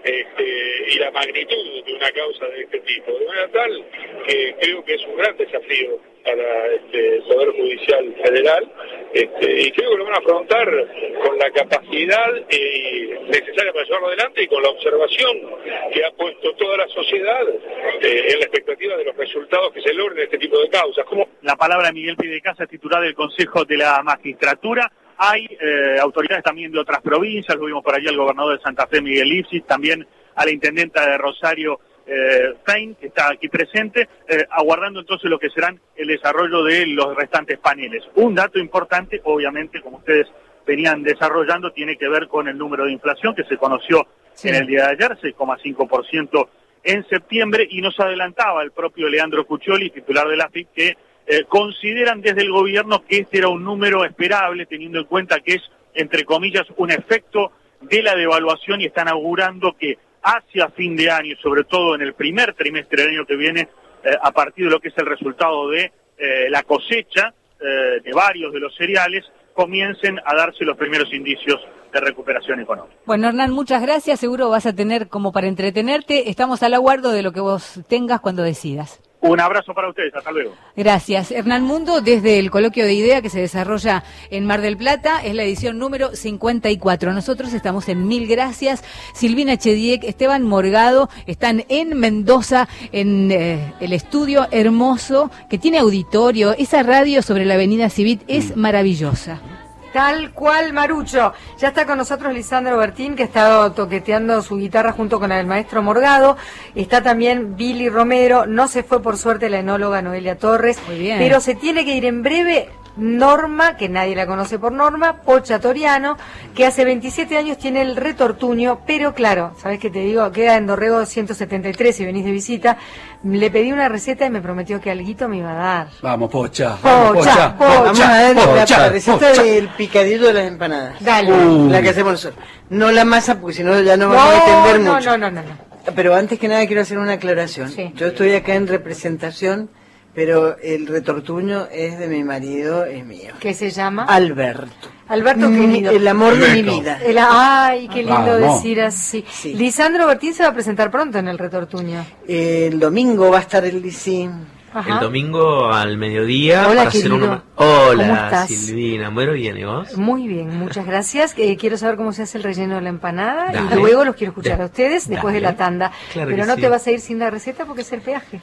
Speaker 4: este, y la magnitud de una causa de este tipo, de manera tal que creo que es un gran desafío para este, el Poder Judicial Federal, este, y creo que lo van a afrontar con la capacidad eh, necesaria para llevarlo adelante y con la observación que ha puesto toda la sociedad eh, en la expectativa de los resultados que se logren en este tipo de causas. Como
Speaker 11: la palabra de Miguel Piedecasas, titular del Consejo de la Magistratura. Hay eh, autoridades también de otras provincias, lo vimos por allí al gobernador de Santa Fe, Miguel Lipsis, también a la intendenta de Rosario, Eh, Fein, que está aquí presente, eh, aguardando entonces lo que serán el desarrollo de los restantes paneles. Un dato importante, obviamente, como ustedes venían desarrollando, tiene que ver con el número de inflación que se conoció sí. en el día de ayer, seis coma cinco por ciento en septiembre, y nos adelantaba el propio Leandro Cuccioli, titular de la A F I P, que eh, consideran desde el gobierno que este era un número esperable, teniendo en cuenta que es, entre comillas, un efecto de la devaluación, y están augurando que hacia fin de año, sobre todo en el primer trimestre del año que viene, eh, a partir de lo que es el resultado de eh, la cosecha eh, de varios de los cereales, comiencen a darse los primeros indicios de recuperación económica.
Speaker 18: Bueno, Hernán, muchas gracias. Seguro vas a tener como para entretenerte. Estamos al aguardo de lo que vos tengas cuando decidas.
Speaker 11: Un abrazo para ustedes, hasta luego.
Speaker 18: Gracias. Hernán Mundo, desde el coloquio de IDEA que se desarrolla en Mar del Plata, es la edición número cincuenta y cuatro. Nosotros estamos en Mil Gracias. Silvina Chediek, Esteban Morgado están en Mendoza, en eh, el estudio hermoso que tiene auditorio. Esa radio sobre la avenida Civit es maravillosa.
Speaker 3: Tal cual, Marucho. Ya está con nosotros Lisandro Bertín, que ha estado toqueteando su guitarra junto con el maestro Morgado. Está también Billy Romero. No se fue, por suerte, la enóloga Noelia Torres.
Speaker 18: Muy bien.
Speaker 3: Pero se tiene que ir en breve Norma, que nadie la conoce por Norma, Pocha Toriano, que hace veintisiete años tiene el retortuño, pero claro, ¿sabes qué te digo? Queda en Dorrego ciento setenta y tres si venís de visita. Le pedí una receta y me prometió que alguito me iba a dar.
Speaker 2: Vamos, Pocha.
Speaker 3: Pocha,
Speaker 2: vamos, Pocha.
Speaker 3: Pocha.
Speaker 2: Vamos a ver
Speaker 7: Pocha,
Speaker 2: la receta
Speaker 7: Pocha.
Speaker 2: del picadillo de las empanadas.
Speaker 3: Dale.
Speaker 2: Uh, la que hacemos nosotros. No la masa, porque si no ya no,
Speaker 3: No,
Speaker 2: vamos a entender
Speaker 3: no,
Speaker 2: mucho.
Speaker 3: no, no, no, no.
Speaker 2: Pero antes que nada quiero hacer una aclaración.
Speaker 3: Sí.
Speaker 2: Yo estoy acá en representación, pero el retortuño es de mi marido, es mío.
Speaker 3: ¿Qué se llama?
Speaker 2: Alberto.
Speaker 3: Alberto, querido.
Speaker 2: El amor de mi
Speaker 3: Alberto.
Speaker 2: vida.
Speaker 3: El- ay, qué lindo
Speaker 2: Vamos.
Speaker 3: decir así.
Speaker 2: Sí.
Speaker 3: Lisandro Bertín se va a presentar pronto en el retortuño.
Speaker 2: El domingo va a estar el Licín.
Speaker 3: Ajá.
Speaker 17: El domingo al mediodía
Speaker 3: Hola,
Speaker 17: para hacer
Speaker 3: querido.
Speaker 17: una...
Speaker 3: ¿Cómo
Speaker 17: Hola,
Speaker 3: estás?
Speaker 17: Silvina, muy bien, ¿y vos?
Speaker 3: Muy bien, muchas gracias. Eh, quiero saber cómo se hace el relleno de la empanada y
Speaker 17: Dale.
Speaker 3: luego los quiero escuchar
Speaker 17: De-
Speaker 3: a ustedes después de
Speaker 17: dale.
Speaker 3: la tanda.
Speaker 17: Claro
Speaker 3: Pero
Speaker 17: que
Speaker 3: no
Speaker 17: sí.
Speaker 3: te vas a ir sin la receta porque es el peaje.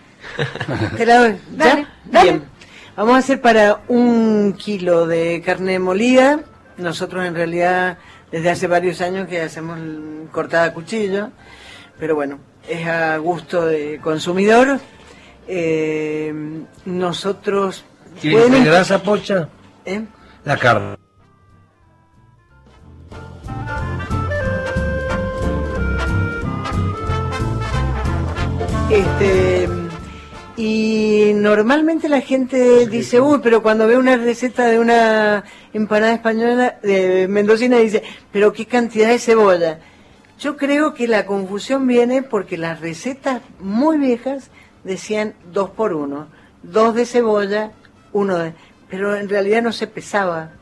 Speaker 2: ¿Te la doy? ¿Ya?
Speaker 3: Dale, dale.
Speaker 2: Bien. Vamos a hacer para un kilo de carne molida. Nosotros en realidad desde hace varios años que hacemos cortada a cuchillo. Pero bueno, es a gusto de consumidor. Eh, nosotros...
Speaker 6: ¿Tiene grasa, Pocha?
Speaker 2: ¿Eh?
Speaker 6: La carne.
Speaker 2: Este, y normalmente la gente dice, uy, pero cuando ve una receta de una empanada española, de mendocina, dice, pero qué cantidad de cebolla. Yo creo que la confusión viene porque las recetas muy viejas decían dos por uno, dos de cebolla, uno de... Pero en realidad no se pesaba.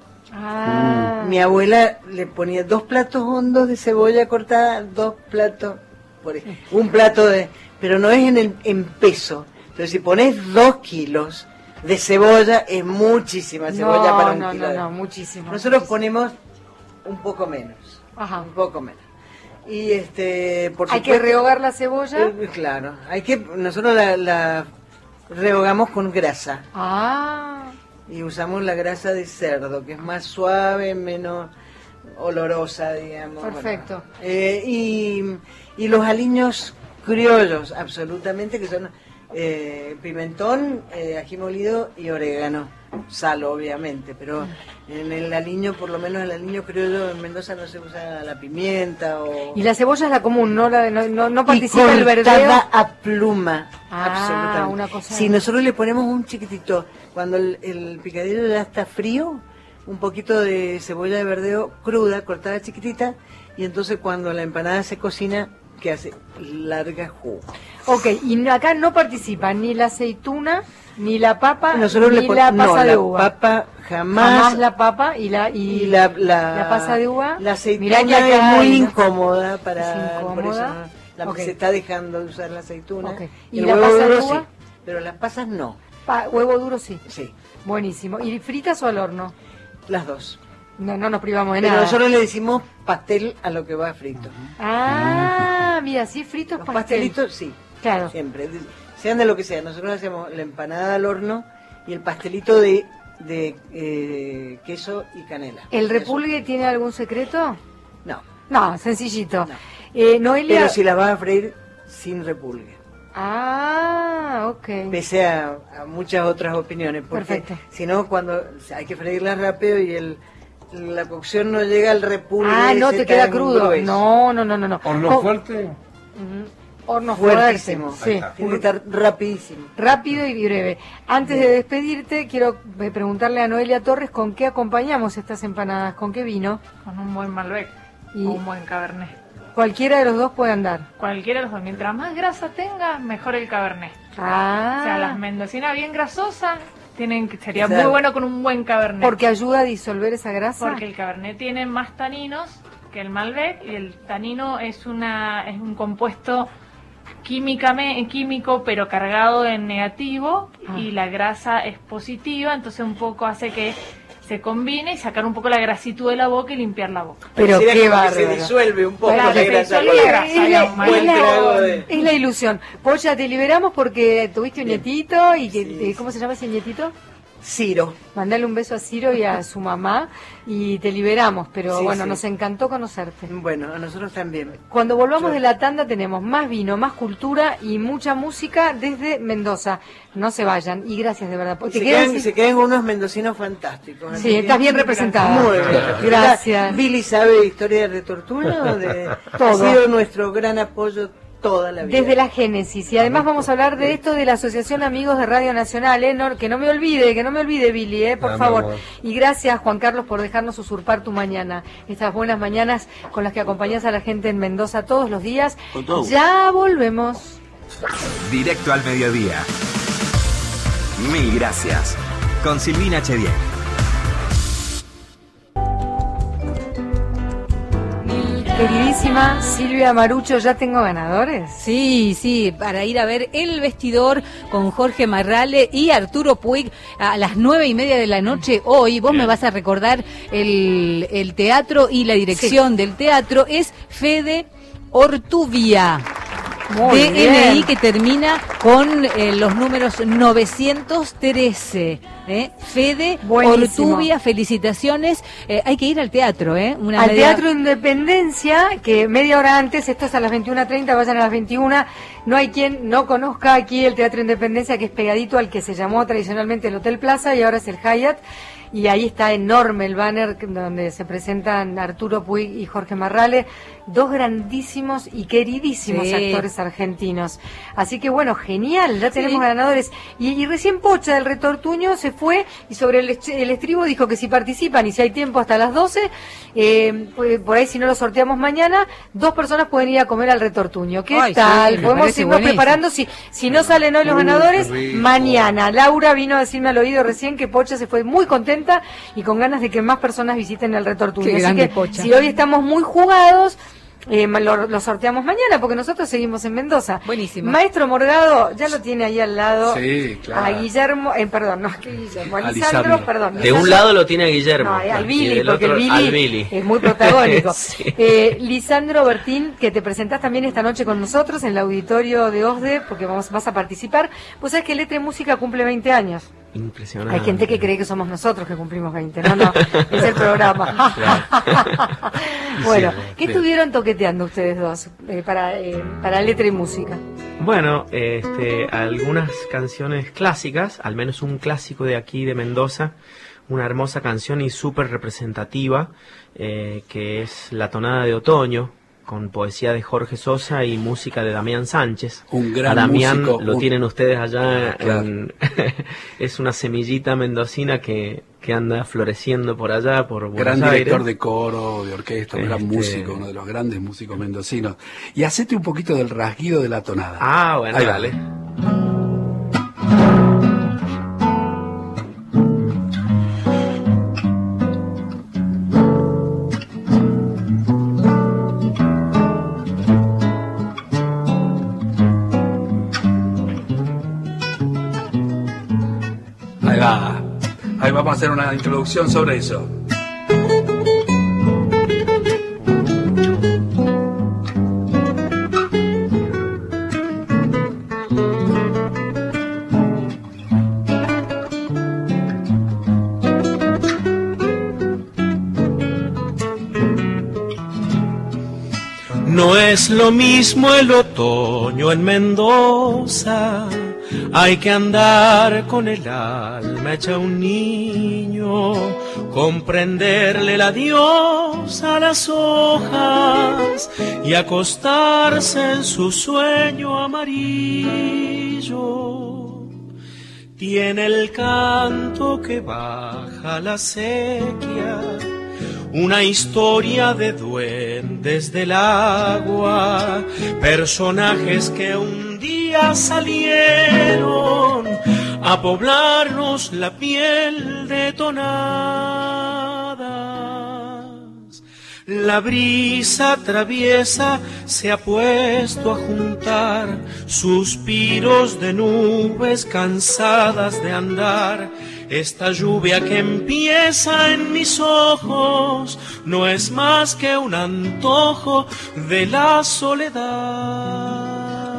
Speaker 3: Ah.
Speaker 2: Mi abuela le ponía dos platos hondos de cebolla cortada, dos platos, por ejemplo, un plato de... Pero no es en el en peso. Entonces, si pones dos kilos de cebolla, es muchísima cebolla
Speaker 3: no,
Speaker 2: para un
Speaker 3: no,
Speaker 2: kilo.
Speaker 3: No,
Speaker 2: de...
Speaker 3: no, muchísimo.
Speaker 2: Nosotros
Speaker 3: muchísimo.
Speaker 2: ponemos un poco menos.
Speaker 3: Ajá.
Speaker 2: Un poco menos. Y este, por
Speaker 3: Hay
Speaker 2: supuesto,
Speaker 3: que rehogar la cebolla.
Speaker 2: Eh, claro, hay que, nosotros la, la rehogamos con grasa.
Speaker 3: Ah.
Speaker 2: Y usamos la grasa de cerdo, que es más suave, menos olorosa, digamos.
Speaker 3: Perfecto.
Speaker 2: Bueno. Eh, y, y los aliños criollos, absolutamente, que son eh, pimentón, eh, ají molido y orégano. Sal, obviamente, pero en el aliño, por lo menos el aliño criollo en Mendoza no se usa la pimienta o...
Speaker 3: Y la cebolla es la común, no la de- no, no, no
Speaker 2: Y
Speaker 3: participa el verdeo.
Speaker 2: cortada a pluma,
Speaker 3: Ah,
Speaker 2: absolutamente.
Speaker 3: una cosa-
Speaker 2: Si nosotros le ponemos un chiquitito, cuando el, el picadillo ya está frío, un poquito de cebolla de verdeo cruda, cortada chiquitita, y entonces cuando la empanada se cocina, que hace larga jugo.
Speaker 3: Ok, y acá no participa ni la aceituna, ni la papa,
Speaker 2: Nosotros
Speaker 3: ni
Speaker 2: le pon-
Speaker 3: la pasa
Speaker 2: no,
Speaker 3: de
Speaker 2: la
Speaker 3: uva.
Speaker 2: papa jamás,
Speaker 3: Jamás la papa y la y,
Speaker 2: y la, la,
Speaker 3: la pasa de uva.
Speaker 2: la aceituna
Speaker 3: Mirá que acá
Speaker 2: es muy
Speaker 3: hay, ¿no?
Speaker 2: incómoda para,
Speaker 3: Es
Speaker 2: por eso
Speaker 3: incómoda.
Speaker 2: no, la,
Speaker 3: Ok.
Speaker 2: se está dejando de usar la aceituna.
Speaker 3: Ok. ¿Y
Speaker 2: El
Speaker 3: la
Speaker 2: huevo
Speaker 3: pasa de
Speaker 2: duro
Speaker 3: uva?
Speaker 2: sí, pero las pasas no.
Speaker 3: Pa- huevo duro sí.
Speaker 2: Sí.
Speaker 3: Buenísimo. ¿Y fritas o al horno?
Speaker 2: Las dos.
Speaker 3: No, no nos privamos de
Speaker 2: Pero
Speaker 3: nada.
Speaker 2: nosotros le decimos pastel a lo que va frito.
Speaker 3: Ah, mira, sí, fritos
Speaker 2: Los
Speaker 3: pastel.
Speaker 2: pastelitos, sí.
Speaker 3: Claro.
Speaker 2: Siempre. de- Sean de lo que sea. Nosotros hacemos la empanada al horno y el pastelito de, de eh, queso y canela.
Speaker 3: ¿El
Speaker 2: Eso.
Speaker 3: repulgue tiene algún secreto?
Speaker 2: No.
Speaker 3: No, sencillito. Eh, Noelia...
Speaker 2: Pero si la vas a freír sin repulgue.
Speaker 3: Ah, ok.
Speaker 2: Pese a, a muchas otras opiniones. Porque
Speaker 3: Perfecto.
Speaker 2: si no, cuando hay que freírla rápido y el la cocción no llega al repulgue.
Speaker 3: Ah, no
Speaker 2: ese
Speaker 3: te queda
Speaker 2: tan
Speaker 3: crudo.
Speaker 2: grueso.
Speaker 3: No, no, no, no. no.
Speaker 6: ¿Horno
Speaker 3: Co-
Speaker 6: fuerte?
Speaker 3: Ujú. Horno
Speaker 2: Fuertísimo.
Speaker 3: fuerte. Sí.
Speaker 2: Tiene que estar rapidísimo.
Speaker 3: Rápido y breve. Antes de despedirte, quiero eh, preguntarle a Noelia Torres con qué acompañamos estas empanadas, con qué vino.
Speaker 7: Con un buen Malbec
Speaker 3: Y-
Speaker 7: o un buen Cabernet.
Speaker 3: Cualquiera de los dos puede andar.
Speaker 7: Cualquiera de los dos. Mientras más grasa tenga, mejor el Cabernet.
Speaker 3: Ah.
Speaker 7: O sea, las mendocinas bien grasosas tienen que, sería
Speaker 3: Exacto.
Speaker 7: muy bueno con un buen Cabernet.
Speaker 3: Porque ayuda a disolver esa grasa.
Speaker 7: Porque el Cabernet tiene más taninos que el Malbec y el tanino es una es un compuesto químicamente químico pero cargado en negativo
Speaker 3: Ah.
Speaker 7: y la grasa es positiva, entonces un poco hace que se combine y sacar un poco la grasitud de la boca y limpiar la boca.
Speaker 3: Pero
Speaker 2: Pareciera
Speaker 3: qué
Speaker 2: como que se
Speaker 3: bárbaro.
Speaker 2: disuelve un poco
Speaker 7: Claro,
Speaker 2: la
Speaker 7: se
Speaker 2: grasa.
Speaker 7: disuelve la
Speaker 2: con-
Speaker 7: grasa,
Speaker 3: Es la,
Speaker 7: digamos,
Speaker 3: es
Speaker 2: buen
Speaker 3: la-
Speaker 2: trago de-
Speaker 3: es la ilusión. Pocha, te liberamos porque tuviste un nietito y que, eh, ¿cómo se llama ese nietito?
Speaker 2: Ciro.
Speaker 3: Mandale un beso a Ciro y a su mamá y te liberamos, pero
Speaker 2: Sí,
Speaker 3: bueno,
Speaker 2: sí.
Speaker 3: nos encantó conocerte.
Speaker 2: Bueno, a nosotros también.
Speaker 3: Cuando volvamos
Speaker 2: Yo-
Speaker 3: de la tanda tenemos más vino, más cultura y mucha música desde Mendoza. No se vayan y gracias de verdad.
Speaker 2: Se
Speaker 3: ¿Te
Speaker 2: quedan,
Speaker 3: quedan sin-
Speaker 2: se quedan unos mendocinos fantásticos.
Speaker 3: Sí, estás bien representada.
Speaker 2: Muy bien.
Speaker 3: Gracias.
Speaker 2: Billy sabe historia de Tortuño, de,
Speaker 3: Todo.
Speaker 2: ha sido nuestro gran apoyo toda la vida.
Speaker 3: Desde la génesis. Y además vamos a hablar de esto de la Asociación Amigos de Radio Nacional, ¿eh? No, que no me olvide, que no me olvide, Billy, ¿eh? Por
Speaker 6: Ah, mi
Speaker 3: favor.
Speaker 6: amor.
Speaker 3: Y gracias, Juan Carlos, por dejarnos usurpar tu mañana. Estas buenas mañanas con las que acompañas a la gente en Mendoza todos los días.
Speaker 1: Con todo.
Speaker 3: Ya volvemos.
Speaker 1: Directo al mediodía. Mil gracias. Con Silvina Chediek.
Speaker 3: Queridísima Silvia Marucho, ¿ya tengo ganadores?
Speaker 18: Sí, sí, para ir a ver El Vestidor con Jorge Marrale y Arturo Puig a las nueve y media de la noche hoy. Vos me vas a recordar el, el teatro y la dirección del teatro es Fede Ortubia.
Speaker 3: Muy
Speaker 18: D N I
Speaker 3: bien.
Speaker 18: que termina con eh, los números novecientos trece. ¿eh? Fede
Speaker 3: Buenísimo.
Speaker 18: Ortubia, felicitaciones. Eh, hay que ir al teatro, ¿eh? Una
Speaker 3: Al
Speaker 18: media-
Speaker 3: Teatro Independencia, que media hora antes, esto es a las veintiuna treinta, vayan a las veintiuna. No hay quien no conozca aquí el Teatro Independencia, que es pegadito al que se llamó tradicionalmente el Hotel Plaza y ahora es el Hyatt. Y ahí está enorme el banner donde se presentan Arturo Puig y Jorge Marrale, dos grandísimos y queridísimos
Speaker 18: Sí.
Speaker 3: actores argentinos. Así que bueno, genial, ya tenemos ganadores. Y, y recién Pocha del Retortuño se fue y sobre el, est- el estribo dijo que si participan y si hay tiempo hasta las doce, eh, pues, por ahí si no lo sorteamos mañana, dos personas pueden ir a comer al Retortuño. ¿Qué
Speaker 18: Ay,
Speaker 3: tal?
Speaker 18: sí, me
Speaker 3: Podemos
Speaker 18: parece
Speaker 3: irnos
Speaker 18: buenísimo.
Speaker 3: preparando. Si, si no salen hoy los
Speaker 18: Uy,
Speaker 3: ganadores,
Speaker 18: qué rico.
Speaker 3: mañana. Laura vino a decirme al oído recién que Pocha se fue muy contenta y con ganas de que más personas visiten el Retortuño.
Speaker 18: Qué
Speaker 3: Así
Speaker 18: grande
Speaker 3: que
Speaker 18: Pocha.
Speaker 3: si hoy estamos muy jugados, eh, lo, lo sorteamos mañana porque nosotros seguimos en Mendoza.
Speaker 18: Buenísimo.
Speaker 3: Maestro Morgado ya lo tiene ahí al lado.
Speaker 6: Sí, claro.
Speaker 3: A Guillermo, eh, perdón, no es que Guillermo, a
Speaker 6: A
Speaker 3: Lisandro,
Speaker 6: Lisandro.
Speaker 3: perdón.
Speaker 17: De un
Speaker 3: Lisandro-
Speaker 17: lado lo tiene a Guillermo.
Speaker 3: No, al
Speaker 17: y
Speaker 3: Billy,
Speaker 17: del
Speaker 3: porque
Speaker 17: otro
Speaker 3: el Billy,
Speaker 17: al Billy.
Speaker 3: es muy protagónico.
Speaker 17: Sí.
Speaker 3: eh, Lisandro Bertín, que te presentás también esta noche con nosotros en el auditorio de OSDE, porque vamos, vas a participar. Pues sabes que Letra y Música cumple veinte años.
Speaker 17: Impresionante.
Speaker 3: Hay gente que cree que somos nosotros que cumplimos veinte. No, no, es el programa. Bueno, ¿qué
Speaker 17: Bien.
Speaker 3: estuvieron toqueteando ustedes dos eh, para, eh, para Letra y Música?
Speaker 17: Bueno, este, algunas canciones clásicas, al menos un clásico de aquí de Mendoza, una hermosa canción y súper representativa, eh, que es La Tonada de Otoño, con poesía de Jorge Sosa y música de Damián Sánchez.
Speaker 6: Un gran
Speaker 17: A Damián
Speaker 6: músico,
Speaker 17: lo
Speaker 6: un-
Speaker 17: tienen ustedes allá,
Speaker 6: Claro.
Speaker 17: en- es una semillita mendocina que, que anda floreciendo por allá, por Buenos
Speaker 6: Gran
Speaker 17: Aires.
Speaker 6: director de coro, de orquesta, un gran
Speaker 17: Este-
Speaker 6: músico, uno de los grandes músicos mendocinos. Y hacete un poquito del rasguido de la tonada.
Speaker 17: Ah, bueno,
Speaker 6: Ahí va.
Speaker 17: dale.
Speaker 6: Ahí va. Ahí vamos a hacer una introducción sobre eso.
Speaker 12: No es lo mismo el otoño en Mendoza, hay que andar con el alma hecha un niño, comprenderle el adiós a las hojas y acostarse en su sueño amarillo. Tiene el canto que baja la sequía, una historia de duendes del agua, personajes que un día salieron a poblarnos la piel de tonadas. La brisa traviesa se ha puesto a juntar suspiros de nubes cansadas de andar. Esta lluvia que empieza en mis ojos no es más que un antojo de la soledad.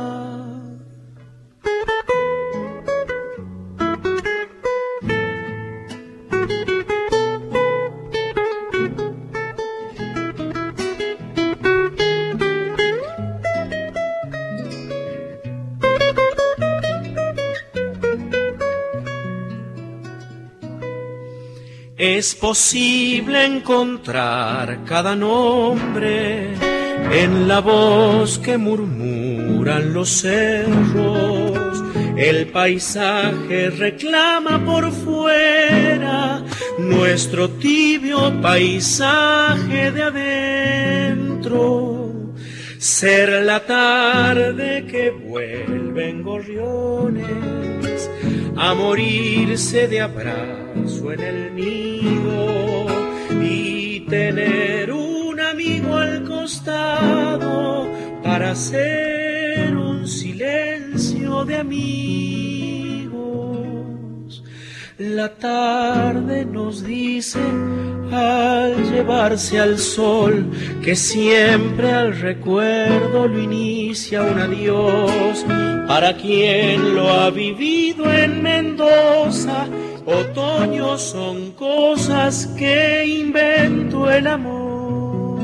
Speaker 12: Es posible encontrar cada nombre en la voz que murmuran los cerros. El paisaje reclama por fuera nuestro tibio paisaje de adentro. Ser la tarde que vuelven gorriones a morirse de abrazo en el nido y tener un amigo al costado para hacer un silencio de amigos. La tarde nos dice al llevarse al sol que siempre al recuerdo lo inicia un adiós. Para quien lo ha vivido en Mendoza, otoño son cosas que inventó el amor.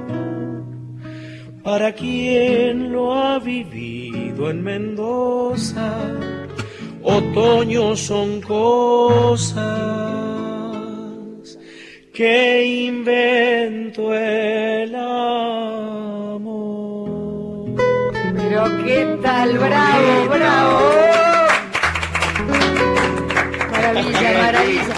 Speaker 12: Para quien lo ha vivido en Mendoza, otoño son cosas que inventó el amor.
Speaker 3: Pero qué tal, bravo, bravo. Maravilla, maravilla.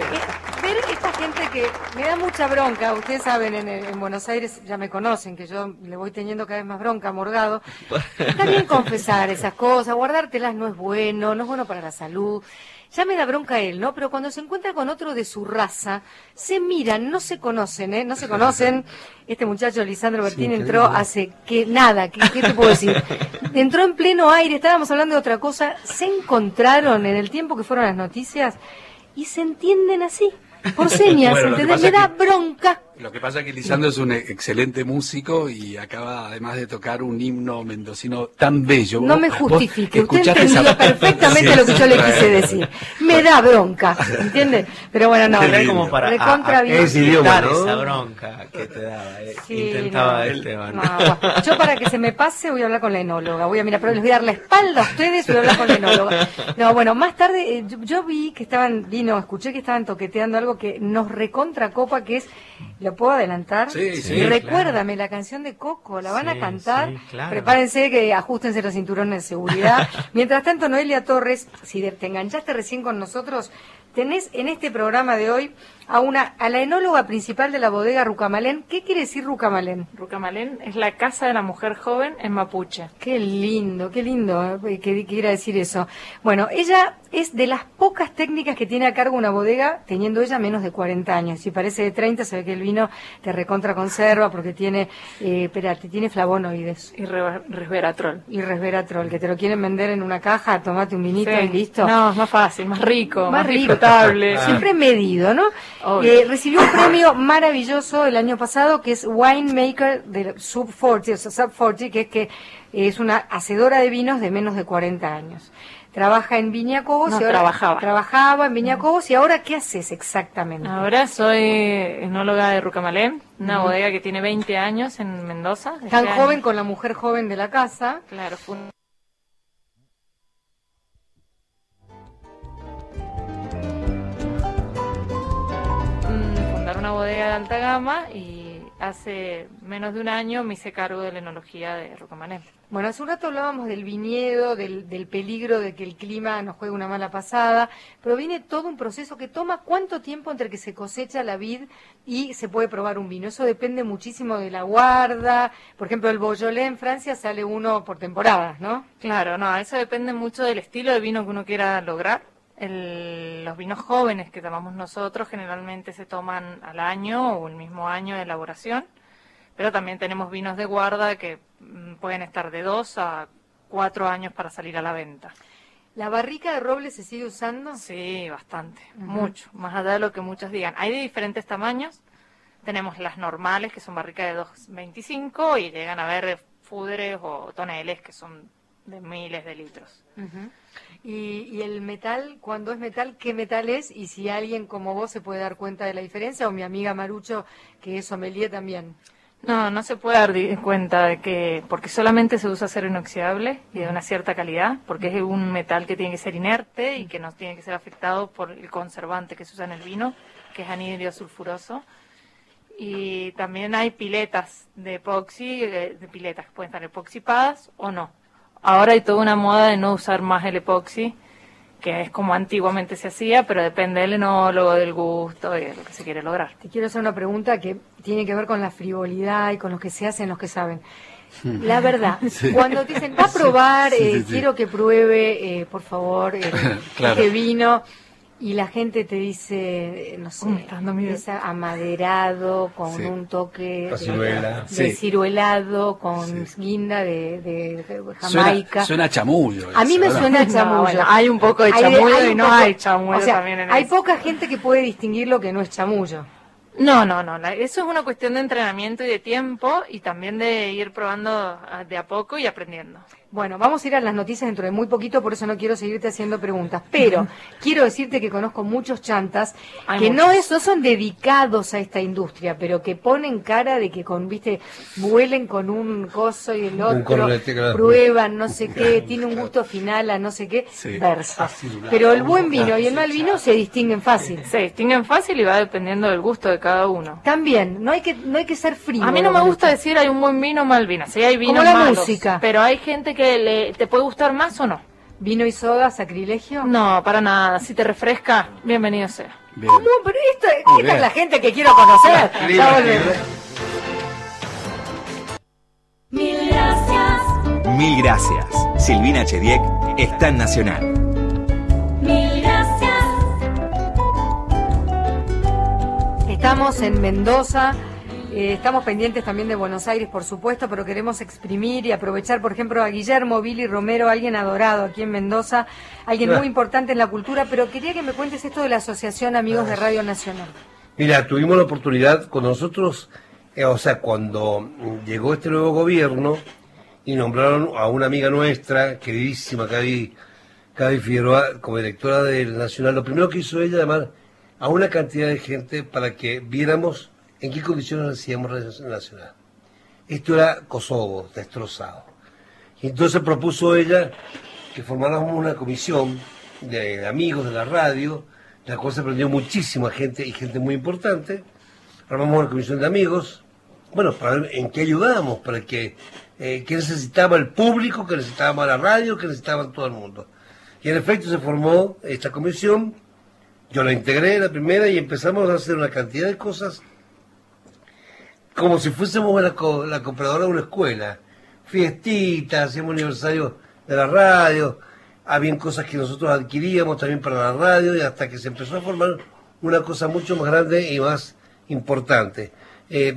Speaker 3: Ver esta gente que me da mucha bronca, ustedes saben, en, en Buenos Aires ya me conocen, que yo le voy teniendo cada vez más bronca a Morgado. Está bien confesar esas cosas, guardártelas no es bueno, no es bueno para la salud. Ya me da bronca él, ¿no? Pero cuando se encuentra con otro de su raza, se miran, no se conocen, ¿eh? No se conocen. Este muchacho, Lisandro Bertín, sí, entró hace que nada, ¿qué, ¿qué te puedo decir? Entró en pleno aire, estábamos hablando de otra cosa, se encontraron en el tiempo que fueron las noticias y se entienden así, por señas,
Speaker 6: Bueno,
Speaker 3: ¿entendés? Me da
Speaker 6: que...
Speaker 3: bronca.
Speaker 6: Lo que pasa es que Lisandro es un excelente músico y acaba además de tocar un himno mendocino tan bello.
Speaker 3: No me justifique, usted entendió esa... perfectamente sí, lo que yo le quise decir. Me da bronca, ¿entiende? Pero bueno, no,
Speaker 17: es como para
Speaker 3: recontra bien.
Speaker 17: Es idioma, ¿no? Esa bronca que te daba, eh. sí, intentaba no, Esteban.
Speaker 3: No, bueno, yo para que se me pase voy a hablar con la enóloga, voy a mirar, pero les voy a dar la espalda a ustedes y voy a hablar con la enóloga. No, bueno, más tarde eh, yo, yo vi que estaban, vino, escuché que estaban toqueteando algo que nos recontra copa, que es, ¿lo puedo adelantar?
Speaker 6: Sí, sí.
Speaker 3: Y recuérdame, claro. La canción de Coco, la van sí, a cantar. Sí, claro. Prepárense que ajustense los cinturones de seguridad. Mientras tanto, Noelia Torres, si te enganchaste recién con nosotros, tenés en este programa de hoy a una a la enóloga principal de la bodega Rucamalén. ¿Qué quiere decir Rucamalén?
Speaker 7: Rucamalén es la casa de la mujer joven en mapuche.
Speaker 3: Qué lindo, qué lindo eh, que quiera decir eso. Bueno, ella es de las pocas técnicas que tiene a cargo una bodega, teniendo ella menos de cuarenta años. Si parece de treinta, se ve que el vino te recontra conserva porque tiene, eh, espérate, tiene flavonoides.
Speaker 7: Y re, resveratrol.
Speaker 3: Y resveratrol, que te lo quieren vender en una caja, tomate un vinito
Speaker 7: sí.
Speaker 3: y listo.
Speaker 7: No, es más fácil, más rico, más,
Speaker 3: más rico.
Speaker 7: disfrutable.
Speaker 3: Siempre medido, ¿no? Eh, recibió un premio maravilloso el año pasado, que es Winemaker de Sub cuarenta, o sea, Sub cuarenta, que es que es una hacedora de vinos de menos de cuarenta años. Trabaja en Viña Cobos
Speaker 7: no,
Speaker 3: y ahora
Speaker 7: trabajaba.
Speaker 3: Trabajaba en Viña Cobos y ahora ¿qué haces exactamente?
Speaker 7: Ahora soy enóloga de Rucamalén, una uh-huh. bodega que tiene veinte años en Mendoza.
Speaker 3: Tan
Speaker 7: este
Speaker 3: joven
Speaker 7: año.
Speaker 3: Con la mujer joven de la casa.
Speaker 7: Claro, fue un... fundar una bodega de alta gama y hace menos de un año me hice cargo de la enología de Rucamalén.
Speaker 3: Bueno, hace un rato hablábamos del viñedo, del, del peligro de que el clima nos juegue una mala pasada, pero viene todo un proceso que toma cuánto tiempo entre que se cosecha la vid y se puede probar un vino. Eso depende muchísimo de la guarda. Por ejemplo, el Beaujolais en Francia sale uno por temporadas, ¿no?
Speaker 7: Claro, no, eso depende mucho del estilo de vino que uno quiera lograr. El, los vinos jóvenes que tomamos nosotros generalmente se toman al año o el mismo año de elaboración. Pero también tenemos vinos de guarda que mm, pueden estar de dos a cuatro años para salir a la venta.
Speaker 3: ¿La barrica de roble se sigue usando?
Speaker 7: Sí, bastante, uh-huh. mucho, más allá de lo que muchos digan. Hay de diferentes tamaños, tenemos las normales que son barricas de dos veinticinco y llegan a ver fudres o toneles que son de miles de litros.
Speaker 3: Uh-huh. y, y el metal, cuando es metal, ¿qué metal es? Y si alguien como vos se puede dar cuenta de la diferencia, o mi amiga Marucho, que es sommelier también.
Speaker 7: No, no se puede dar cuenta de que, porque solamente se usa acero inoxidable y de una cierta calidad, porque es un metal que tiene que ser inerte y que no tiene que ser afectado por el conservante que se usa en el vino, que es anhidro sulfuroso. Y también hay piletas de epoxi, de, de piletas que pueden estar epoxipadas o no. Ahora hay toda una moda de no usar más el epoxi, que es como antiguamente se hacía, pero depende del enólogo, del gusto y de lo que se quiere lograr.
Speaker 3: Te quiero hacer una pregunta que tiene que ver con la frivolidad y con los que se hacen, los que saben. La verdad, sí. Cuando te dicen, va a probar, sí, sí, eh, sí. quiero que pruebe, eh, por favor, el,
Speaker 6: claro.
Speaker 3: este vino, y la gente te dice, no sé, es amaderado, con
Speaker 13: Sí.
Speaker 3: un toque
Speaker 13: La
Speaker 3: de,
Speaker 13: ciruela.
Speaker 3: de
Speaker 13: Sí.
Speaker 3: ciruelado, con guinda de, de Jamaica.
Speaker 6: Suena, suena a chamullo.
Speaker 3: A mí
Speaker 6: eso,
Speaker 3: me
Speaker 6: ¿verdad?
Speaker 3: suena a
Speaker 7: No,
Speaker 3: chamullo.
Speaker 7: bueno, hay un poco de
Speaker 3: Hay
Speaker 7: chamullo
Speaker 3: hay
Speaker 7: y
Speaker 3: un
Speaker 7: no
Speaker 3: poco-
Speaker 7: hay chamullo
Speaker 3: o sea,
Speaker 7: también en
Speaker 3: hay
Speaker 7: eso.
Speaker 3: poca gente que puede distinguir lo que no es chamullo.
Speaker 7: No, no, no. la- Eso es una cuestión de entrenamiento y de tiempo y también de ir probando ah, de a poco y aprendiendo.
Speaker 3: Bueno, vamos a ir a las noticias dentro de muy poquito, por eso no quiero seguirte haciendo preguntas. Pero quiero decirte que conozco muchos chantas
Speaker 7: Hay
Speaker 3: que no,
Speaker 7: muchos.
Speaker 3: es, no son dedicados a esta industria, pero que ponen cara de que con, viste, vuelen con un coso y el
Speaker 13: Un
Speaker 3: otro,
Speaker 13: correte, claro.
Speaker 3: prueban no sé qué, tiene un gusto final a no sé qué,
Speaker 7: Sí.
Speaker 3: verso. Pero el buen vino y el mal vino se distinguen fácil.
Speaker 7: Se distinguen fácil y va dependiendo del gusto de cada uno.
Speaker 3: También, no hay que, no hay que ser frío.
Speaker 7: A mí no me gusta decir hay un buen vino o mal vino. Sí, hay vinos
Speaker 3: Como la
Speaker 7: malos,
Speaker 3: música.
Speaker 7: pero hay gente que le, te puede gustar más o no.
Speaker 3: ¿Vino y soda, sacrilegio?
Speaker 7: No, para nada. Si te refresca, bienvenido sea.
Speaker 3: ¿Cómo? Pero esta,
Speaker 7: Muy
Speaker 3: esta es
Speaker 7: bien.
Speaker 3: la gente que quiero conocer.
Speaker 7: Libre,
Speaker 3: Ya volvemos.
Speaker 10: Mil gracias,
Speaker 1: Mil gracias. Silvina Chediek está en Nacional.
Speaker 10: mil gracias.
Speaker 3: Estamos en Mendoza, eh, estamos pendientes también de Buenos Aires, por supuesto, pero queremos exprimir y aprovechar, por ejemplo, a Guillermo Billy Romero, alguien adorado aquí en Mendoza, alguien
Speaker 13: Ah.
Speaker 3: muy importante en la cultura, pero quería que me cuentes esto de la Asociación Amigos de Radio Nacional.
Speaker 13: Mira, tuvimos la oportunidad con nosotros, eh, o sea, cuando llegó este nuevo gobierno y nombraron a una amiga nuestra, queridísima, Gaby, Gaby Figueroa, como directora del Nacional, lo primero que hizo ella, llamar a una cantidad de gente para que viéramos en qué condiciones hacíamos Radio Nacional. Esto era Kosovo, destrozado. Y entonces propuso ella que formáramos una comisión de amigos de la radio, la cual se aprendió muchísima gente y gente muy importante. Armamos una comisión de amigos, bueno, para ver en qué ayudábamos, para que, eh, qué necesitaba el público, qué necesitaba la radio, qué necesitaba todo el mundo. Y en efecto se formó esta comisión, yo la integré la primera y empezamos a hacer una cantidad de cosas como si fuésemos la, co- la compradora de una escuela. Fiestitas, hacíamos aniversario de la radio, habían cosas que nosotros adquiríamos también para la radio y hasta que se empezó a formar una cosa mucho más grande y más importante. Eh,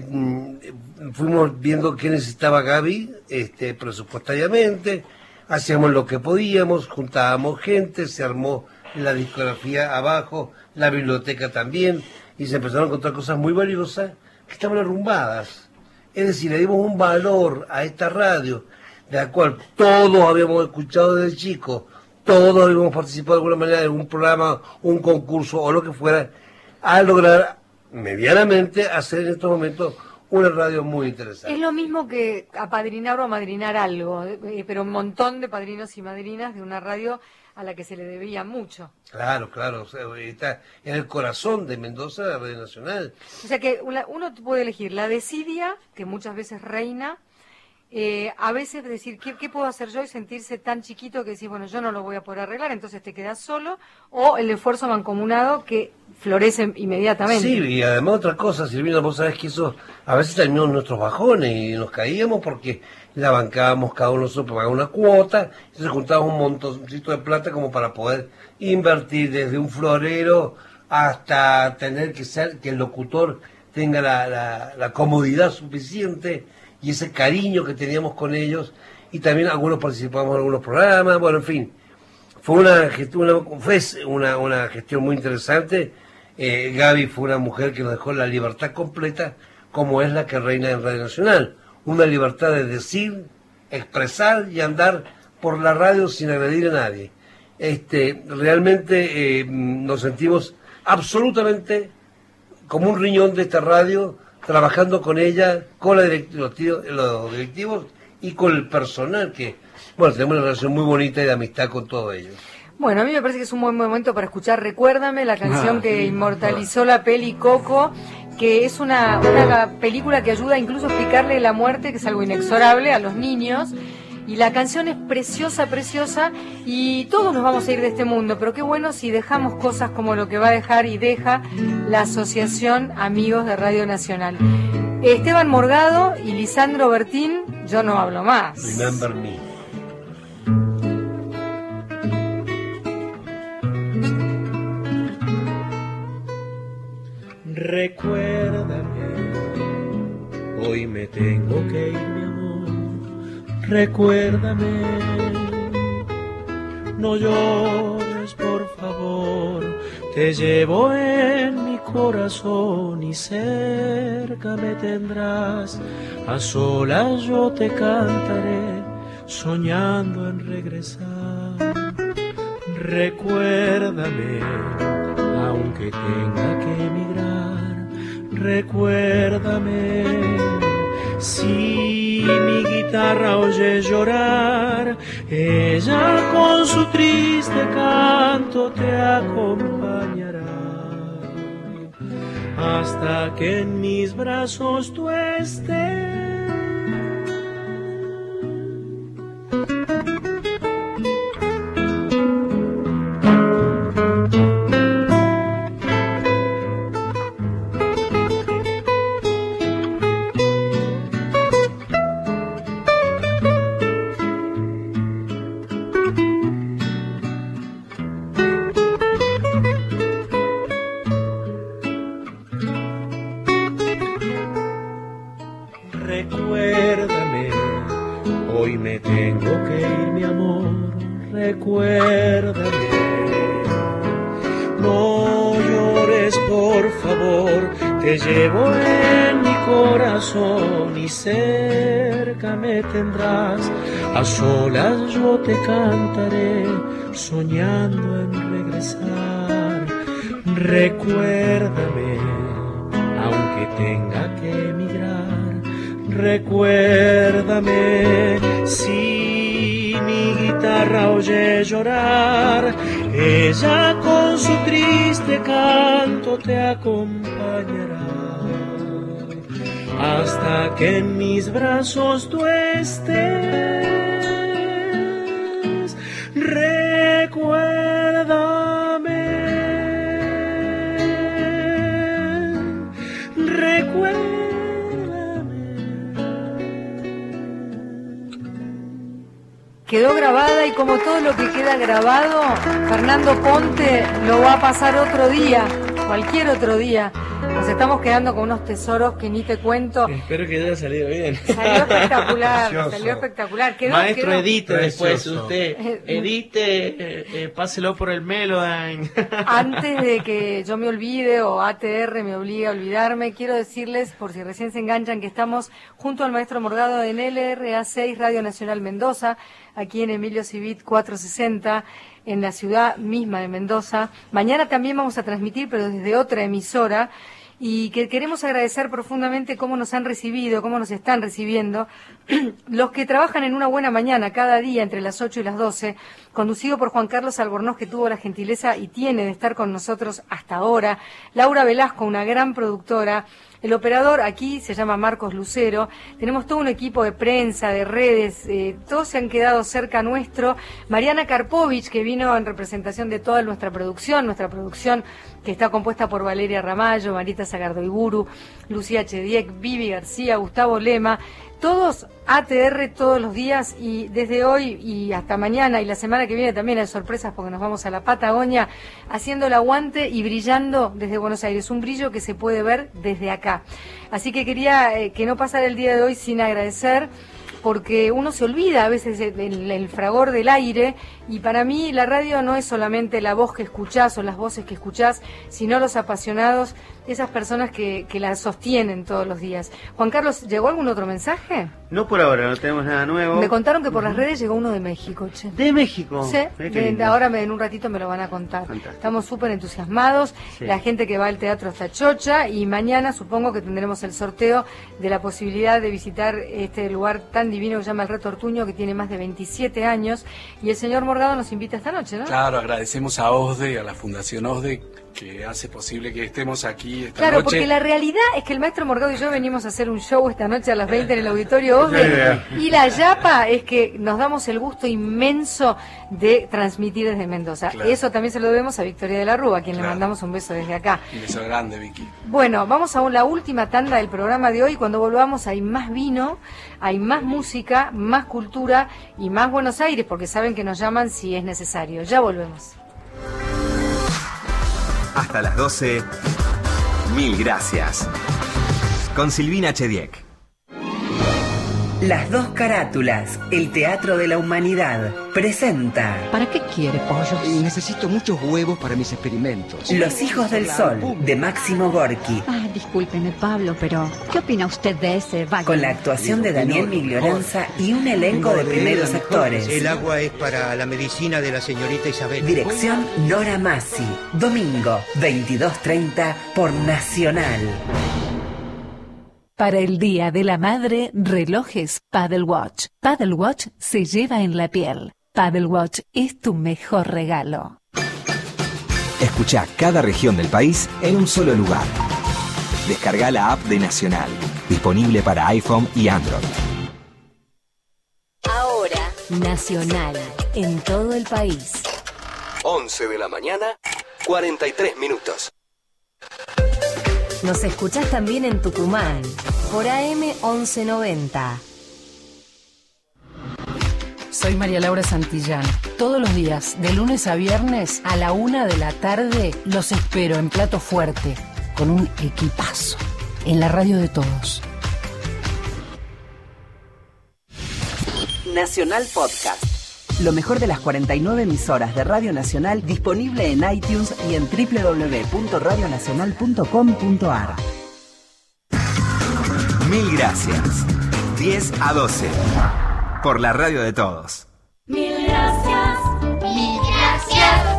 Speaker 13: mm, fuimos viendo qué necesitaba Gaby este, presupuestariamente, hacíamos lo que podíamos, juntábamos gente, se armó la discografía abajo, la biblioteca también, y se empezaron a encontrar cosas muy valiosas que estaban arrumbadas. Es decir, le dimos un valor a esta radio, de la cual todos habíamos escuchado desde chicos, todos habíamos participado de alguna manera en un programa, un concurso o lo que fuera, a lograr medianamente hacer en estos momentos una radio muy interesante.
Speaker 3: Es lo mismo que apadrinar o amadrinar algo, eh, pero un montón de padrinos y madrinas de una radio a la que se le debía mucho.
Speaker 13: Claro, claro, o sea, está en el corazón de Mendoza, la Radio Nacional.
Speaker 3: O sea que una- uno puede elegir la desidia, que muchas veces reina, eh, a veces decir, ¿qué, ¿qué puedo hacer yo? Y sentirse tan chiquito que decís, bueno, yo no lo voy a poder arreglar, entonces te quedas solo, o el esfuerzo mancomunado que florece inmediatamente.
Speaker 13: Sí, y además otra cosa, Silvina, vos sabés que eso a veces terminó en nuestros bajones y nos caíamos porque la bancábamos, cada uno nosotros pagaba una cuota, y se juntaba un montoncito de plata como para poder invertir desde un florero hasta tener que ser, que el locutor tenga la, la, la comodidad suficiente y ese cariño que teníamos con ellos, y también algunos participamos en algunos programas, bueno, en fin, fue una gestión, una, fue una, una gestión muy interesante. Eh, Gaby fue una mujer que nos dejó la libertad completa, como es la que reina en Radio Nacional, una libertad de decir, expresar y andar por la radio sin agredir a nadie. Este, realmente eh, nos sentimos absolutamente como un riñón de esta radio, trabajando con ella, con la direct- los, tíos- los directivos y con el personal, que, bueno, tenemos una relación muy bonita y de amistad con todos ellos.
Speaker 3: Bueno, a mí me parece que es un buen momento para escuchar Recuérdame, la canción
Speaker 13: Ah,
Speaker 3: que
Speaker 13: sí.
Speaker 3: inmortalizó la peli Coco, que es una, una película que ayuda incluso a explicarle la muerte, que es algo inexorable, a los niños. Y la canción es preciosa, preciosa, y todos nos vamos a ir de este mundo, pero qué bueno si dejamos cosas como lo que va a dejar y deja la Asociación Amigos de Radio Nacional. Esteban Morgado y Lisandro Bertín, yo no hablo más.
Speaker 13: Remember me.
Speaker 12: recuérdame, hoy me tengo que ir, mi amor, recuérdame, no llores por favor, te llevo en mi corazón y cerca me tendrás, a solas yo te cantaré, soñando en regresar. Recuérdame, aunque tenga que emigrar, recuérdame, si mi guitarra oye llorar, ella con su triste canto te acompañará, hasta que en mis brazos tú estés. Recuérdame, hoy me tengo que ir, mi amor, recuérdame. No llores, por favor, te llevo en mi corazón y cerca me tendrás, a solas yo te cantaré, soñando en regresar. Recuérdame, aunque tenga que emigrar, recuérdame, si mi guitarra oye llorar, ella con su triste canto te acompañará, hasta que en mis brazos tú estés. Recuérdame, recuérdame.
Speaker 3: Quedó grabada y como todo lo que queda grabado, Fernando Ponte lo va a pasar otro día, cualquier otro día. Nos estamos quedando con unos tesoros que ni te cuento.
Speaker 17: Espero que haya salido bien.
Speaker 3: Salió espectacular, salió espectacular. Quedó,
Speaker 17: Maestro,
Speaker 3: quedó...
Speaker 17: edite después
Speaker 3: Precioso.
Speaker 17: usted. Edite, eh, eh, páselo por el Melodyne.
Speaker 3: Antes de que yo me olvide o A T R me obligue a olvidarme, quiero decirles, por si recién se enganchan, que estamos junto al Maestro Morgado en L R A seis Radio Nacional Mendoza, aquí en Emilio Civit cuatrocientos sesenta, en la ciudad misma de Mendoza. Mañana también vamos a transmitir, pero desde otra emisora, y que queremos agradecer profundamente cómo nos han recibido, cómo nos están recibiendo los que trabajan en Una Buena Mañana cada día entre las ocho y las doce, conducido por Juan Carlos Albornoz, que tuvo la gentileza y tiene de estar con nosotros hasta ahora, Laura Velasco, una gran productora, el operador aquí se llama Marcos Lucero, tenemos todo un equipo de prensa, de redes, eh, todos se han quedado cerca nuestro, Mariana Karpovich, que vino en representación de toda nuestra producción, nuestra producción que está compuesta por Valeria Ramallo, Marita Zagardoiburu, Lucía Chediek, Vivi García, Gustavo Lema, todos A T R todos los días, y desde hoy y hasta mañana y la semana que viene también hay sorpresas porque nos vamos a la Patagonia, haciendo el aguante y brillando desde Buenos Aires, un brillo que se puede ver desde acá. Así que quería eh, que no pasara el día de hoy sin agradecer, porque uno se olvida a veces del el fragor del aire, y para mí la radio no es solamente la voz que escuchás o las voces que escuchás, sino los apasionados, esas personas que, que la sostienen todos los días. Juan Carlos, ¿llegó algún otro mensaje?
Speaker 14: No por ahora, no tenemos nada nuevo.
Speaker 3: Me contaron que por las redes llegó uno de México, che.
Speaker 14: ¿De México?
Speaker 3: Sí, de, ahora me, en un ratito me lo van a contar. Fantástico. Estamos súper entusiasmados, sí. La gente que va al teatro está chocha, y mañana supongo que tendremos el sorteo de la posibilidad de visitar este lugar tan divino que se llama el Reto Ortuño, que tiene más de veintisiete años, y el señor Morgado nos invita esta noche, ¿no?
Speaker 6: Claro, agradecemos a OSDE, a la Fundación OSDE, que hace posible que estemos aquí esta
Speaker 3: claro,
Speaker 6: noche.
Speaker 3: Claro, porque la realidad es que el maestro Morgado y yo venimos a hacer un show esta noche a las veinte en el Auditorio OSDE, y la yapa es que nos damos el gusto inmenso de transmitir desde Mendoza. Claro. Eso también se lo debemos a Victoria de la Rúa, a quien claro. le mandamos un beso desde acá.
Speaker 6: Un beso grande, Vicky.
Speaker 3: Bueno, vamos a la última tanda del programa de hoy. Cuando volvamos hay más vino, hay más música, más cultura y más Buenos Aires, porque saben que nos llaman si es necesario. Ya volvemos.
Speaker 1: Hasta las doce. Mil gracias. Con Silvina Chediek.
Speaker 8: Las dos carátulas, el Teatro de la Humanidad, presenta
Speaker 15: ¿Para qué quiere pollos? Necesito muchos huevos para mis experimentos.
Speaker 8: Los Hijos del Sol, de Máximo Gorki.
Speaker 15: Ah, discúlpeme, Pablo, pero ¿qué opina usted de ese vago?
Speaker 8: Con la actuación de Daniel Miglioranza y un elenco de primeros actores.
Speaker 22: El agua es para la medicina de la señorita Isabel.
Speaker 8: Dirección Nora Massi. Domingo, veintidós treinta, por Nacional.
Speaker 5: Para el Día de la Madre, relojes Paddle Watch. Paddle Watch se lleva en la piel. Paddle Watch es tu mejor regalo.
Speaker 1: Escucha cada región del país en un solo lugar. Descarga la app de Nacional, disponible para iPhone y Android.
Speaker 24: Ahora, Nacional, en todo el país.
Speaker 25: once de la mañana, cuarenta y tres minutos.
Speaker 24: Nos escuchás también en Tucumán, por A M once noventa.
Speaker 26: Soy María Laura Santillán. Todos los días, de lunes a viernes, a la una de la tarde, los espero en Plato Fuerte, con un equipazo, en la radio de todos.
Speaker 8: Nacional Podcast. Lo mejor de las cuarenta y nueve emisoras de Radio Nacional, disponible en iTunes y en doble u doble u doble u punto radio nacional punto com punto a r.
Speaker 1: Mil gracias. diez a doce. Por la radio de todos.
Speaker 10: Mil gracias. Mil gracias.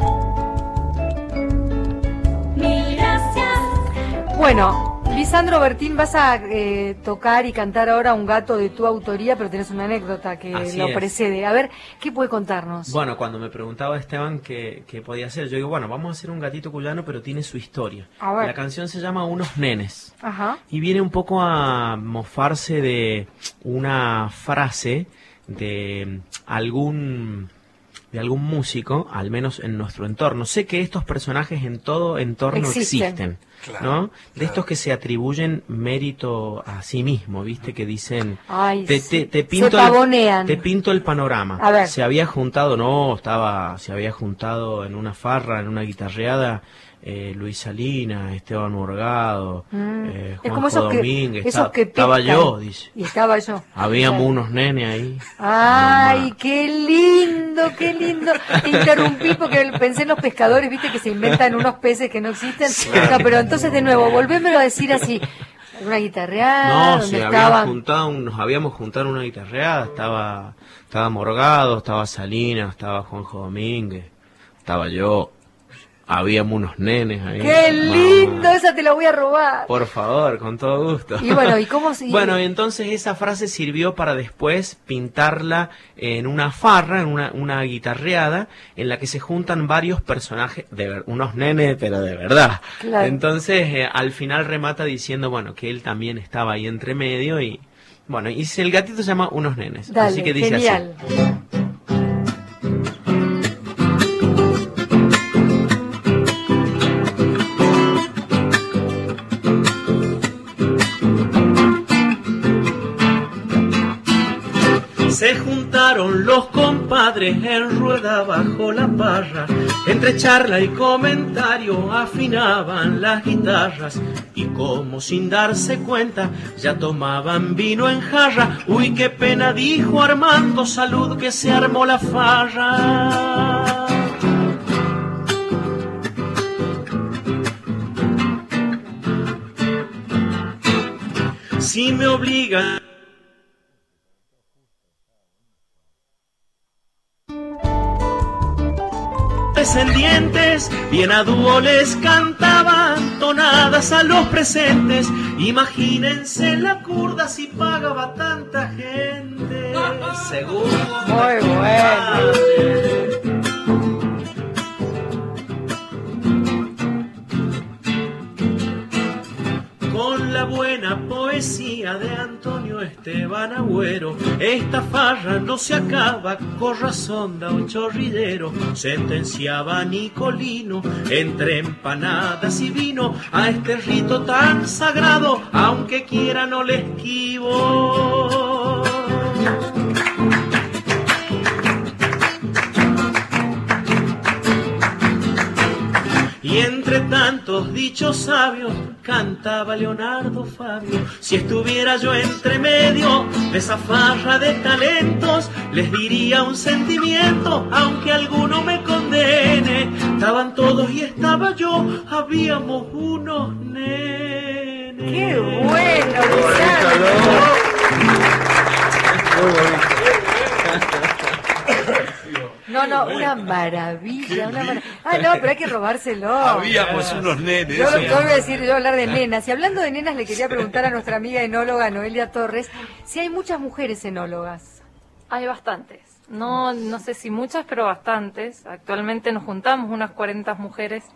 Speaker 10: Mil gracias.
Speaker 3: Bueno, Lisandro Bertín, vas a eh, tocar y cantar ahora Un gato de tu autoría, pero tenés una anécdota que
Speaker 17: Así
Speaker 3: lo
Speaker 17: es.
Speaker 3: precede. A ver, ¿qué puede contarnos?
Speaker 17: Bueno, cuando me preguntaba Esteban qué, qué podía hacer, yo digo, bueno, vamos a hacer un gatito cuyano, pero tiene su historia.
Speaker 3: A ver.
Speaker 17: La canción se llama Unos Nenes.
Speaker 3: Ajá.
Speaker 17: Y viene un poco a mofarse de una frase de algún de algún músico, al menos en nuestro entorno. Sé que estos personajes en todo entorno
Speaker 3: Existen.
Speaker 17: existen, ¿no? De estos que se atribuyen mérito a sí mismo, ¿viste? Que dicen,
Speaker 3: Ay,
Speaker 17: te,
Speaker 3: sí.
Speaker 17: te, te
Speaker 3: Se
Speaker 17: pinto el,
Speaker 3: pavonean.
Speaker 17: te pinto el panorama.
Speaker 3: A ver.
Speaker 17: Se había juntado, no, estaba, se había juntado en una farra, en una guitarreada, eh, Luis Salinas, Esteban Morgado,
Speaker 3: Mm.
Speaker 17: eh,
Speaker 3: Es
Speaker 17: Juanjo
Speaker 3: como esos que-
Speaker 17: Domínguez,
Speaker 3: esos
Speaker 17: estaba,
Speaker 3: que
Speaker 17: estaba
Speaker 3: pescan.
Speaker 17: yo, dice.
Speaker 3: Y estaba yo.
Speaker 17: Habíamos
Speaker 3: Claro.
Speaker 17: unos nenes ahí.
Speaker 3: Ay, qué lindo, qué lindo. Te interrumpí porque pensé en los pescadores, viste, que se inventan unos peces que no existen. No, pero entonces de nuevo, volvémelo a decir así. Una guitarreada,
Speaker 17: No,
Speaker 3: donde
Speaker 17: se habían
Speaker 3: estaban...
Speaker 17: juntado, un- nos habíamos juntado en una guitarreada, estaba, estaba Morgado, estaba Salinas, estaba Juanjo Domínguez, estaba yo, habíamos unos nenes ahí.
Speaker 3: ¡Qué
Speaker 17: Mamá.
Speaker 3: lindo! Esa te la voy a robar.
Speaker 17: Por favor, con todo gusto.
Speaker 3: Y bueno, ¿y cómo se-
Speaker 17: Bueno, y entonces esa frase sirvió para después pintarla en una farra, en una, una guitarreada, en la que se juntan varios personajes, de ver- unos nenes, pero de verdad.
Speaker 3: Claro.
Speaker 17: Entonces, eh, al final remata diciendo, bueno, que él también estaba ahí entre medio y, bueno, y el gatito se llama Unos Nenes.
Speaker 3: Dale,
Speaker 17: así que dice
Speaker 3: genial.
Speaker 17: así. Se juntaron los compadres en rueda bajo la parra, entre charla y comentario afinaban las guitarras y como sin darse cuenta ya tomaban vino en jarra. Uy, qué pena, dijo Armando, salud que se armó la farra. Si me obligan descendientes, bien a dúo les cantaban tonadas a los presentes. Imagínense la curda si pagaba tanta gente. Seguro.
Speaker 3: Muy bueno.
Speaker 17: Con la buena poesía de Antonio Esteban Agüero, esta farra no se acaba, con razón da un chorridero. Sentenciaba Nicolino, entre empanadas y vino, a este rito tan sagrado, aunque quiera no le esquivo. Y en
Speaker 12: entre tantos dichos sabios, cantaba Leonardo Fabio. Si estuviera yo entre medio de esa farra de talentos, les diría un sentimiento, aunque alguno me condene. Estaban todos y estaba yo, habíamos unos nenes.
Speaker 3: ¡Qué bueno, No, no, una maravilla, una maravilla. Ah, no, pero hay que robárselo.
Speaker 6: Habíamos unos nenes.
Speaker 3: Yo, yo voy a decir, yo voy a hablar de nenas. Y hablando de nenas, le quería preguntar a nuestra amiga enóloga Noelia Torres si hay muchas mujeres enólogas.
Speaker 7: Hay bastantes. No, no sé si muchas, pero bastantes. Actualmente nos juntamos unas cuarenta mujeres,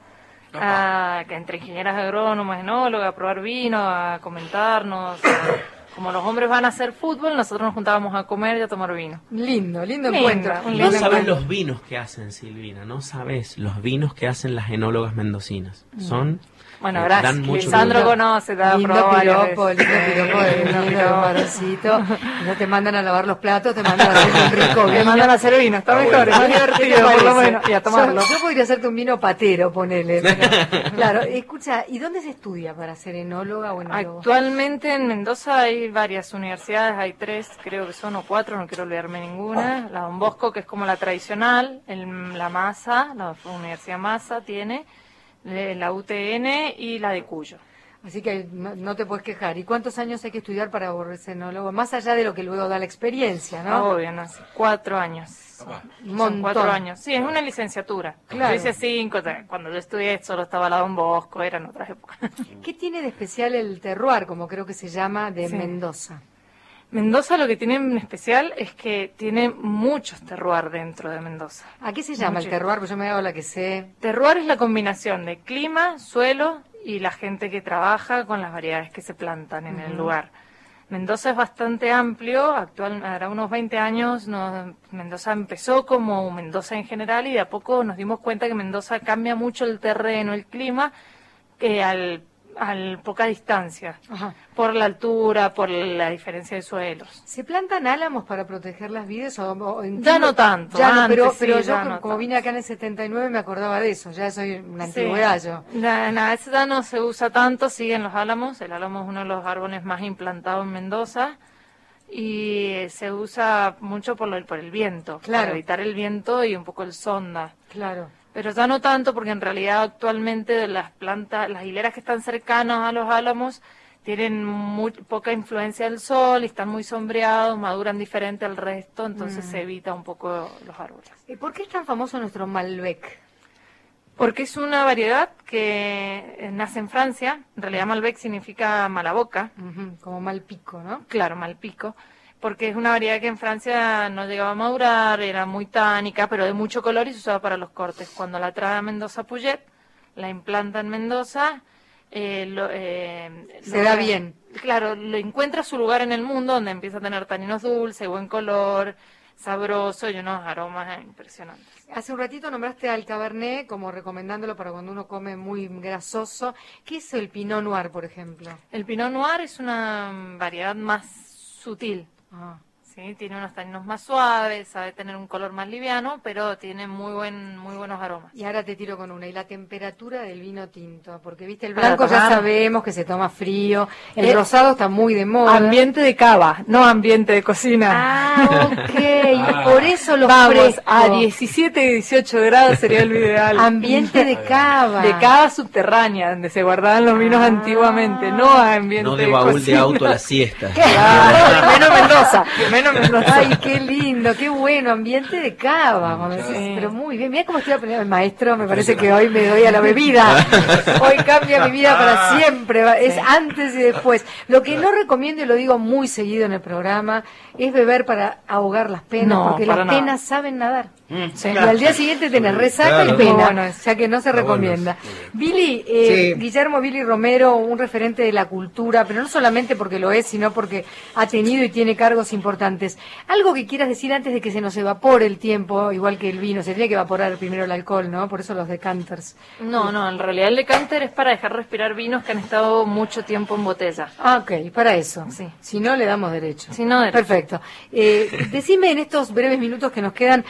Speaker 7: a, que entre ingenieras agrónomas, enólogas, a probar vino, a comentarnos. A, como los hombres van a hacer fútbol, nosotros nos juntábamos a comer y a tomar vino.
Speaker 3: Lindo, lindo, lindo
Speaker 7: encuentro.
Speaker 3: Un
Speaker 17: No
Speaker 3: lindo
Speaker 17: sabes
Speaker 3: encuentro.
Speaker 17: los vinos que hacen, Silvina, no sabes los vinos que hacen las enólogas mendocinas. Son...
Speaker 7: Bueno,
Speaker 17: eh,
Speaker 7: gracias.
Speaker 17: dan mucho
Speaker 7: Lisandro
Speaker 17: gusto.
Speaker 7: conoce, te ha
Speaker 3: Lindo
Speaker 7: probado varias
Speaker 3: piropo,
Speaker 7: veces.
Speaker 3: lindo piropo,
Speaker 7: Sí,
Speaker 3: lindo
Speaker 7: lindo
Speaker 3: piropo, varoncito. No te mandan a lavar los platos, te mandan a hacer un rico vino.
Speaker 7: Te mandan a hacer vino, está mejor, es más divertido, por lo menos, y a tomarlo.
Speaker 3: Yo, yo podría hacerte un vino patero, ponele. Pero, claro, escucha, ¿y dónde se estudia para ser enóloga o enólogo?
Speaker 7: Actualmente en Mendoza hay varias universidades, hay tres, creo que son o cuatro, no quiero olvidarme ninguna. La Don Bosco, que es como la tradicional, el, la Masa, la Universidad Masa tiene, la U T N y la de Cuyo.
Speaker 3: Así que no, no te puedes quejar. ¿Y cuántos años hay que estudiar para volverse enólogo? Más allá de lo que luego da la experiencia, ¿no?
Speaker 7: Obvio, no sé, cuatro años.
Speaker 3: Un
Speaker 7: Son
Speaker 3: montón.
Speaker 7: cuatro años. Sí, es una licenciatura.
Speaker 3: Claro.
Speaker 7: Yo hice cinco, cuando yo estudié solo estaba la Don Bosco, eran otras épocas.
Speaker 3: ¿Qué tiene de especial el terroir, como creo que se llama, de
Speaker 7: Sí.
Speaker 3: Mendoza?
Speaker 7: Mendoza lo que tiene en especial es que tiene muchos terroir dentro de Mendoza.
Speaker 3: ¿A qué se llama el
Speaker 7: Muchos.
Speaker 3: terroir? Pues yo me hago la que sé.
Speaker 7: Terroir es la combinación de clima, suelo y la gente que trabaja con las variedades que se plantan en el
Speaker 3: Ujú.
Speaker 7: lugar. Mendoza es bastante amplio, actual, hará unos veinte años nos- Mendoza empezó como Mendoza en general y de a poco nos dimos cuenta que Mendoza cambia mucho el terreno, el clima, que al, al poca distancia,
Speaker 3: Ajá.
Speaker 7: por la altura, por la diferencia de suelos.
Speaker 3: ¿Se plantan álamos para proteger las vides? O, o entiendo-
Speaker 7: Ya no tanto,
Speaker 3: Ya no,
Speaker 7: antes
Speaker 3: pero,
Speaker 7: sí,
Speaker 3: pero yo
Speaker 7: ya
Speaker 3: como,
Speaker 7: no
Speaker 3: como
Speaker 7: tanto.
Speaker 3: vine acá en el setenta y nueve me acordaba de eso. Ya soy una
Speaker 7: Sí.
Speaker 3: antigüedad yo.
Speaker 7: Na- na, ese ya no se usa tanto, siguen los álamos. El álamo es uno de los árboles más implantados en Mendoza y eh, se usa mucho por, lo- por el viento,
Speaker 3: Claro.
Speaker 7: para evitar el viento y un poco el sonda.
Speaker 3: Claro.
Speaker 7: Pero ya no tanto porque en realidad actualmente de las plantas, las hileras que están cercanas a los álamos tienen muy poca influencia del sol y están muy sombreados, maduran diferente al resto, entonces
Speaker 3: Mm.
Speaker 7: se evita un poco los árboles.
Speaker 3: ¿Y por qué es tan famoso nuestro Malbec?
Speaker 7: Porque es una variedad que eh, nace en Francia, en realidad Malbec significa mala boca.
Speaker 3: Ujú, como mal pico, ¿no?
Speaker 7: Claro, Malpico, porque es una variedad que en Francia no llegaba a madurar, era muy tánica, pero de mucho color y se usaba para los cortes. Cuando la trae a Mendoza Puget, la implanta en Mendoza, eh, lo, eh,
Speaker 3: Se
Speaker 7: logra-
Speaker 3: da bien.
Speaker 7: Claro, lo encuentra su lugar en el mundo donde empieza a tener taninos dulces, buen color, sabroso y unos aromas impresionantes.
Speaker 3: Hace un ratito nombraste al Cabernet como recomendándolo para cuando uno come muy grasoso. ¿Qué es el Pinot Noir, por ejemplo?
Speaker 7: El Pinot Noir es una mm, variedad más sutil.
Speaker 3: Ah.
Speaker 7: Sí, tiene unos taninos más suaves, sabe tener un color más liviano, pero tiene muy buen, muy buenos aromas.
Speaker 3: Y ahora te tiro con una. ¿Y la temperatura del vino tinto? Porque, viste, el
Speaker 7: Para
Speaker 3: blanco ya
Speaker 7: tomar.
Speaker 3: sabemos que se toma frío. El
Speaker 7: Eh,
Speaker 3: rosado está muy de moda.
Speaker 7: Ambiente de cava, no ambiente de cocina.
Speaker 3: Ah, ok. Y por eso lo
Speaker 7: Vamos,
Speaker 3: fresco.
Speaker 7: a diecisiete y dieciocho grados sería el ideal.
Speaker 3: Ambiente de cava.
Speaker 7: De cava subterránea, donde se guardaban los vinos antiguamente, no a ambiente
Speaker 17: No de baúl de
Speaker 7: cocina.
Speaker 17: auto a la siesta.
Speaker 7: Claro, menos Mendoza, menos Mendoza.
Speaker 3: Ay, qué lindo, qué bueno, ambiente de cava. cuando decís,
Speaker 7: Sí.
Speaker 3: Pero muy bien, mira cómo estoy aprendiendo. El maestro, me parece que hoy me doy a la bebida. Hoy cambia mi vida para siempre. va- Es
Speaker 7: Sí.
Speaker 3: antes y después. Lo que no recomiendo, y lo digo muy seguido en el programa, es beber para ahogar las penas,
Speaker 7: No,
Speaker 3: porque
Speaker 7: para
Speaker 3: las
Speaker 7: nada.
Speaker 3: penas saben nadar.
Speaker 7: Sí.
Speaker 3: Y al día siguiente tenés resaca
Speaker 13: Claro.
Speaker 3: y pena,
Speaker 7: Muy bueno eso.
Speaker 3: o sea que no se
Speaker 13: Está bueno
Speaker 3: recomienda. Billy, eh,
Speaker 13: Sí.
Speaker 3: Guillermo Billy Romero, un referente de la cultura, pero no solamente porque lo es, sino porque ha tenido y tiene cargos importantes. Algo que quieras decir antes de que se nos evapore el tiempo, igual que el vino, se tiene que evaporar primero el alcohol, ¿no? Por eso los decanters.
Speaker 7: No, no, en realidad el decanter es para dejar respirar vinos que han estado mucho tiempo en botella.
Speaker 3: Ah, ok, para eso.
Speaker 7: Sí.
Speaker 3: Si no, le damos derecho.
Speaker 7: Si no, derecho.
Speaker 3: Perfecto. Eh, decime en estos breves minutos que nos quedan,
Speaker 13: Sí.
Speaker 3: ¿qué te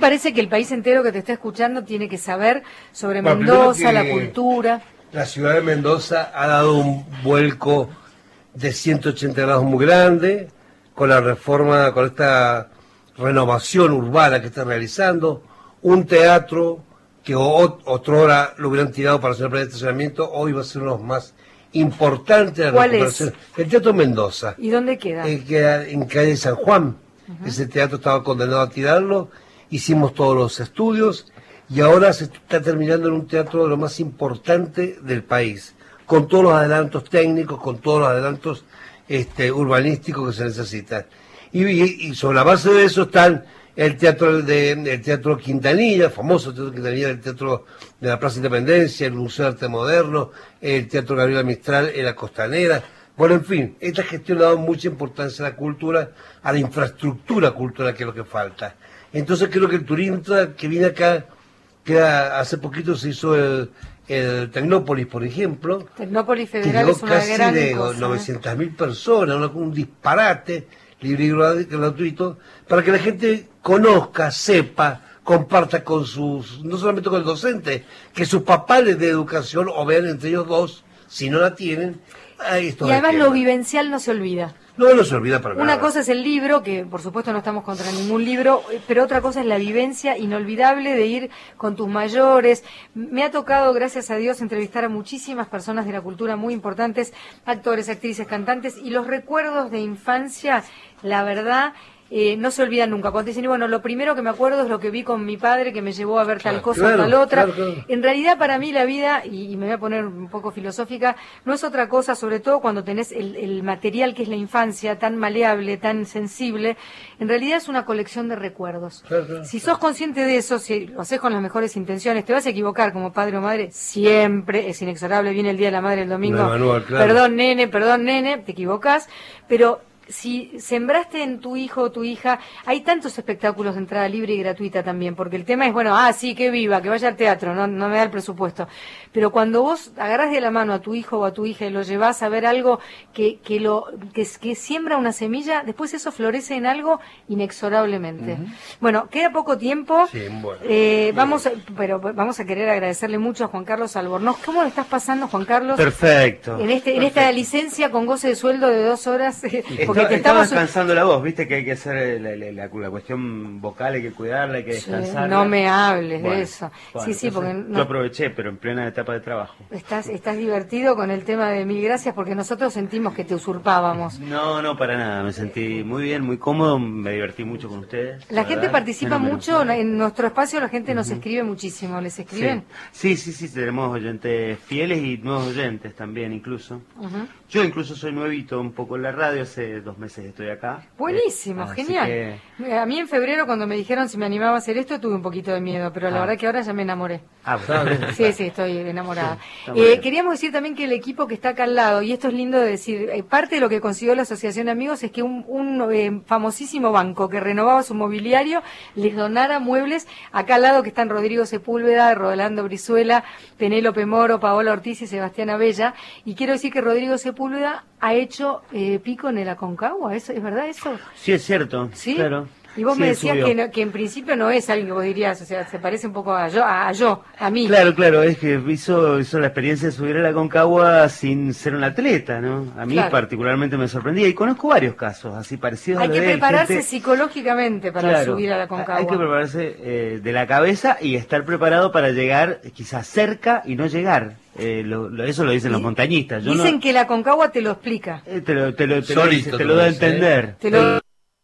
Speaker 3: parece que el país entero que te está escuchando tiene que saber sobre
Speaker 13: Bueno,
Speaker 3: Mendoza,
Speaker 13: primero
Speaker 3: la
Speaker 13: que
Speaker 3: cultura.
Speaker 13: La ciudad de Mendoza ha dado un vuelco de ciento ochenta grados muy grande con la reforma, con esta renovación urbana que está realizando. Un teatro que otrora lo hubieran tirado para hacer el plan de estacionamiento, hoy va a ser uno de los más importantes de la
Speaker 3: ¿Cuál
Speaker 13: recuperación.
Speaker 3: es?
Speaker 13: El Teatro Mendoza.
Speaker 3: ¿Y dónde queda?
Speaker 13: Eh, queda en calle San Juan. Uh-huh. Ese teatro estaba condenado a tirarlo, hicimos todos los estudios y ahora se está terminando en un teatro de lo más importante del país, con todos los adelantos técnicos, con todos los adelantos este, urbanísticos que se necesitan. Y, y, y sobre la base de eso están el teatro de el teatro Quintanilla, famoso teatro Quintanilla, el teatro de la Plaza Independencia, el Museo de Arte Moderno, el teatro Gabriela Mistral en la Costanera. Bueno, en fin, esta gestión ha dado mucha importancia a la cultura, a la infraestructura cultural, que es lo que falta. Entonces creo que el turista que viene acá, que hace poquito se hizo el, el Tecnópolis, por ejemplo,
Speaker 3: Tecnópolis
Speaker 13: que
Speaker 3: Federal
Speaker 13: llegó
Speaker 3: es una
Speaker 13: casi
Speaker 3: gran
Speaker 13: de
Speaker 3: cosa,
Speaker 13: novecientas mil personas, una- un disparate, libre y gratuito, para que la gente conozca, sepa, comparta con sus, no solamente con el docente, que sus papás les dé educación o vean entre ellos dos, si no la tienen, ahí esto
Speaker 3: Y además
Speaker 13: esquema.
Speaker 3: lo vivencial no se olvida.
Speaker 13: No, no se olvida para
Speaker 3: Una
Speaker 13: nada.
Speaker 3: cosa es el libro, que por supuesto no estamos contra ningún libro, eh, pero otra cosa es la vivencia inolvidable de ir con tus mayores. Me ha tocado, gracias a Dios, entrevistar a muchísimas personas de la cultura muy importantes, actores, actrices, cantantes, y los recuerdos de infancia, la verdad, eh, no se olvidan nunca. Cuando dicen, bueno, lo primero que me acuerdo es lo que vi con mi padre, que me llevó a ver tal
Speaker 13: Claro,
Speaker 3: cosa
Speaker 13: claro,
Speaker 3: o tal otra.
Speaker 13: claro, claro.
Speaker 3: En realidad, para mí la vida, y, y me voy a poner un poco filosófica, no es otra cosa, sobre todo cuando tenés el, el material que es la infancia, tan maleable, tan sensible, en realidad es una colección de recuerdos.
Speaker 13: Claro, claro.
Speaker 3: Si sos consciente de eso, si lo haces con las mejores intenciones, te vas a equivocar como padre o madre, siempre es inexorable, viene el Día de la Madre el domingo,
Speaker 13: No, Manuel, claro.
Speaker 3: perdón nene, perdón nene, te equivocás, pero si sembraste en tu hijo o tu hija, hay tantos espectáculos de entrada libre y gratuita también, porque el tema es, bueno, ah, sí, que viva, que vaya al teatro, no, no me da el presupuesto. Pero cuando vos agarrás de la mano a tu hijo o a tu hija y lo llevás a ver algo que, que lo que, que siembra una semilla, después eso florece en algo inexorablemente.
Speaker 13: Ujú.
Speaker 3: Bueno, queda poco tiempo.
Speaker 13: Sí, bueno.
Speaker 3: Eh, vamos a, pero vamos a querer agradecerle mucho a Juan Carlos Albornoz. ¿Cómo lo estás pasando, Juan Carlos?
Speaker 14: Perfecto.
Speaker 3: En este, en esta licencia con goce de sueldo de dos horas, porque
Speaker 14: Está-
Speaker 3: te
Speaker 14: estaba
Speaker 3: estamos
Speaker 14: descansando la voz, viste que hay que hacer la, la- la- la cuestión vocal, hay que cuidarla, hay que
Speaker 3: Sí,
Speaker 14: descansar.
Speaker 3: no me hables de
Speaker 14: Bueno,
Speaker 3: eso.
Speaker 14: bueno,
Speaker 3: Sí, sí, porque
Speaker 14: entonces
Speaker 3: no-
Speaker 14: Yo aproveché, pero en plena etapa de trabajo.
Speaker 3: estás, estás divertido con el tema de mil gracias, porque nosotros sentimos que te usurpábamos.
Speaker 14: No, no, para nada, me sentí muy bien, muy cómodo, me divertí mucho con ustedes.
Speaker 3: La
Speaker 14: la
Speaker 3: gente
Speaker 14: verdad,
Speaker 3: participa
Speaker 14: fenómeno.
Speaker 3: mucho, en nuestro espacio la gente nos escribe muchísimo, ¿les escriben?
Speaker 14: Sí, sí, sí, sí, tenemos oyentes fieles y nuevos oyentes también incluso.
Speaker 3: Ujú.
Speaker 14: Yo incluso soy nuevito un poco en la radio, hace dos meses estoy acá.
Speaker 3: Buenísimo,
Speaker 14: Eh, así
Speaker 3: genial.
Speaker 14: que-
Speaker 3: A mí en febrero cuando me dijeron si me animaba a hacer esto tuve un poquito de miedo, pero la
Speaker 14: Ah.
Speaker 3: verdad que ahora ya me enamoré.
Speaker 14: Ah, bueno.
Speaker 3: Sí, sí, estoy enamorada.
Speaker 14: Sí, está muy
Speaker 3: Eh,
Speaker 14: bien.
Speaker 3: queríamos decir también que el equipo que está acá al lado, y esto es lindo de decir, eh, parte de lo que consiguió la Asociación de Amigos es que un, un, eh, famosísimo banco que renovaba su mobiliario les donara muebles. Acá al lado que están Rodrigo Sepúlveda, Rolando Brizuela, Penélope Moro, Paola Ortiz y Sebastián Abella. Y quiero decir que Rodrigo Sepúlveda ha hecho eh, pico en el Aconcagua, ¿eso, ¿es verdad eso?
Speaker 14: Sí, es cierto,
Speaker 3: ¿Sí?
Speaker 14: claro.
Speaker 3: Y vos
Speaker 14: Sí,
Speaker 3: me decías
Speaker 14: subió.
Speaker 3: que, no- que en principio no es alguien que vos dirías, o sea, se parece un poco a yo, a, a yo, a mí.
Speaker 14: Claro, claro, es que hizo, hizo la experiencia de subir a la Concagua sin ser un atleta, ¿no? A mí
Speaker 3: Claro.
Speaker 14: particularmente me sorprendía y conozco varios casos así parecidos
Speaker 3: Hay
Speaker 14: a los
Speaker 3: que
Speaker 14: de él,
Speaker 3: prepararse
Speaker 14: gente-
Speaker 3: psicológicamente para
Speaker 14: Claro,
Speaker 3: subir a la Concagua.
Speaker 14: Hay que prepararse eh, de la cabeza y estar preparado para llegar eh, quizás cerca y no llegar. Eh, lo- lo- eso lo dicen los montañistas. Yo
Speaker 3: Dicen
Speaker 14: no,
Speaker 3: que la Concagua te lo explica.
Speaker 14: eh, te lo, te lo, te lo
Speaker 13: Solito
Speaker 14: dice, te
Speaker 13: te
Speaker 14: lo
Speaker 13: lo
Speaker 14: da a
Speaker 13: dice,
Speaker 14: entender.
Speaker 13: ¿eh?
Speaker 3: Te lo-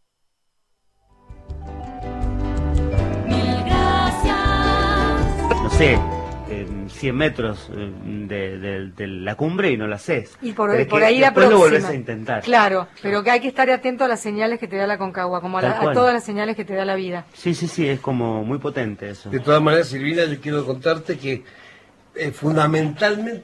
Speaker 10: Mil gracias.
Speaker 14: No sé, en cien metros eh, de, de- de la cumbre y no la haces.
Speaker 3: Y por,
Speaker 14: Pero es
Speaker 3: por
Speaker 14: que
Speaker 3: ahí la
Speaker 14: después
Speaker 3: próxima.
Speaker 14: lo volvés a intentar.
Speaker 3: Claro, pero que hay que estar atento a las señales que te da la Concagua, como a, la-
Speaker 14: Tal
Speaker 3: a
Speaker 14: cual.
Speaker 3: todas las señales que te da la vida.
Speaker 14: Sí, sí, sí, es como muy potente eso.
Speaker 13: De todas maneras, Silvina, yo quiero contarte que eh, fundamentalmente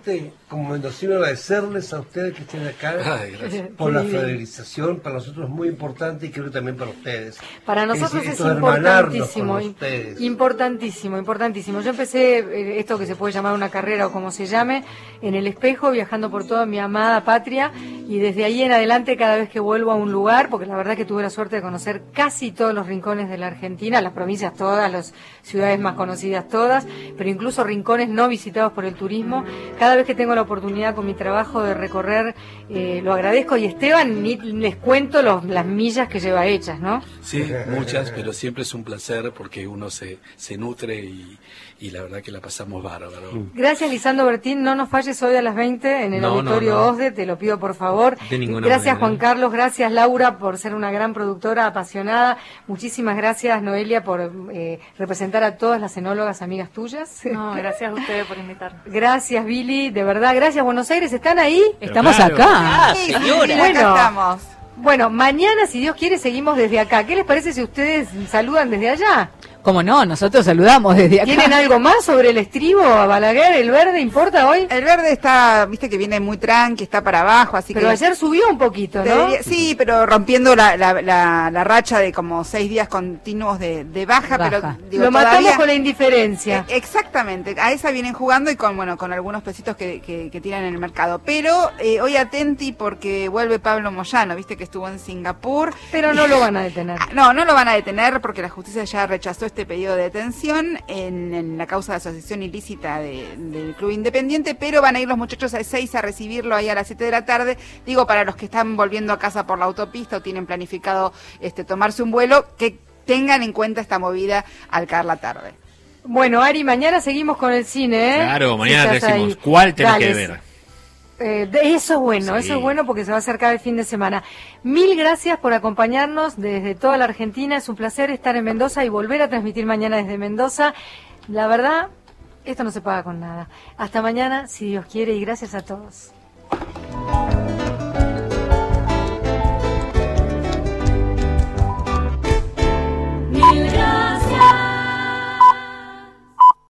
Speaker 13: como mendocino, agradecerles a ustedes que estén acá.
Speaker 6: Ay, gracias.
Speaker 13: Por la fidelización, para nosotros es muy importante y creo que también para ustedes.
Speaker 3: Para nosotros
Speaker 13: es,
Speaker 3: es
Speaker 13: es hermanarnos
Speaker 3: importantísimo,
Speaker 13: con ustedes.
Speaker 3: importantísimo, importantísimo. Yo empecé eh, esto que se puede llamar una carrera o como se llame, en El Espejo, viajando por toda mi amada patria, y desde ahí en adelante cada vez que vuelvo a un lugar, porque la verdad que tuve la suerte de conocer casi todos los rincones de la Argentina, las provincias todas, las ciudades más conocidas todas, pero incluso rincones no visitados por el turismo, cada vez que tengo la oportunidad con mi trabajo de recorrer, eh, lo agradezco, y Esteban, ni les cuento los, las millas que lleva hechas, ¿no?
Speaker 6: Sí, muchas, pero siempre es un placer porque uno se, se nutre y, y la verdad que la pasamos bárbaro.
Speaker 3: Gracias, Lisandro Bertín, no nos falles hoy a las veinte en el
Speaker 17: No,
Speaker 3: auditorio
Speaker 17: no, no.
Speaker 3: OSDE, te lo pido por favor.
Speaker 17: De ninguna
Speaker 3: Gracias
Speaker 17: manera.
Speaker 3: Juan Carlos, gracias Laura por ser una gran productora, apasionada. Muchísimas gracias Noelia por eh, representar a todas las enólogas amigas tuyas.
Speaker 7: No, gracias a ustedes por invitarnos.
Speaker 3: Gracias Billy, de verdad, gracias Buenos Aires, ¿están ahí?
Speaker 18: Pero Estamos claro. acá.
Speaker 9: Ah, señora,
Speaker 3: Bueno,
Speaker 9: acá estamos.
Speaker 3: Bueno, mañana, si Dios quiere, seguimos desde acá. ¿Qué les parece si ustedes saludan desde allá?
Speaker 18: Como no, nosotros saludamos desde acá.
Speaker 3: ¿Tienen algo más sobre el estribo, a Balaguer? ¿El verde importa hoy?
Speaker 9: El verde está, viste que viene muy tranqui, está para abajo, así
Speaker 3: Pero
Speaker 9: que...
Speaker 3: ayer subió un poquito, ¿no?
Speaker 9: Debería- sí, pero rompiendo la, la, la, la racha de como seis días continuos de, de baja,
Speaker 18: Baja.
Speaker 9: pero digo,
Speaker 3: Lo matamos
Speaker 9: todavía-
Speaker 3: con la indiferencia.
Speaker 9: Eh, exactamente, a esa vienen jugando y con bueno con algunos pesitos que, que, que tiran en el mercado. Pero eh, hoy atenti porque vuelve Pablo Moyano, viste que estuvo en Singapur.
Speaker 3: Pero no lo van a detener.
Speaker 9: No, no lo van a detener porque la justicia ya rechazó este pedido de detención en, en la causa de asociación ilícita de- del Club Independiente, pero van a ir los muchachos a seis a recibirlo ahí a las siete de la tarde. Digo, para los que están volviendo a casa por la autopista o tienen planificado este tomarse un vuelo, que tengan en cuenta esta movida al caer la tarde.
Speaker 3: Bueno, Ari, mañana seguimos con el cine, ¿eh?
Speaker 16: Claro, mañana
Speaker 3: Si
Speaker 16: te
Speaker 3: estás
Speaker 16: decimos
Speaker 3: ahí.
Speaker 16: cuál tenés
Speaker 3: Dale,
Speaker 16: que ver.
Speaker 3: Eh, de- eso es bueno,
Speaker 16: Sí.
Speaker 3: eso es bueno porque se va a acercar el fin de semana. Mil gracias por acompañarnos desde toda la Argentina. Es un placer estar en Mendoza y volver a transmitir mañana desde Mendoza. La verdad, esto no se paga con nada. Hasta mañana, si Dios quiere, y gracias a todos.